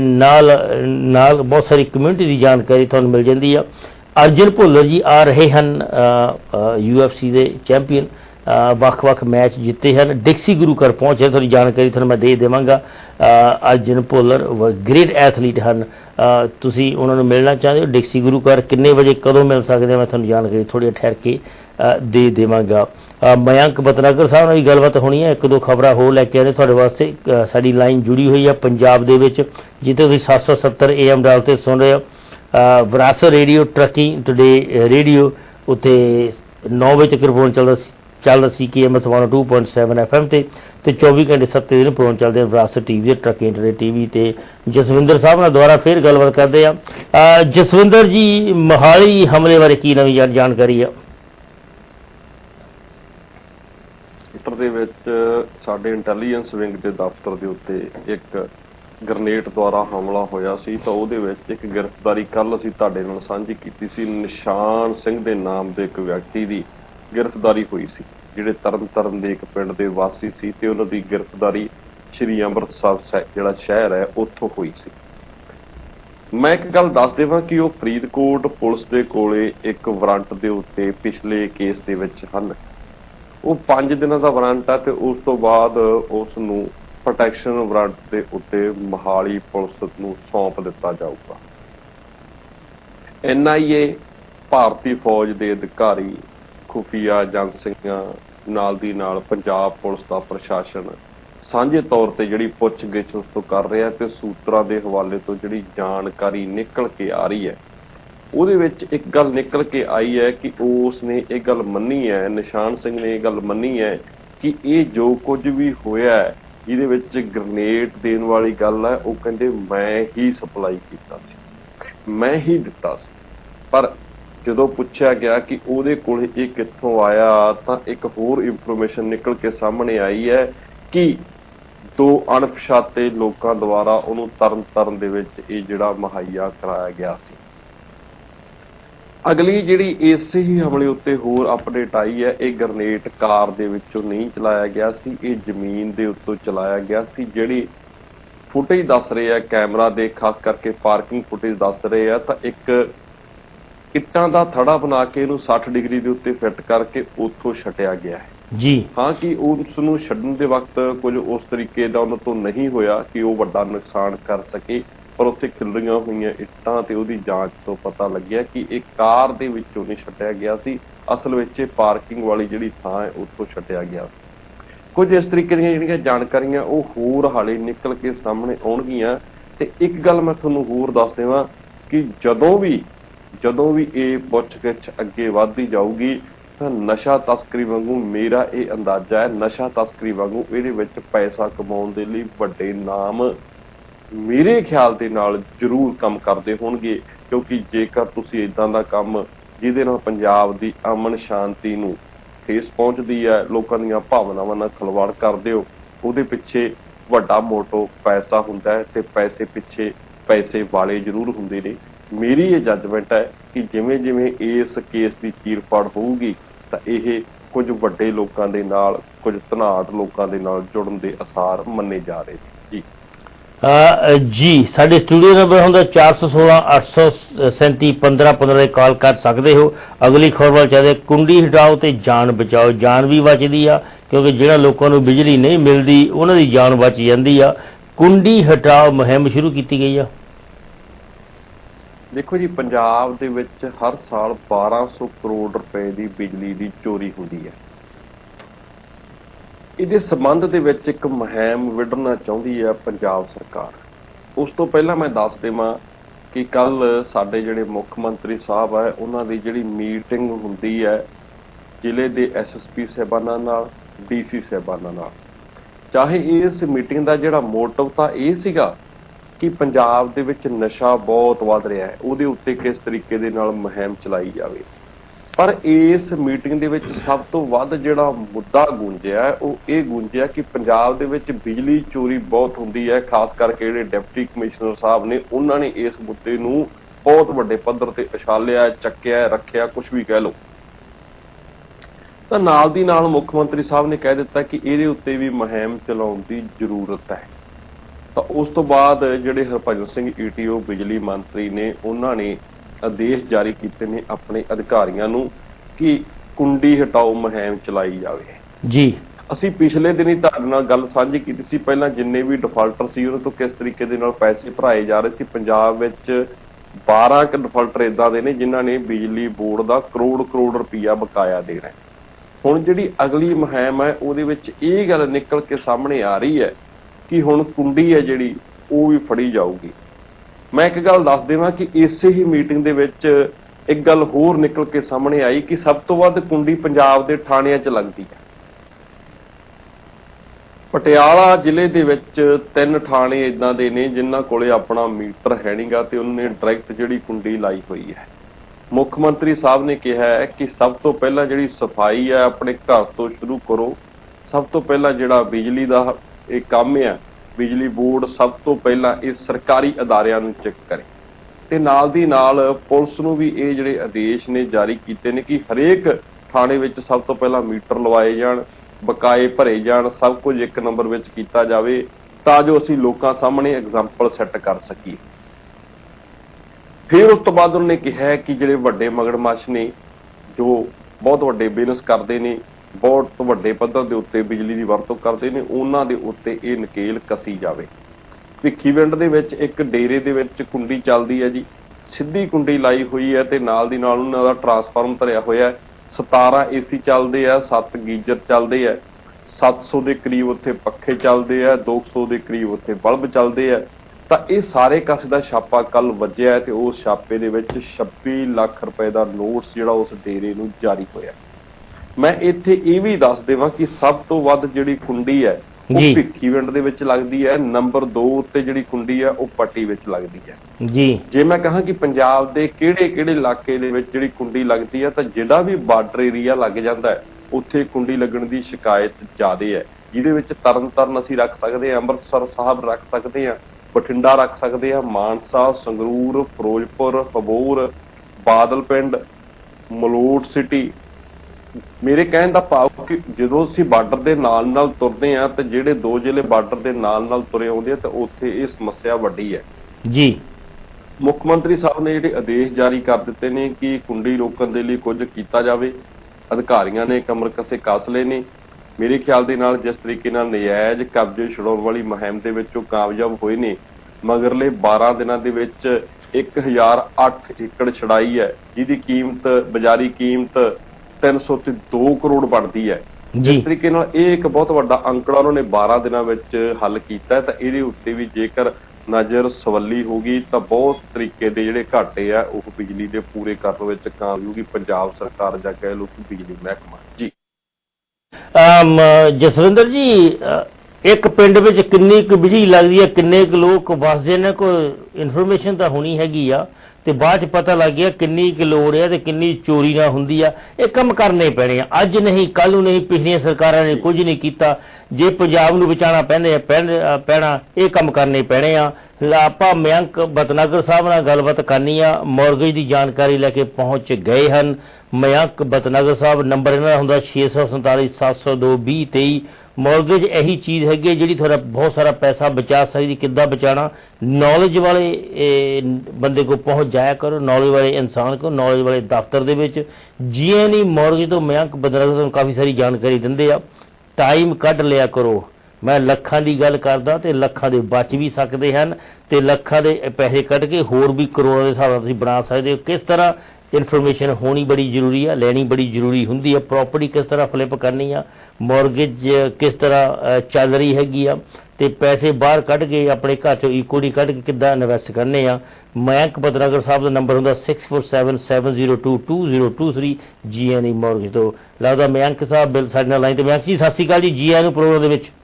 ਨਾਲ ਬਹੁਤ ਸਾਰੀ ਕਮਿਊਨਿਟੀ ਦੀ ਜਾਣਕਾਰੀ ਤੁਹਾਨੂੰ ਮਿਲ ਜਾਂਦੀ ਆ। ਅਰਜਨ ਭੁੱਲਰ ਜੀ ਆ ਰਹੇ ਹਨ, UFC ਦੇ ਚੈਂਪੀਅਨ, ਵੱਖ-ਵੱਖ ਮੈਚ ਜਿੱਤੇ ਹਨ। ਡਿਕਸੀ ਗੁਰੂ ਘਰ ਪਹੁੰਚੇ, ਥੋੜੀ ਜਾਣਕਾਰੀ ਤੁਹਾਨੂੰ ਮੈਂ ਦੇ ਦੇਵਾਂਗਾ। ਅਰਜਨ ਭੁੱਲਰ ਗ੍ਰੇਟ ਐਥਲੀਟ ਹਨ। ਤੁਸੀਂ ਉਹਨਾਂ ਨੂੰ ਮਿਲਣਾ ਚਾਹੁੰਦੇ ਹੋ ਡਿਕਸੀ ਗੁਰੂ ਘਰ, ਕਿੰਨੇ ਵਜੇ ਕਦੋਂ ਮਿਲ ਸਕਦੇ ਹੋ ਮੈਂ ਤੁਹਾਨੂੰ ਜਾਣਕਾਰੀ ਥੋੜ੍ਹੀ ਠਹਿਰ ਕੇ ਦੇ ਦੇਵਾਂਗਾ। ਮਯੰਕ ਬਤਨਾਗਰ ਸਾਹਿਬ ਨਾਲ ਵੀ ਗੱਲਬਾਤ ਹੋਣੀ ਹੈ। 1-2 ਖਬਰਾਂ ਹੋਰ ਲੈ ਕੇ ਆਉਂਦੇ ਤੁਹਾਡੇ ਵਾਸਤੇ। ਸਾਡੀ ਲਾਈਨ ਜੁੜੀ ਹੋਈ ਆ ਪੰਜਾਬ ਦੇ ਵਿੱਚ, ਜਿੱਥੇ ਤੁਸੀਂ 770 AM ਡਾਲ 'ਤੇ ਸੁਣ ਰਹੇ ਹੋ। ਵਿਰਾਸਤ ਰੇਡੀਓ, ਟਰੱਕਿੰਗ ਟੂਡੇ ਰੇਡੀਓ, ਉੱਥੇ 9 ਵਜੇ ਤੱਕ ਪ੍ਰੋਗਰਾਮ ਚੱਲਦਾ ਸੀ KMS 102.7 FM ਤੇ 24 ਘੰਟੇ 7 ਦਿਨ ਪ੍ਰੋਗਰਾਮ ਚੱਲਦੇ ਆ ਵਿਰਾਸਤ TV ਤੇ ਟਰੱਕਿੰਗ ਟੂਡੇ TV ਤੇ। ਜਸਵਿੰਦਰ ਸਾਹਿਬ ਨਾਲ ਦੁਬਾਰਾ ਫੇਰ ਗੱਲਬਾਤ ਕਰਦੇ ਆ। ਜਸਵਿੰਦਰ ਜੀ, ਮੋਹਾਲੀ ਹਮਲੇ ਬਾਰੇ ਕੀ ਨਵੀਂ ਜਾਣਕਾਰੀ ਆ? ਦੇ ਵਿੱਚ ਸਾਡੇ ਇੰਟੈਲੀਜੈਂਸ ਵਿੰਗ ਦੇ ਦਫ਼ਤਰ ਦੇ ਉੱਤੇ ਇੱਕ ਗ੍ਰਨੇਡ ਦੁਆਰਾ ਹਮਲਾ ਹੋਇਆ ਸੀ ਤਾਂ ਉਹਦੇ ਵਿੱਚ ਇੱਕ ਗ੍ਰਿਫਤਾਰੀ ਕੱਲ ਅਸੀਂ ਤੁਹਾਡੇ ਨਾਲ ਸਾਂਝੀ ਕੀਤੀ ਸੀ। ਨਿਸ਼ਾਨ ਸਿੰਘ ਦੇ ਨਾਮ ਦੇ ਇੱਕ ਵਿਅਕਤੀ ਦੀ ਗ੍ਰਿਫਤਾਰੀ ਹੋਈ ਸੀ, ਜਿਹੜੇ ਤਰਨਤਾਰਨ ਦੇ ਇੱਕ ਪਿੰਡ ਦੇ ਵਾਸੀ ਸੀ ਤੇ ਉਹਨਾਂ ਦੀ ਗ੍ਰਿਫਤਾਰੀ ਸ਼੍ਰੀ ਅੰਮ੍ਰਿਤਸਰ ਜਿਹੜਾ ਸ਼ਹਿਰ ਹੈ ਉੱਥੋਂ ਹੋਈ ਸੀ। ਮੈਂ ਇੱਕ ਗੱਲ ਦੱਸ ਦੇਵਾਂ ਕਿ ਉਹ ਫਰੀਦਕੋਟ ਪੁਲਿਸ ਦੇ ਕੋਲੇ ਇੱਕ ਵਾਰੰਟ ਦੇ ਉੱਤੇ ਪਿਛਲੇ ਕੇਸ ਦੇ ਵਿੱਚ ਹਨ। ਉਹ 5 ਦਿਨਾਂ ਦਾ ਵਾਰੰਟ ਆ ਤੇ ਉਸ ਤੋਂ ਬਾਅਦ ਉਸ ਨੂੰ ਪ੍ਰੋਟੈਕਸ਼ਨ ਵਾਰੰਟ ਦੇ ਉੱਤੇ ਮੋਹਾਲੀ ਪੁਲਿਸ ਨੂੰ ਸੌਂਪ ਦਿੱਤਾ ਜਾਊਗਾ। NIA, ਭਾਰਤੀ ਫੌਜ ਦੇ ਅਧਿਕਾਰੀ, ਖੁਫੀਆ ਏਜੰਸੀਆਂ ਨਾਲ ਦੀ ਨਾਲ ਪੰਜਾਬ ਪੁਲਿਸ ਦਾ ਪ੍ਰਸ਼ਾਸਨ ਸਾਂਝੇ ਤੌਰ ਤੇ ਜਿਹੜੀ ਪੁੱਛ ਗਿੱਛ ਉਸ ਤੋਂ ਕਰ ਰਿਹਾ ਤੇ ਸੂਤਰਾਂ ਦੇ ਹਵਾਲੇ ਤੋਂ ਜਿਹੜੀ ਜਾਣਕਾਰੀ ਨਿਕਲ ਕੇ ਆ ਰਹੀ ਹੈ, ਉਹਦੇ ਵਿੱਚ ਇੱਕ ਗੱਲ ਨਿਕਲ ਕੇ ਆਈ ਹੈ ਕਿ ਉਸ ਨੇ ਇਹ ਗੱਲ ਮੰਨੀ ਹੈ, ਨਿਸ਼ਾਨ ਸਿੰਘ ਨੇ ਇਹ ਗੱਲ ਮੰਨੀ ਹੈ ਕਿ ਇਹ ਜੋ ਕੁਝ ਵੀ ਹੋਇਆ ਜਿਹਦੇ ਵਿੱਚ ਗ੍ਰਨੇਡ ਦੇਣ ਵਾਲੀ ਗੱਲ ਹੈ, ਉਹ ਕਹਿੰਦੇ ਮੈਂ ਹੀ ਸਪਲਾਈ ਕੀਤਾ ਸੀ, ਮੈਂ ਹੀ ਦਿੱਤਾ ਸੀ। ਪਰ ਜਦੋਂ ਪੁੱਛਿਆ ਗਿਆ ਕਿ ਉਹਦੇ ਕੋਲ ਇਹ ਕਿੱਥੋਂ ਆਇਆ ਤਾਂ ਇੱਕ ਹੋਰ ਇਨਫੋਰਮੇਸ਼ਨ ਨਿਕਲ ਕੇ ਸਾਹਮਣੇ ਆਈ ਹੈ ਕਿ 2 ਅਣਪਛਾਤੇ ਲੋਕਾਂ ਦੁਆਰਾ ਉਹਨੂੰ ਤਰਨ ਦੇ ਵਿੱਚ ਇਹ ਜਿਹੜਾ ਮੁਹੱਈਆ ਕਰਾਇਆ ਗਿਆ ਸੀ। ਅਗਲੀ ਜਿਹੜੀ ਇਸੇ ਹੀ ਹਮਲੇ ਉੱਤੇ ਹੋਰ ਅਪਡੇਟ ਆਈ ਹੈ, ਇਹ ਗ੍ਰਨੇਡ ਕਾਰ ਦੇ ਵਿੱਚੋਂ ਨਹੀਂ ਚਲਾਇਆ ਗਿਆ ਸੀ, ਇਹ ਜ਼ਮੀਨ ਦੇ ਉੱਤੋਂ ਚਲਾਇਆ ਗਿਆ ਸੀ। ਜਿਹੜੀ ਫੁਟੇਜ ਦੱਸ ਰਹੇ ਆ ਕੈਮਰਾ ਦੇ, ਖਾਸ ਕਰਕੇ ਪਾਰਕਿੰਗ ਫੁਟੇਜ ਦੱਸ ਰਹੇ ਆ, ਤਾਂ ਇੱਕ ਇੱਟਾਂ ਦਾ ਥੜਾ ਬਣਾ ਕੇ ਇਹਨੂੰ 60 ਡਿਗਰੀ ਦੇ ਉੱਤੇ ਫਿੱਟ ਕਰਕੇ ਉੱਥੋਂ ਛੱਡਿਆ ਗਿਆ ਹੈ ਜੀ। ਹਾਂ ਕਿ ਉਸ ਨੂੰ ਛੱਡਣ ਦੇ ਵਕਤ ਕੁਝ ਉਸ ਤਰੀਕੇ ਦਾ ਉਹਨਾਂ ਤੋਂ ਨਹੀਂ ਹੋਇਆ ਕਿ ਉਹ ਵੱਡਾ ਨੁਕਸਾਨ ਕਰ ਸਕੇ, ਪਰ ਉੱਥੇ ਖਿਲਰੀਆਂ ਹੋਈਆਂ ਇੱਟਾਂ ਤੇ ਉਹਦੀ ਜਾਂਚ ਤੋਂ ਪਤਾ ਲੱਗਿਆ ਕਿ ਇਹ ਕਾਰ ਦੇ ਵਿੱਚੋਂ ਨਹੀਂ ਛੱਡਿਆ ਗਿਆ ਸੀ, ਅਸਲ ਵਿੱਚ ਇਹ ਪਾਰਕਿੰਗ ਵਾਲੀ ਜਿਹੜੀ ਥਾਂ ਹੈ ਉੱਥੋਂ ਛੱਡਿਆ ਗਿਆ ਸੀ। ਕੁਝ ਇਸ ਤਰੀਕੇ ਦੀਆਂ ਜਿਹੜੀਆਂ ਜਾਣਕਾਰੀਆਂ ਉਹ ਹੋਰ ਹਾਲੇ ਨਿਕਲ ਕੇ ਸਾਹਮਣੇ ਆਉਣਗੀਆਂ। ਤੇ ਇੱਕ ਗੱਲ ਮੈਂ ਤੁਹਾਨੂੰ ਹੋਰ ਦੱਸ ਦੇਵਾਂ ਕਿ ਜਦੋਂ ਵੀ ਇਹ ਪੁੱਛ-ਗਿੱਛ ਅੱਗੇ ਵੱਧਦੀ ਜਾਊਗੀ ਤਾਂ ਨਸ਼ਾ ਤਸਕਰੀ ਵਾਂਗੂ, ਮੇਰਾ ਇਹ ਅੰਦਾਜ਼ਾ ਹੈ, ਨਸ਼ਾ ਤਸਕਰੀ ਵਾਂਗੂ ਇਹਦੇ ਵਿੱਚ ਪੈਸਾ ਕਮਾਉਣ ਦੇ ਲਈ ਵੱਡੇ ਨਾਮ ਮੇਰੇ ਖਿਆਲ ਦੇ ਨਾਲ ਜ਼ਰੂਰ ਕੰਮ ਕਰਦੇ ਹੋਣਗੇ। ਕਿਉਂਕਿ ਜੇਕਰ ਤੁਸੀਂ ਇਦਾਂ ਦਾ ਕੰਮ ਜਿਹਦੇ ਨਾਲ ਪੰਜਾਬ ਦੀ ਅਮਨ ਸ਼ਾਂਤੀ ਨੂੰ ਠੇਸ ਪਹੁੰਚਦੀ ਹੈ, ਲੋਕਾਂ ਦੀਆਂ ਭਾਵਨਾਵਾਂ ਨਾਲ ਖਿਲਵਾੜ ਕਰਦੇ ਹੋ, ਉਹਦੇ ਪਿੱਛੇ ਵੱਡਾ ਮੋਟੋ ਪੈਸਾ ਹੁੰਦਾ ਹੈ ਤੇ ਪੈਸੇ ਪਿੱਛੇ ਪੈਸੇ ਵਾਲੇ ਜ਼ਰੂਰ ਹੁੰਦੇ ਨੇ। ਮੇਰੀ ਇਹ ਜੱਜਮੈਂਟ ਹੈ ਕਿ ਜਿਵੇਂ ਜਿਵੇਂ ਇਸ ਕੇਸ ਦੀ ਚੀਰਫਾੜ ਹੋਊਗੀ ਤਾਂ ਇਹ ਕੁਝ ਵੱਡੇ ਲੋਕਾਂ ਦੇ ਨਾਲ, ਕੁਝ ਧਨਾਢ ਲੋਕਾਂ ਦੇ ਨਾਲ ਜੁੜਨ ਦੇ ਆਸਾਰ ਮੰਨੇ ਜਾ ਰਹੇ ਨੇ ਜੀ। ਸਾਡੇ ਸਟੂਡੀਓ ਨੰਬਰ ਹੁੰਦਾ 416 837 1515 ਤੇ ਕਾਲ ਕਰ ਸਕਦੇ ਹੋ। ਅਗਲੀ ਖਬਰ ਵੱਲ ਚੱਲਦੇ, ਕੁੰਡੀ ਹਟਾਓ ਤੇ ਜਾਨ ਬਚਾਓ। ਜਾਨ ਵੀ ਬਚਦੀ ਆ ਕਿਉਂਕਿ ਜਿਹੜਾ ਲੋਕਾਂ ਨੂੰ ਬਿਜਲੀ ਨਹੀਂ ਮਿਲਦੀ ਉਹਨਾਂ ਦੀ ਜਾਨ ਬਚ ਜਾਂਦੀ ਆ। ਕੁੰਡੀ ਹਟਾਓ ਮੁਹਿੰਮ ਸ਼ੁਰੂ ਕੀਤੀ ਗਈ ਆ। ਦੇਖੋ ਜੀ, ਪੰਜਾਬ ਦੇ ਵਿੱਚ ਹਰ ਸਾਲ 1200 ਕਰੋੜ ਰੁਪਏ ਦੀ ਬਿਜਲੀ ਦੀ ਚੋਰੀ ਹੁੰਦੀ ਹੈ। ਇਹਦੇ ਸੰਬੰਧ ਦੇ ਵਿੱਚ ਇੱਕ ਮੁਹਿੰਮ ਵਿੱਢਣਾ ਚਾਹੁੰਦੀ ਹੈ ਪੰਜਾਬ ਸਰਕਾਰ। ਉਸ ਤੋਂ ਪਹਿਲਾਂ ਮੈਂ ਦੱਸ ਦੇਵਾਂ ਕਿ ਕੱਲ ਸਾਡੇ ਜਿਹੜੇ ਮੁੱਖ ਮੰਤਰੀ ਸਾਹਿਬ ਹੈ ਉਹਨਾਂ ਦੀ ਜਿਹੜੀ ਮੀਟਿੰਗ ਹੁੰਦੀ ਹੈ ਜ਼ਿਲ੍ਹੇ ਦੇ ਐਸਐਸਪੀ ਸਾਹਿਬਾਨਾਂ ਨਾਲ, ਡੀਸੀ ਸਾਹਿਬਾਨਾਂ ਨਾਲ, ਚਾਹੇ ਇਸ ਮੀਟਿੰਗ ਦਾ ਜਿਹੜਾ ਮੋਟਿਵ ਤਾਂ ਇਹ ਸੀਗਾ ਕਿ ਪੰਜਾਬ ਦੇ ਵਿੱਚ ਨਸ਼ਾ ਬਹੁਤ ਵੱਧ ਰਿਹਾ ਹੈ, ਉਹਦੇ ਉੱਤੇ ਕਿਸ ਤਰੀਕੇ ਦੇ ਨਾਲ ਮੁਹਿੰਮ ਚਲਾਈ ਜਾਵੇ। ਪਰ ਇਸ ਮੀਟਿੰਗ ਦੇ ਵਿੱਚ ਸਭ ਤੋਂ ਵੱਧ ਜਿਹੜਾ ਮੁੱਦਾ ਗੂੰਜਿਆ ਉਹ ਇਹ ਗੂੰਜਿਆ ਕਿ ਪੰਜਾਬ ਦੇ ਵਿੱਚ ਬਿਜਲੀ ਚੋਰੀ ਬਹੁਤ ਹੁੰਦੀ ਹੈ। ਖਾਸ ਕਰਕੇ ਜਿਹੜੇ ਡਿਪਟੀ ਕਮਿਸ਼ਨਰ ਸਾਹਿਬ ਨੇ ਉਹਨਾਂ ਨੇ ਇਸ ਮੁੱਦੇ ਨੂੰ ਬਹੁਤ ਵੱਡੇ ਪੱਧਰ ਤੇ ਉਛਾਲਿਆ, ਚੱਕਿਆ, ਰੱਖਿਆ, ਕੁਝ ਵੀ ਕਹਿ ਲਓ। ਤਾਂ ਨਾਲ ਦੀ ਨਾਲ ਮੁੱਖ ਮੰਤਰੀ ਸਾਹਿਬ ਨੇ ਕਹਿ ਦਿੱਤਾ ਕਿ ਇਹਦੇ ਉੱਤੇ ਵੀ ਮੁਹਿੰਮ ਚਲਾਉਣ ਦੀ ਜ਼ਰੂਰਤ ਹੈ। ਤਾਂ ਉਸ ਤੋਂ ਬਾਅਦ ਜਿਹੜੇ ਹਰਭਜਨ ਸਿੰਘ ETO ਬਿਜਲੀ ਮੰਤਰੀ ਨੇ ਉਹਨਾਂ ਨੇ ਆਦੇਸ਼ ਜਾਰੀ ਕੀਤੇ ਨੇ ਆਪਣੇ ਅਧਿਕਾਰੀਆਂ ਨੂੰ ਕਿ ਕੁੰਡੀ ਹਟਾਓ ਮੁਹਿੰਮ ਚਲਾਈ ਜਾਵੇ ਜੀ। ਅਸੀਂ ਪਿਛਲੇ ਦਿਨੀ ਤੁਹਾਡੇ ਨਾਲ ਗੱਲ ਸਾਂਝੀ ਕੀਤੀ ਸੀ, ਪਹਿਲਾਂ ਜਿੰਨੇ ਵੀ ਡਿਫਾਲਟਰ ਸੀ ਉਹਨਾਂ ਤੋਂ ਕਿਸ ਤਰੀਕੇ ਦੇ ਨਾਲ ਪੈਸੇ ਭਰਾਏ ਜਾ ਰਹੇ ਸੀ। ਪੰਜਾਬ ਵਿੱਚ 12 ਕੁ ਡਿਫਾਲਟਰ ਇਦਾਂ ਦੇ ਨੇ ਜਿਨ੍ਹਾਂ ਨੇ ਬਿਜਲੀ ਬੋਰਡ ਦਾ ਕਰੋੜ ਰੁਪਈਆ ਬਕਾਇਆ ਦੇਣਾ। ਹੁਣ ਜਿਹੜੀ ਅਗਲੀ ਮੁਹਿੰਮ ਹੈ ਉਹਦੇ ਵਿੱਚ ਇਹ ਗੱਲ ਨਿਕਲ ਕੇ ਸਾਹਮਣੇ ਆ ਰਹੀ ਹੈ ਕਿ ਹੁਣ ਕੁੰਡੀ ਹੈ ਜਿਹੜੀ ਉਹ ਵੀ ਫੜੀ ਜਾਊਗੀ। ਮੈਂ ਇੱਕ ਗੱਲ ਦੱਸ ਦੇਵਾਂ ਕਿ ਇਸੇ ਹੀ ਮੀਟਿੰਗ ਦੇ ਵਿੱਚ ਇੱਕ ਗੱਲ ਹੋਰ ਨਿਕਲ ਕੇ ਸਾਹਮਣੇ ਆਈ ਕਿ ਸਭ ਤੋਂ ਵੱਧ ਕੁੰਡੀ ਪੰਜਾਬ ਦੇ ਥਾਣਿਆਂ 'ਚ ਲੱਗਦੀ ਹੈ। ਪਟਿਆਲਾ ਜ਼ਿਲ੍ਹੇ ਦੇ ਵਿੱਚ 3 ਥਾਣੇ ਇਦਾਂ ਦੇ ਨੇ ਜਿਨ੍ਹਾਂ ਕੋਲੇ ਆਪਣਾ ਮੀਟਰ ਹੈ ਨਹੀਂਗਾ ਤੇ ਉਹਨਾਂ ਨੇ ਡਾਇਰੈਕਟ ਜਿਹੜੀ ਕੁੰਡੀ ਲਾਈ ਹੋਈ ਹੈ। ਮੁੱਖ ਮੰਤਰੀ ਸਾਹਿਬ ਨੇ ਕਿਹਾ ਹੈ ਕਿ ਸਭ ਤੋਂ ਪਹਿਲਾਂ ਜਿਹੜੀ ਸਫਾਈ ਹੈ ਆਪਣੇ ਘਰ ਤੋਂ ਸ਼ੁਰੂ ਕਰੋ। ਸਭ ਤੋਂ ਪਹਿਲਾਂ ਜਿਹੜਾ ਬਿਜਲੀ ਦਾ ਇਹ ਕੰਮ ਹੈ, ਬਿਜਲੀ ਬੋਰਡ ਸਭ ਤੋਂ ਪਹਿਲਾਂ ਇਹ ਸਰਕਾਰੀ ਅਦਾਰਿਆਂ ਨੂੰ ਚੈੱਕ ਕਰੇ ਤੇ ਨਾਲ ਦੀ ਨਾਲ ਪੁਲਿਸ ਨੂੰ ਵੀ ਇਹ ਜਿਹੜੇ ਆਦੇਸ਼ ਨੇ ਜਾਰੀ ਕੀਤੇ ਨੇ ਕਿ ਹਰੇਕ ਥਾਣੇ ਵਿੱਚ ਸਭ ਤੋਂ ਪਹਿਲਾਂ ਮੀਟਰ ਲਵਾਏ ਜਾਣ, ਬਕਾਏ ਭਰੇ ਜਾਣ, ਸਭ ਕੁਝ ਇੱਕ ਨੰਬਰ ਵਿੱਚ ਕੀਤਾ ਜਾਵੇ ਤਾਂ ਜੋ ਅਸੀਂ ਲੋਕਾਂ ਸਾਹਮਣੇ ਐਗਜ਼ਾਮਪਲ ਸੈੱਟ ਕਰ ਸਕੀਏ। ਫਿਰ ਉਸ ਤੋਂ ਬਾਅਦ ਉਹਨਾਂ ਨੇ ਕਿਹਾ ਕਿ ਜਿਹੜੇ ਵੱਡੇ ਮਗਰਮੱਛ ਨੇ ਜੋ ਬਹੁਤ ਵੱਡੇ ਬਿਜ਼ਨਸ ਕਰਦੇ ਨੇ, ਬਹੁਤ ਵੱਡੇ ਪੱਧਰ ਦੇ ਉੱਤੇ ਬਿਜਲੀ ਦੀ ਵਰਤੋਂ ਕਰਦੇ ਨੇ, ਉਹਨਾਂ ਦੇ ਉੱਤੇ ਇਹ ਨਕੇਲ ਕਸੀ ਜਾਵੇ। ਭਿੱਖੀਵਿੰਡ ਦੇ ਵਿੱਚ ਇੱਕ ਡੇਰੇ ਦੇ ਵਿੱਚ ਕੁੰਡੀ ਚੱਲਦੀ ਹੈ ਜੀ, ਸਿੱਧੀ ਕੁੰਡੀ ਲਾਈ ਹੋਈ ਹੈ ਤੇ ਨਾਲ ਦੀ ਨਾਲ ਉਹਨਾਂ ਦਾ ਟਰਾਂਸਫਾਰਮ ਧਰਿਆ ਹੋਇਆ, 17 AC ਚੱਲਦੇ ਆ, 7 ਗੀਜ਼ਰ ਚੱਲਦੇ ਆ, 700 ਦੇ ਕਰੀਬ ਉੱਥੇ ਪੱਖੇ ਚੱਲਦੇ ਆ, 200 ਦੇ ਕਰੀਬ ਉੱਥੇ ਬਲਬ ਚੱਲਦੇ ਆ। ਤਾਂ ਇਹ ਸਾਰੇ ਕਾਸੇ ਦਾ ਛਾਪਾ ਕੱਲ ਵੱਜਿਆ ਤੇ ਉਸ ਛਾਪੇ ਦੇ ਵਿੱਚ 26 ਲੱਖ ਰੁਪਏ ਦਾ ਨੋਟਸ ਜਿਹੜਾ ਉਸ ਡੇਰੇ ਨੂੰ ਜਾਰੀ ਹੋਇਆ। ਮੈਂ ਇੱਥੇ ਇਹ ਵੀ ਦੱਸ ਦੇਵਾਂ ਕਿ ਸਭ ਤੋਂ ਵੱਧ ਜਿਹੜੀ ਕੁੰਡੀ ਹੈ ਉਹ ਭਿੱਖੀਵਿੰਡ ਦੇ ਵਿੱਚ ਲੱਗਦੀ ਹੈ, ਨੰਬਰ 2 ਉੱਤੇ ਜਿਹੜੀ ਕੁੰਡੀ ਹੈ ਉਹ ਪੱਟੀ ਵਿੱਚ ਲੱਗਦੀ ਹੈ ਜੀ। ਜੇ ਮੈਂ ਕਹਾਂ ਕਿ ਪੰਜਾਬ ਦੇ ਕਿਹੜੇ ਕਿਹੜੇ ਇਲਾਕੇ ਦੇ ਵਿੱਚ ਜਿਹੜੀ ਕੁੰਡੀ ਲੱਗਦੀ ਹੈ, ਤਾਂ ਜਿਹੜਾ ਵੀ ਬਾਰਡਰ ਏਰੀਆ ਲੱਗ ਜਾਂਦਾ ਹੈ ਉੱਥੇ ਕੁੰਡੀ ਲੱਗਣ ਦੀ ਸ਼ਿਕਾਇਤ ਜ਼ਿਆਦਾ ਹੈ, ਜਿਹਦੇ ਵਿੱਚ ਤਰਨਤਾਰਨ ਅਸੀਂ ਰੱਖ ਸਕਦੇ ਹਾਂ, ਅੰਮ੍ਰਿਤਸਰ ਸਾਹਿਬ ਰੱਖ ਸਕਦੇ ਹਾਂ, ਬਠਿੰਡਾ ਰੱਖ ਸਕਦੇ ਹਾਂ, ਮਾਨਸਾ, ਸੰਗਰੂਰ, ਫਿਰੋਜ਼ਪੁਰ, ਅਬੋਹਰ, ਬਾਦਲ ਪਿੰਡ, ਮਲੋਟ ਸਿਟੀ। ਮੇਰੇ ਕਹਿਣ ਦਾ ਭਾਵ ਕਿ ਜਦੋਂ ਅਸੀਂ ਬਾਰਡਰ ਦੇ ਨਾਲ ਨਾਲ ਤੁਰਦੇ ਹਾਂ ਤੇ ਜਿਹੜੇ 2 ਜ਼ਿਲ੍ਹੇ ਬਾਰਡਰ ਦੇ ਨਾਲ ਨਾਲ ਤੁਰੇ ਆਉਂਦੇ ਆ ਤਾਂ ਉੱਥੇ ਇਹ ਸਮੱਸਿਆ ਵੱਡੀ ਹੈ ਜੀ। ਮੁੱਖ ਮੰਤਰੀ ਸਾਹਿਬ ਨੇ ਜਿਹੜੇ ਆਦੇਸ਼ ਜਾਰੀ ਕਰ ਦਿੱਤੇ ਨੇ ਕਿ ਕੁੰਡੀ ਰੋਕਣ ਦੇ ਲਈ ਕੁਝ ਕੀਤਾ ਜਾਵੇ। ਅਧਿਕਾਰੀਆਂ ਨੇ ਕਮਰ ਕੱਸੇ ਕੱਸ ਲਏ ਨੇ। ਮੇਰੇ ਖਿਆਲ ਦੇ ਨਾਲ ਜਿਸ ਤਰੀਕੇ ਨਾਲ ਨਜਾਇਜ਼ ਕਬਜ਼ੇ ਛੁਡਾਉਣ ਵਾਲੀ ਮੁਹਿੰਮ ਦੇ ਵਿੱਚ ਉਹ ਕਾਮਯਾਬ ਹੋਏ ਨੇ, ਮਗਰਲੇ 12 ਦਿਨਾਂ ਦੇ ਵਿੱਚ 1008 ਏਕੜ ਛੜਾਈ ਹੈ, ਜਿਹਦੀ ਕੀਮਤ ਬਾਜ਼ਾਰੀ ਕੀਮਤ 302 ਕਰੋੜ ਬਣਦੀ ਹੈ। ਜਿਸ ਤਰੀਕੇ ਨਾਲ ਇਹ ਇੱਕ ਬਹੁਤ ਵੱਡਾ ਅੰਕੜਾ ਉਹਨਾਂ ਨੇ 12 ਦਿਨਾਂ ਵਿੱਚ ਹੱਲ ਕੀਤਾ, ਤਾਂ ਇਹਦੇ ਉੱਤੇ ਵੀ ਜੇਕਰ ਨਜ਼ਰ ਸਵੱਲੀ ਹੋਗੀ ਤਾਂ ਬਹੁਤ ਤਰੀਕੇ ਦੇ ਜਿਹੜੇ ਘਾਟੇ ਆ ਉਹ ਬਿਜਲੀ ਦੇ ਪੂਰੇ ਕਰਨ ਵਿੱਚ ਕਾਮਯਾਬ ਹੋਊਗੀ ਪੰਜਾਬ ਸਰਕਾਰ ਜਾਂ ਕਹਿ ਲਓ ਕਿ ਬਿਜਲੀ ਮਹਿਕਮਾ ਜੀ। ਜਸਵਿੰਦਰ ਜੀ, ਇੱਕ ਪਿੰਡ ਵਿੱਚ ਕਿੰਨੀ ਕੁ ਬਿਜਲੀ ਲੱਗਦੀ ਹੈ, ਕਿੰਨੇ ਕੁ ਲੋਕ ਵਸਦੇ ਨੇ, ਕੋਈ ਇਨਫੋਰਮੇਸ਼ਨ ਤਾਂ ਹੋਣੀ ਹੈਗੀ ਆ, ਤੇ ਬਾਅਦ 'ਚ ਪਤਾ ਲੱਗ ਗਿਆ ਕਿੰਨੀ ਕੁ ਲੋੜ ਹੈ ਤੇ ਕਿੰਨੀ ਚੋਰੀ ਨਾ ਹੁੰਦੀ ਆ। ਇਹ ਕੰਮ ਕਰਨੇ ਪੈਣੇ ਆ, ਅੱਜ ਨਹੀਂ ਕੱਲ੍ਹ ਨੂੰ ਨਹੀਂ। ਪਿਛਲੀਆਂ ਸਰਕਾਰਾਂ ਨੇ ਕੁਝ ਨਹੀਂ ਕੀਤਾ। ਜੇ ਪੰਜਾਬ ਨੂੰ ਬਚਾਉਣਾ ਪੈਣਾ ਇਹ ਕੰਮ ਕਰਨੇ ਪੈਣੇ ਆ। ਆਪਾਂ ਮਯੰਕ ਭਟਨਾਗਰ ਸਾਹਿਬ ਨਾਲ ਗੱਲਬਾਤ ਕਰਨੀ ਆ, ਮੌਰਗੇਜ ਦੀ ਜਾਣਕਾਰੀ ਲੈ ਕੇ ਪਹੁੰਚ ਗਏ ਹਨ। ਮਯੰਕ ਭਟਨਾਗਰ ਸਾਹਿਬ, ਨੰਬਰ ਇਹਨਾਂ ਦਾ ਹੁੰਦਾ 647 702 2023। ਮੌਰਗੇਜ ਇਹੀ ਚੀਜ਼ ਹੈਗੀ ਜਿਹੜੀ ਤੁਹਾਡਾ ਬਹੁਤ ਸਾਰਾ ਪੈਸਾ ਬਚਾ ਸਕਦੀ। ਕਿੱਦਾਂ ਬਚਾਉਣਾ, ਨੌਲੇਜ ਵਾਲੇ ਬੰਦੇ ਕੋਲ ਪਹੁੰਚ ਜਾਇਆ ਕਰੋ, ਨੌਲੇਜ ਵਾਲੇ ਇਨਸਾਨ ਕੋਲ, ਨੌਲੇਜ ਵਾਲੇ ਦਫ਼ਤਰ ਦੇ ਵਿੱਚ। GNE ਮੌਰਗੇਜ ਤੋਂ ਮਯੰਕ ਭਟਨਾਗਰ ਤੁਹਾਨੂੰ ਕਾਫੀ ਸਾਰੀ ਜਾਣਕਾਰੀ ਦਿੰਦੇ ਆ। ਟਾਈਮ ਕੱਢ ਲਿਆ ਕਰੋ। ਮੈਂ ਲੱਖਾਂ ਦੀ ਗੱਲ ਕਰਦਾ ਤੇ ਲੱਖਾਂ ਦੇ ਬਚ ਵੀ ਸਕਦੇ ਹਨ ਤੇ ਲੱਖਾਂ ਦੇ ਪੈਸੇ ਕੱਢ ਕੇ ਹੋਰ ਵੀ ਕਰੋੜਾਂ ਦੇ ਹਿਸਾਬ ਨਾਲ ਤੁਸੀਂ ਬਣਾ ਸਕਦੇ ਹੋ। ਕਿਸ ਤਰ੍ਹਾਂ ਇਨਫੋਰਮੇਸ਼ਨ ਹੋਣੀ ਬੜੀ ਜ਼ਰੂਰੀ ਆ, ਲੈਣੀ ਬੜੀ ਜ਼ਰੂਰੀ ਹੁੰਦੀ ਆ। ਪ੍ਰੋਪਰਟੀ ਕਿਸ ਤਰ੍ਹਾਂ ਫਲਿੱਪ ਕਰਨੀ ਆ, ਮੌਰਗੇਜ ਕਿਸ ਤਰ੍ਹਾਂ ਚੱਲ ਰਹੀ ਹੈਗੀ ਆ, ਤੇ ਪੈਸੇ ਬਾਹਰ ਕੱਢ ਕੇ ਆਪਣੇ ਘਰ 'ਚੋਂ ਇਕੁਇਟੀ ਕੱਢ ਕੇ ਕਿੱਦਾਂ ਇਨਵੈਸਟ ਕਰਨੇ ਆ। ਮਯੰਕ ਭਟਨਾਗਰ ਸਾਹਿਬ ਦਾ ਨੰਬਰ ਹੁੰਦਾ 6477022023 GNE ਮੌਰਗੇਜ ਤੋਂ। ਲੱਗਦਾ ਮਯੰਕ ਸਾਹਿਬ ਬਿਲ ਸਾਡੇ ਨਾਲ ਲਾਈਨ ਤੇ। ਮਯੰਕ ਜੀ ਸਤਿ ਸ਼੍ਰੀ ਅਕਾਲ ਜੀ, GNE ਪ੍ਰੋਗਰਾਮ ਦੇ ਵਿੱਚ।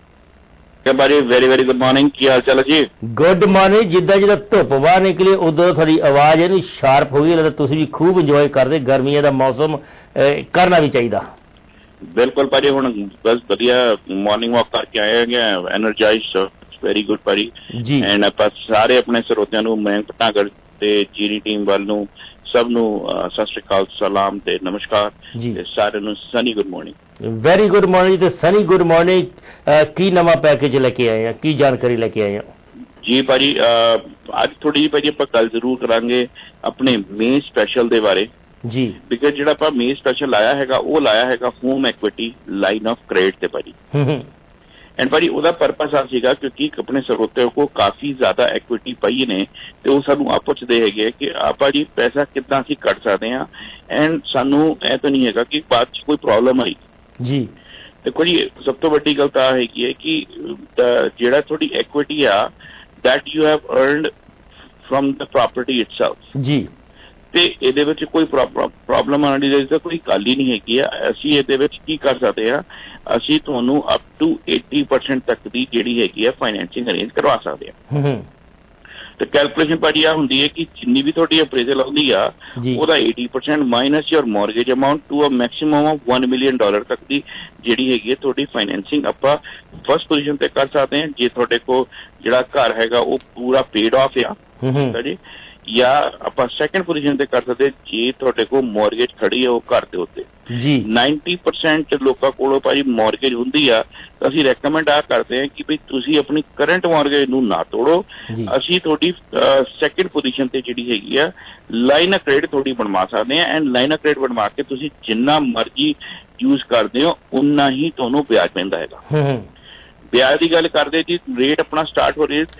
ਵੈਰੀ ਵੈਰੀ ਗੁੱਡ ਮਾਰਨਿੰਗ, ਕੀ ਹਾਲ ਚਾਲ ਹੈ ਜੀ? Good morning. ਜਿੱਦਾਂ ਧੁੱਪ ਬਾਹਰ ਨਿਕਲੀ ਉਦੋਂ ਤੁਹਾਡੀ ਆਵਾਜ਼ ਇਹਨੂੰ ਸ਼ਾਰਪ ਹੋ ਗਈ, ਲੱਗਦਾ ਤੁਸੀਂ ਵੀ ਖੂਬ ਇੰਜੋਏ ਕਰਦੇ। ਗਰਮੀਆਂ ਦਾ ਮੌਸਮ ਕਰਨਾ ਵੀ ਚਾਹੀਦਾ। ਬਿਲਕੁਲ ਭਾਜੀ, ਹੁਣ ਬਸ ਵਧੀਆ ਮਾਰਨਿੰਗ ਵਾਕ ਕਰਕੇ ਆਏ ਹੈਗੇ, ਐਨਰਜਾਈਜ਼ਡ, ਵੈਰੀ ਗੁੱਡ ਭਾਜੀ ਜੀ। ਐਂਡ ਆਪਾਂ ਸਾਰੇ ਆਪਣੇ ਸਰੋਤਿਆਂ ਨੂੰ, ਮਯੰਕ ਭਟਨਾਗਰ ਤੇ GNE ਟੀਮ ਵੱਲ ਨੂੰ ਸਭ ਨੂੰ ਸਤਿ ਸ਼੍ਰੀ ਅਕਾਲ, ਸਲਾਮ ਤੇ ਨਮਸਕਾਰ ਤੇ ਸਾਰਿਆਂ ਨੂੰ sunny good morning. Very good morning ਤੇ ਸਨੀ ਗੁੱਡ ਮਾਰਨਿੰਗ। ਕੀ ਨਵਾਂ ਪੈਕੇਜ ਲੈ ਕੇ ਆਏ ਆ, ਕੀ ਜਾਣਕਾਰੀ ਲੈ ਕੇ ਆਏ ਆ ਜੀ ਭਾਜੀ? ਅੱਜ ਥੋੜੀ ਜਿਹੀ ਭਾਜੀ ਆਪਾਂ ਗੱਲ ਜ਼ਰੂਰ ਕਰਾਂਗੇ ਆਪਣੇ ਮੇਨ ਸਪੈਸ਼ਲ ਦੇ ਬਾਰੇ ਜੀ, ਬਿਕਾਜ਼ ਜਿਹੜਾ ਆਪਾਂ ਮੇਨ ਸਪੈਸ਼ਲ ਲਾਇਆ ਹੈਗਾ ਉਹ ਲਾਇਆ ਹੈਗਾ home equity line of credit ਤੇ ਭਾਜੀ। ਐਂਡ ਭਾਜੀ ਉਹਦਾ ਪਰਪਸ ਆ ਸੀਗਾ ਕਿਉਂਕਿ ਆਪਣੇ ਸਰੋਤਿਆਂ ਕੋਲ ਕਾਫੀ ਜ਼ਿਆਦਾ ਇਕੁਇਟੀ ਪਈ ਨੇ ਤੇ ਉਹ ਸਾਨੂੰ ਆਪ ਪੁੱਛਦੇ ਹੈਗੇ ਕਿ ਆਪਾਂ ਜੀ ਪੈਸਾ ਕਿੱਦਾਂ ਅਸੀਂ ਕੱਢ ਸਕਦੇ ਹਾਂ। ਐਂਡ ਸਾਨੂੰ ਇਹ ਤਾਂ ਨਹੀਂ ਹੈਗਾ ਕਿ ਬਾਅਦ 'ਚ ਕੋਈ ਪ੍ਰੋਬਲਮ ਆਈ ਜੀ। ਦੇਖੋ ਜੀ, ਸਭ ਤੋਂ ਵੱਡੀ ਗੱਲ ਤਾਂ ਹੈਗੀ ਹੈ ਕਿ ਜਿਹੜਾ ਤੁਹਾਡੀ ਇਕੁਇਟੀ ਆ that you have earned from the property itself ਜੀ, ਤੇ ਇਹਦੇ ਵਿੱਚ ਕੋਈ ਪ੍ਰੋਬਲਮ ਆਉਣ ਦੀ ਤਾਂ ਕੋਈ ਗੱਲ ਹੀ ਨਹੀਂ ਹੈਗੀ ਆ। ਅਸੀਂ ਇਹਦੇ ਵਿੱਚ ਕੀ ਕਰ ਸਕਦੇ ਹਾਂ, ਅਸੀਂ ਤੁਹਾਨੂੰ ਅਪ ਟੂ 80% ਤੱਕ ਦੀ ਜਿਹੜੀ ਹੈਗੀ ਆ ਫਾਈਨੈਂਸਿੰਗ ਅਰੇਂਜ ਕਰਵਾ ਸਕਦੇ ਹਾਂ। ਤੇ ਕੈਲਕੂਲੇਸ਼ਨ ਭਾਜੀ ਆ ਹੁੰਦੀ ਹੈ ਕਿ ਜਿੰਨੀ ਵੀ ਤੁਹਾਡੀ ਅਪਰੇਜ਼ਲ ਆਉਂਦੀ ਆ ਉਹਦਾ 80% minus your mortgage amount to a maximum of $1 million ਤੱਕ ਦੀ ਜਿਹੜੀ ਹੈਗੀ ਹੈ ਤੁਹਾਡੀ ਫਾਈਨੈਂਸਿੰਗ ਆਪਾਂ ਫਸਟ ਪੋਜੀਸ਼ਨ ਤੇ ਕਰ ਸਕਦੇ ਹਾਂ। ਜੇ ਤੁਹਾਡੇ ਕੋਲ ਜਿਹੜਾ ਘਰ ਹੈਗਾ ਉਹ ਪੂਰਾ ਪੇਡ ਆਫ ਆ ਜੀ, ਜਾਂ ਆਪਾਂ ਸੈਕਿੰਡ ਪੋਜੀਸ਼ਨ ਤੇ ਕਰ ਸਕਦੇ ਜੇ ਤੁਹਾਡੇ ਕੋਲ ਮੌਰਗੇਜ ਖੜੀ ਹੈ ਉਹ ਘਰ ਦੇ ਉੱਤੇ ਜੀ। 90% ਲੋਕਾਂ ਕੋਲੋਂ ਭਾਜੀ ਮੌਰਗੇਜ ਹੁੰਦੀ ਆ, ਤਾਂ ਅਸੀਂ ਰეკਮੈਂਡ ਆ ਕਰਦੇ ਹਾਂ ਕਿ ਵੀ ਤੁਸੀਂ ਆਪਣੀ ਕਰੰਟ ਮੌਰਗੇਜ ਨੂੰ ਨਾ ਤੋੜੋ। ਅਸੀਂ ਤੁਹਾਡੀ ਸੈਕਿੰਡ ਪੋਜੀਸ਼ਨ ਤੇ ਜਿਹੜੀ ਹੈਗੀ ਆ ਲਾਈਨ ਆਫ ਕ੍ਰੈਡਿਟ ਤੁਹਾਡੀ ਬਣਵਾ ਸਕਦੇ ਹਾਂ। ਐਂਡ ਲਾਈਨ ਆਫ ਕ੍ਰੈਡਿਟ ਬਣਵਾ ਕੇ ਤੁਸੀਂ ਜਿੰਨਾ ਮਰਜ਼ੀ ਯੂਜ਼ ਕਰਦੇ ਹੋ ਉਨਾ ਹੀ ਤੁਹਾਨੂੰ ਵਿਆਜ ਪੈਂਦਾ ਹੈਗਾ। ਵਿਆਜ ਦੀ ਗੱਲ ਕਰਦੇ ਜੀ, ਰੇਟ ਆਪਣਾ ਸਟਾਰਟ ਹੋ ਰਿਹਾ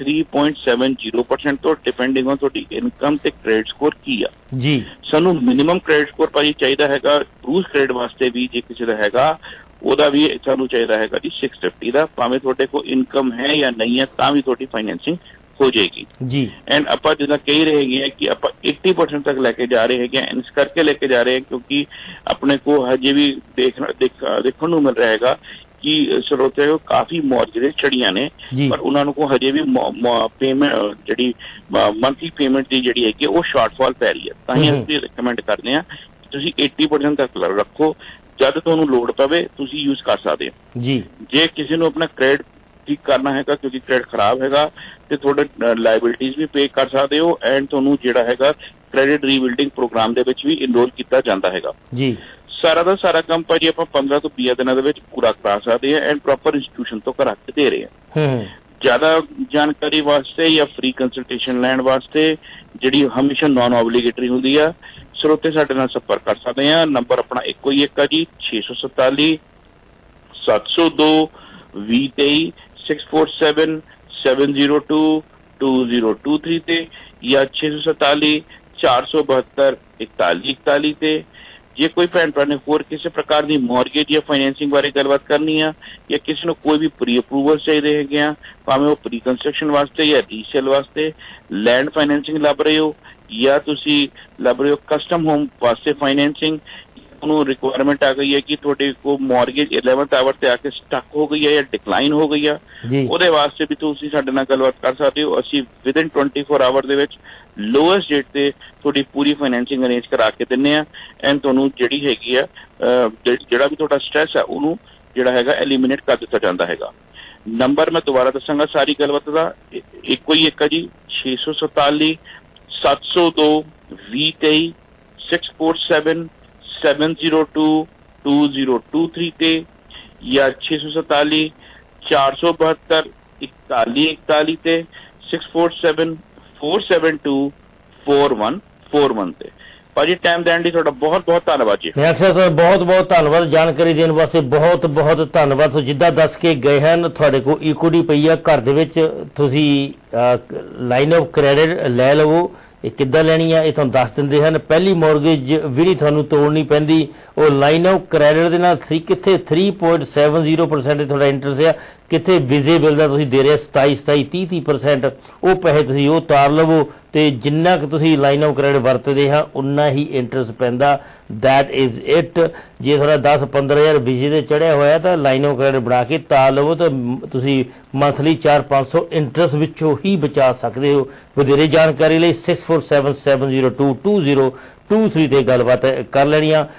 3.70% ਤੋਂ, ਡਿਪੈਂਡਿੰਗ ਔਨ ਤੁਹਾਡੀ ਇਨਕਮ ਤੇ ਕ੍ਰੈਡਿਟ ਸਕੋਰ ਕੀ ਆ ਜੀ। ਸਾਨੂੰ ਮਿਨੀਮਮ ਕ੍ਰੈਡਿਟ ਸਕੋਰ ਭਾਜੀ ਚਾਹੀਦਾ ਹੈਗਾ ਬੂਸਟ ਕ੍ਰੈਡਿਟ ਵਾਸਤੇ ਵੀ, ਜੇ ਕਿਸੇ ਦਾ ਹੈਗਾ ਉਹਦਾ ਵੀ ਸਾਨੂੰ ਚਾਹੀਦਾ ਹੈਗਾ ਜੀ 650 ਦਾ, ਭਾਵੇਂ ਤੁਹਾਡੇ ਕੋਲ ਇਨਕਮ ਹੈ ਜਾਂ ਨਹੀਂ ਹੈ ਤਾਂ ਵੀ ਤੁਹਾਡੀ ਫਾਈਨੈਂਸਿੰਗ ਹੋ ਜਾਏਗੀ ਜੀ। ਐਂਡ ਆਪਾਂ ਜਿੱਦਾਂ ਕਹਿ ਰਹੇ ਹੈਗੇ ਆ ਕਿ ਆਪਾਂ 80% ਤੱਕ ਲੈ ਕੇ ਜਾ ਰਹੇ ਹੈਗੇ ਆ, ਇਸ ਕਰਕੇ ਲੈ ਕੇ ਜਾ ਰਹੇ ਹਾਂ ਕਿਉਂਕਿ ਆਪਣੇ ਕੋਲ ਹਜੇ ਵੀ ਦੇਖਣ ਨੂੰ ਮਿਲ ਰਿਹਾ ਹੈਗਾ ਕਿ ਸਰੋਤੇ ਕੋਲ ਕਾਫੀ ਮੌਰਗੇਜ ਚੜੀਆਂ ਨੇ, ਪਰ ਉਹਨਾਂ ਨੂੰ ਹਜੇ ਵੀ ਪੇਮੈਂਟ ਜਿਹੜੀ ਮੰਥਲੀ ਪੇਮੈਂਟ ਦੀ ਜਿਹੜੀ ਹੈਗੀ ਉਹ ਸ਼ਾਰਟਫਾਲ ਪੈ ਰਹੀ ਹੈ। ਤਾਂ ਹੀ ਅਸੀਂ ਰਿਕਮੈਂਡ ਕਰਦੇ ਹਾਂ ਕਿ ਤੁਸੀਂ 80% ਤੱਕ ਰੱਖੋ, ਜਦ ਤੁਹਾਨੂੰ ਲੋੜ ਪਵੇ ਤੁਸੀਂ ਯੂਜ਼ ਕਰ ਸਕਦੇ ਹੋ ਜੀ। ਜੇ ਕਿਸੇ ਨੂੰ ਆਪਣਾ ਕ੍ਰੈਡਿਟ ਠੀਕ ਕਰਨਾ ਹੈਗਾ ਕਿਉਂਕਿ ਕ੍ਰੈਡਿਟ ਖਰਾਬ ਹੈਗਾ ਤੇ ਤੁਹਾਡੇ ਲਾਇਬਿਲਿਟੀਜ਼ ਵੀ ਪੇ ਕਰ ਸਕਦੇ ਹੋ, ਐਂਡ ਤੁਹਾਨੂੰ ਜਿਹੜਾ ਹੈਗਾ ਕ੍ਰੈਡਿਟ ਰੀਬਿਲਡਿੰਗ ਪ੍ਰੋਗਰਾਮ ਦੇ ਵਿੱਚ ਵੀ ਇਨਰੋਲ ਕੀਤਾ ਜਾਂਦਾ ਹੈਗਾ ਜੀ। ਸਾਰਾ ਦਾ ਸਾਰਾ ਕੰਮ ਭਾਜੀ ਆਪਾਂ 15 ਤੋਂ 20 ਦਿਨਾਂ ਦੇ ਵਿੱਚ ਪੂਰਾ ਕਰਾ ਸਕਦੇ ਹਾਂ ਐਂਡ ਪ੍ਰੋਪਰ ਇੰਸਟੀਟਿਊਸ਼ਨ ਤੋਂ ਕਰਾ ਕੇ ਦੇ ਰਹੇ ਹਾਂ। ਜ਼ਿਆਦਾ ਜਾਣਕਾਰੀ ਵਾਸਤੇ ਜਾਂ ਫ੍ਰੀ ਕੰਸਲਟੇਸ਼ਨ ਲੈਣ ਵਾਸਤੇ ਜਿਹੜੀ ਹਮੇਸ਼ਾ ਨਾਨ ਓਬਲੀਗੇਟਰੀ ਹੁੰਦੀ ਆ, ਸਰੋਤੇ ਸਾਡੇ ਨਾਲ ਸੰਪਰਕ ਕਰ ਸਕਦੇ ਆ। ਨੰਬਰ ਆਪਣਾ ਇੱਕੋ ਹੀ ਇੱਕ ਆ ਜੀ 647 702 2023 647 702 2023 ਤੇ ਜਾਂ 647 472 4141 ਤੇ। ਜੇ ਕੋਈ ਭੈਣ ਭਰਾ ਨੇ ਹੋਰ ਕਿਸੇ ਪ੍ਰਕਾਰ ਦੀ ਮੌਰਗੇਜ ਜਾਂ ਫਾਈਨੈਂਸਿੰਗ ਬਾਰੇ ਗੱਲਬਾਤ ਕਰਨੀ ਆ ਜਾਂ ਕਿਸੇ ਨੂੰ ਕੋਈ ਵੀ ਪ੍ਰੀ ਅਪਰੂਵਲ ਚਾਹੀਦੇ ਹੈਗੇ ਆ, ਭਾਵੇਂ ਉਹ ਪ੍ਰੀ ਕੰਸਟਰਕਸ਼ਨ ਵਾਸਤੇ ਜਾਂ ਰੀਸੇਲ ਵਾਸਤੇ ਲੈਂਡ ਫਾਈਨੈਂਸਿੰਗ ਲੱਭ ਰਹੇ ਹੋ ਜਾਂ ਤੁਸੀਂ ਲੱਭ ਰਹੇ ਹੋ ਕਸਟਮ ਹੋਮ ਵਾਸਤੇ ਫਾਈਨੈਂਸਿੰਗ, ਉਹਨੂੰ ਰਿਕੁਆਇਰਮੈਂਟ ਆ ਗਈ ਹੈ ਕਿ ਤੁਹਾਡੇ ਕੋਲ ਮੌਰਗੇਜ 11th ਆਵਰ ਤੇ ਆ ਕੇ ਸਟਕ ਹੋ ਗਈ ਹੈ ਜਾਂ ਡਿਕਲਾਈਨ ਹੋ ਗਈ ਆ, ਉਹਦੇ ਵਾਸਤੇ ਵੀ ਤੁਸੀਂ ਸਾਡੇ ਨਾਲ ਗੱਲਬਾਤ ਕਰ ਸਕਦੇ ਹੋ। ਅਸੀਂ ਵਿਦਿਨ 24 ਆਵਰ ਦੇ ਵਿੱਚ ਲੋਐਸਟ ਡੇਟ ਤੇ ਤੁਹਾਡੀ ਪੂਰੀ ਫਾਈਨੈਂਸਿੰਗ ਅਰੇਂਜ ਕਰਾ ਕੇ ਦਿੰਦੇ ਆ ਐਂਡ ਤੁਹਾਨੂੰ ਜਿਹੜੀ ਹੈਗੀ ਆ ਜਿਹੜਾ ਵੀ ਤੁਹਾਡਾ ਸਟ੍ਰੈਸ ਹੈ ਉਹਨੂੰ ਜਿਹੜਾ ਹੈਗਾ ਐਲੀਮੀਨੇਟ ਕਰ ਦਿੱਤਾ ਜਾਂਦਾ ਹੈਗਾ। ਨੰਬਰ ਮੈਂ ਦੁਬਾਰਾ ਦੱਸਾਂਗਾ ਸਾਰੀ ਗੱਲਬਾਤ ਦਾ, ਇੱਕੋ ਹੀ ਇੱਕ ਆ ਜੀ 647 702 2023 647 702 2023 ਤੇ ਜਾਂ 647 472 4141 ਤੇ 647 472 4141 ਤੇ। ਭਾਜੀ ਟਾਈਮ ਦੇਣ ਲਈ ਤੁਹਾਡਾ ਬਹੁਤ ਬਹੁਤ ਧੰਨਵਾਦ ਜੀ। ਅਕਸਰ ਸਰ ਬਹੁਤ ਬਹੁਤ ਧੰਨਵਾਦ, ਜਾਣਕਾਰੀ ਦੇਣ ਵਾਸਤੇ ਬਹੁਤ ਬਹੁਤ ਧੰਨਵਾਦ। ਸੋ ਜਿੱਦਾਂ ਦੱਸ ਕੇ ਗਏ ਹਨ ਤੁਹਾਡੇ ਕੋਲ ਇਕੁਇਟੀ ਪਈ ਆ ਘਰ ਦੇ ਵਿੱਚ, ਤੁਸੀਂ ਲਾਈਨ ਆਫ ਕ੍ਰੈਡਿਟ ਲੈ ਲਵੋ। ਇਹ ਕਿੱਦਾਂ ਲੈਣੀ ਆ ਇਹ ਤੁਹਾਨੂੰ ਦੱਸ ਦਿੰਦੇ ਹਨ। ਪਹਿਲੀ ਮੌਰਗੇਜ ਵੀ ਨਹੀਂ ਤੁਹਾਨੂੰ ਤੋੜਨੀ ਪੈਂਦੀ, ਉਹ ਲਾਈਨ ਆਫ ਕ੍ਰੈਡਿਟ ਦੇ ਨਾਲ ਕਿੱਥੇ 3.70% ਤੁਹਾਡਾ ਇੰਟਰਸਟ ਆ, ਕਿੱਥੇ ਵਿਜ਼ੇਬਲ ਦਾ ਤੁਸੀਂ ਦੇ ਰਹੇ 27 30% ਉਹ ਪੈਸੇ ਤੁਸੀਂ ਉਹ ਤਾਰ ਲਵੋ ਤੇ ਜਿੰਨਾ ਕੁ ਤੁਸੀਂ ਲਾਈਨ ਆਫ ਕ੍ਰੈਡਿਟ ਵਰਤਦੇ ਹਾਂ ਉਨਾ ਹੀ ਇੰਟਰਸਟ ਪੈਂਦਾ। That is it. ਜੇ ਤੁਹਾਡਾ 10-15,000 ਵਿਜੇ ਤੇ ਚੜਿਆ ਹੋਇਆ ਤਾਂ ਲਾਈਨ ਆਫ ਕ੍ਰੈਡਿਟ ਬਣਾ ਕੇ ਤਾਰ ਲਵੋ ਤਾਂ ਤੁਸੀਂ ਮੰਥਲੀ 400-500 ਇੰਟਰਸਟ ਵਿੱਚੋਂ ਹੀ ਬਚਾ ਸਕਦੇ ਹੋ। ਵਧੇਰੇ ਜਾਣਕਾਰੀ ਲਈ 647 702 2023 ਤੇ ਗੱਲਬਾਤ ਕਰ ਲੈਣੀ ਆ।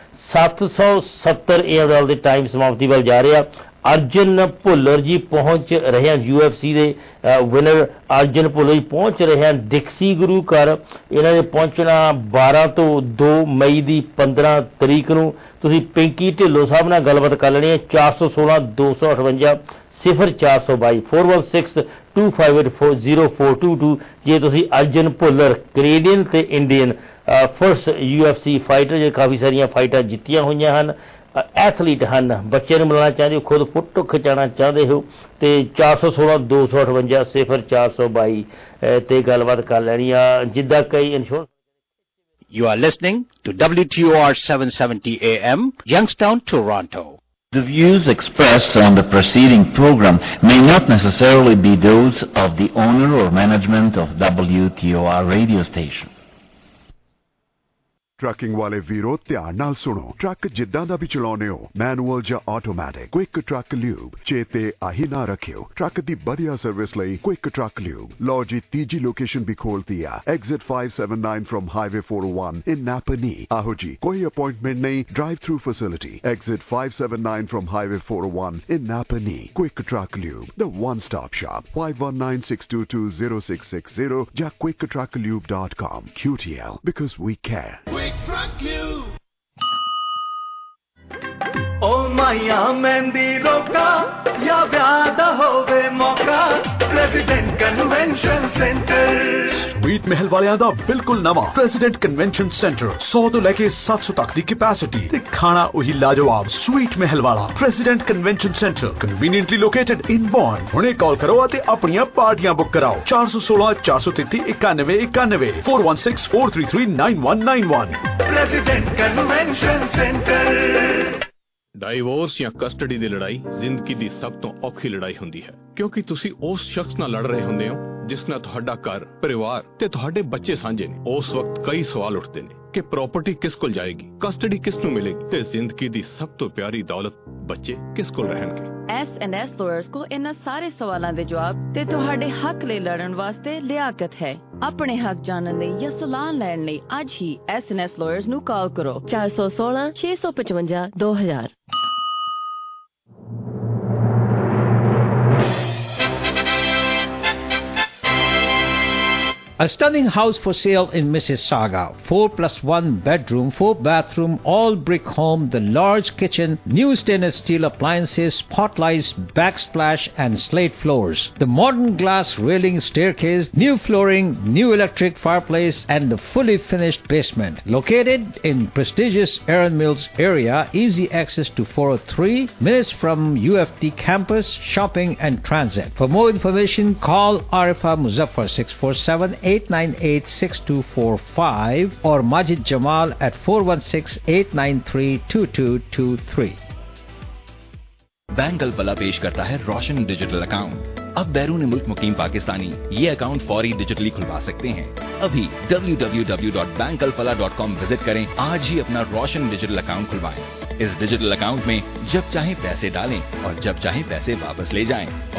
770 AM ਦੇ ਟਾਈਮ ਸਮਾਪਤੀ ਵੱਲ ਜਾ ਰਿਹਾ। ਅਰਜਨ ਭੁੱਲਰ ਜੀ ਪਹੁੰਚ ਰਹੇ ਹਨ, UFC ਦੇ ਵਿਨਰ ਅਰਜਨ ਭੁੱਲਰ ਜੀ ਪਹੁੰਚ ਰਹੇ ਹਨ ਦਿਕਸੀ ਗੁਰੂ ਘਰ। ਇਹਨਾਂ ਦੇ ਪਹੁੰਚਣਾ 12 ਤੋਂ 2 ਮਈ ਦੀ 15 ਤਰੀਕ ਨੂੰ। ਤੁਸੀਂ ਪਿੰਕੀ ਢਿੱਲੋਂ ਸਾਹਿਬ ਨਾਲ ਗੱਲਬਾਤ ਕਰ ਲੈਣੀ ਹੈ। 416 258 0422 416 258 0422 ਜੇ ਤੁਸੀਂ ਅਰਜਨ ਭੁੱਲਰ ਕੈਨੇਡੀਅਨ ਤੇ ਇੰਡੀਅਨ ਫਰਸਟ UFC ਫਾਈਟਰ, ਜੇ ਕਾਫੀ ਸਾਰੀਆਂ ਫਾਈਟਾਂ ਜਿੱਤੀਆਂ ਹੋਈਆਂ ਹਨ, ਐਥਲੀਟ ਹਨ, ਬੱਚੇ ਨੂੰ ਮਿਲਣਾ ਚਾਹੁੰਦੇ ਹੋ, ਖੁਦ ਫੋਟੋ ਖਿਚਾਉਣਾ ਚਾਹੁੰਦੇ ਹੋ ਤੇ 416 258 0422 ਤੇ ਗੱਲਬਾਤ ਕਰ ਲੈਣੀ ਆ। ਜਿੱਦਾਂ ਕਈ insurance. You are listening to WTOR 770 AM, Youngstown, Toronto. The views expressed on the preceding program may not necessarily be those of the owner or management of WTOR radio station. Trucking ਵਾਲੇ ਵੀਰੋ ਧਿਆਨ ਨਾਲ ਸੁਣੋ। ਟਰੱਕ ਜਿੱਦਾਂ ਦਾ ਵੀ ਚਲਾਉਂਦੇ ਹੋ, ਮੈਨੂਅਲ ਜਾਂ ਆਟੋਮੈਟਿਕ, ਕੁਇਕ ਟਰੱਕ ਲਿਊਬ ਚੇਤੇ ਆਹੀ ਨਾ ਰੱਖਿਓ। ਟਰੱਕ ਦੀ ਵਧੀਆ ਸਰਵਿਸ ਲਈ ਕੁਇਕ ਟਰੱਕ ਲਿਊਬ। ਲਓ ਜੀ ਤੀਜੀ ਲੋਕੇਸ਼ਨ ਵੀ ਖੋਲਤੀ ਆ, exit 579 from highway 401 in Napanee. ਆਹੋ ਜੀ ਕੋਈ ਅਪਾਇੰਟਮੈਂਟ ਨਹੀਂ, drive through facility. Exit 579 from highway 401 in Napanee. Quick truck lube, the one stop shop, 519-622-0660 ਜਾਂ quicktrucklube.com. QTL, because we care. ਓ ਮਾਇਆ ਮਹਿੰਦੀ ਰੋਕਾ ਜਾਂ ਵਿਆਹ ਦਾ ਹੋਵੇ ਮੌਕਾ, president convention centre. Sweet Mahal ਵਾਲਿਆਂ ਦਾ ਬਿਲਕੁਲ ਨਵਾਂ ਪ੍ਰੈਜ਼ੀਡੈਂਟ ਕਨਵੈਨਸ਼ਨ ਸੈਂਟਰ, 100 ਤੋਂ ਲੈ ਕੇ 700 ਤੱਕ ਦੀ ਕੈਪੈਸਿਟੀ ਤੇ ਖਾਣਾ ਉਹੀ ਲਾਜਵਾਬ। ਸਵੀਟ ਮਹਿਲ ਵਾਲਾ president convention centre, conveniently located in Vaughan. ਹੁਣੇ ਕਾਲ ਕਰੋ ਅਤੇ ਆਪਣੀਆਂ ਪਾਰਟੀਆਂ ਬੁੱਕ ਕਰਾਓ। 416 433 9191 416 433 9191। President convention centre. ਡਾਈਵੋਰਸ ਜਾਂ ਕਸਟਡੀ ਦੀ ਲੜਾਈ ਜ਼ਿੰਦਗੀ ਦੀ ਸਭ ਤੋਂ ਔਖੀ ਲੜਾਈ ਹੁੰਦੀ ਹੈ, ਕਿਉਂਕਿ ਤੁਸੀਂ ਉਸ ਸ਼ਖਸ ਨਾਲ ਲੜ ਰਹੇ ਹੁੰਦੇ ਹੋ ਜਿਸ ਨਾਲ ਤੁਹਾਡਾ ਘਰ, ਪਰਿਵਾਰ ਤੇ ਤੁਹਾਡੇ ਬੱਚੇ ਸਾਂਝੇ ਨੇ। ਉਸ ਵਕਤ ਕਈ ਸਵਾਲ ਉੱਠਦੇ ਨੇ ਕਿ ਪ੍ਰਾਪਰਟੀ ਕਿਸ ਕੋਲ ਜਾਏਗੀ, ਕਸਟਡੀ ਕਿਸ ਨੂੰ ਮਿਲੇਗੀ ਤੇ ਜ਼ਿੰਦਗੀ ਦੀ ਸਭ ਤੋਂ ਪਿਆਰੀ ਦੌਲਤ ਬੱਚੇ ਕਿਸ ਕੋਲ ਰਹਿਣਗੇ। S&S Lawyers ਕੋਲ ਇਹਨਾਂ ਸਾਰੇ ਸਵਾਲਾਂ ਦੇ ਜਵਾਬ ਤੇ ਤੁਹਾਡੇ ਹੱਕ ਲਈ ਲੜਨ ਵਾਸਤੇ ਲਿਆਕਤ ਹੈ। ਆਪਣੇ ਹੱਕ ਜਾਣਨ ਲਈ ਜਾਂ ਸਲਾਹ ਲੈਣ ਲਈ ਅੱਜ ਹੀ S&S Lawyers ਨੂੰ ਕਾਲ ਕਰੋ 416 655 2000। A stunning house for sale in Mississauga. 4+1 bedroom, 4 bathroom, all brick home, the large kitchen, new stainless steel appliances, spotlights, backsplash and slate floors. The modern glass railing staircase, new flooring, new electric fireplace and the fully finished basement. Located in prestigious Erin Mills area, easy access to 403, minutes from UFT campus, shopping and transit. For more information, call Arifa Muzaffar 647-898-6245 or Majid Jamal at 416-893-2223. Bank Alfalah पेश करता है रोशन डिजिटल अकाउंट। अब बैरून मुल्क मुकीम पाकिस्तानी ये अकाउंट फौरी डिजिटली खुलवा सकते हैं। अभी www.bankalfalah.com विजिट करें, आज ही अपना रोशन डिजिटल अकाउंट खुलवाएं। इस डिजिटल अकाउंट में जब चाहे पैसे डालें और जब चाहे पैसे वापस ले जाएं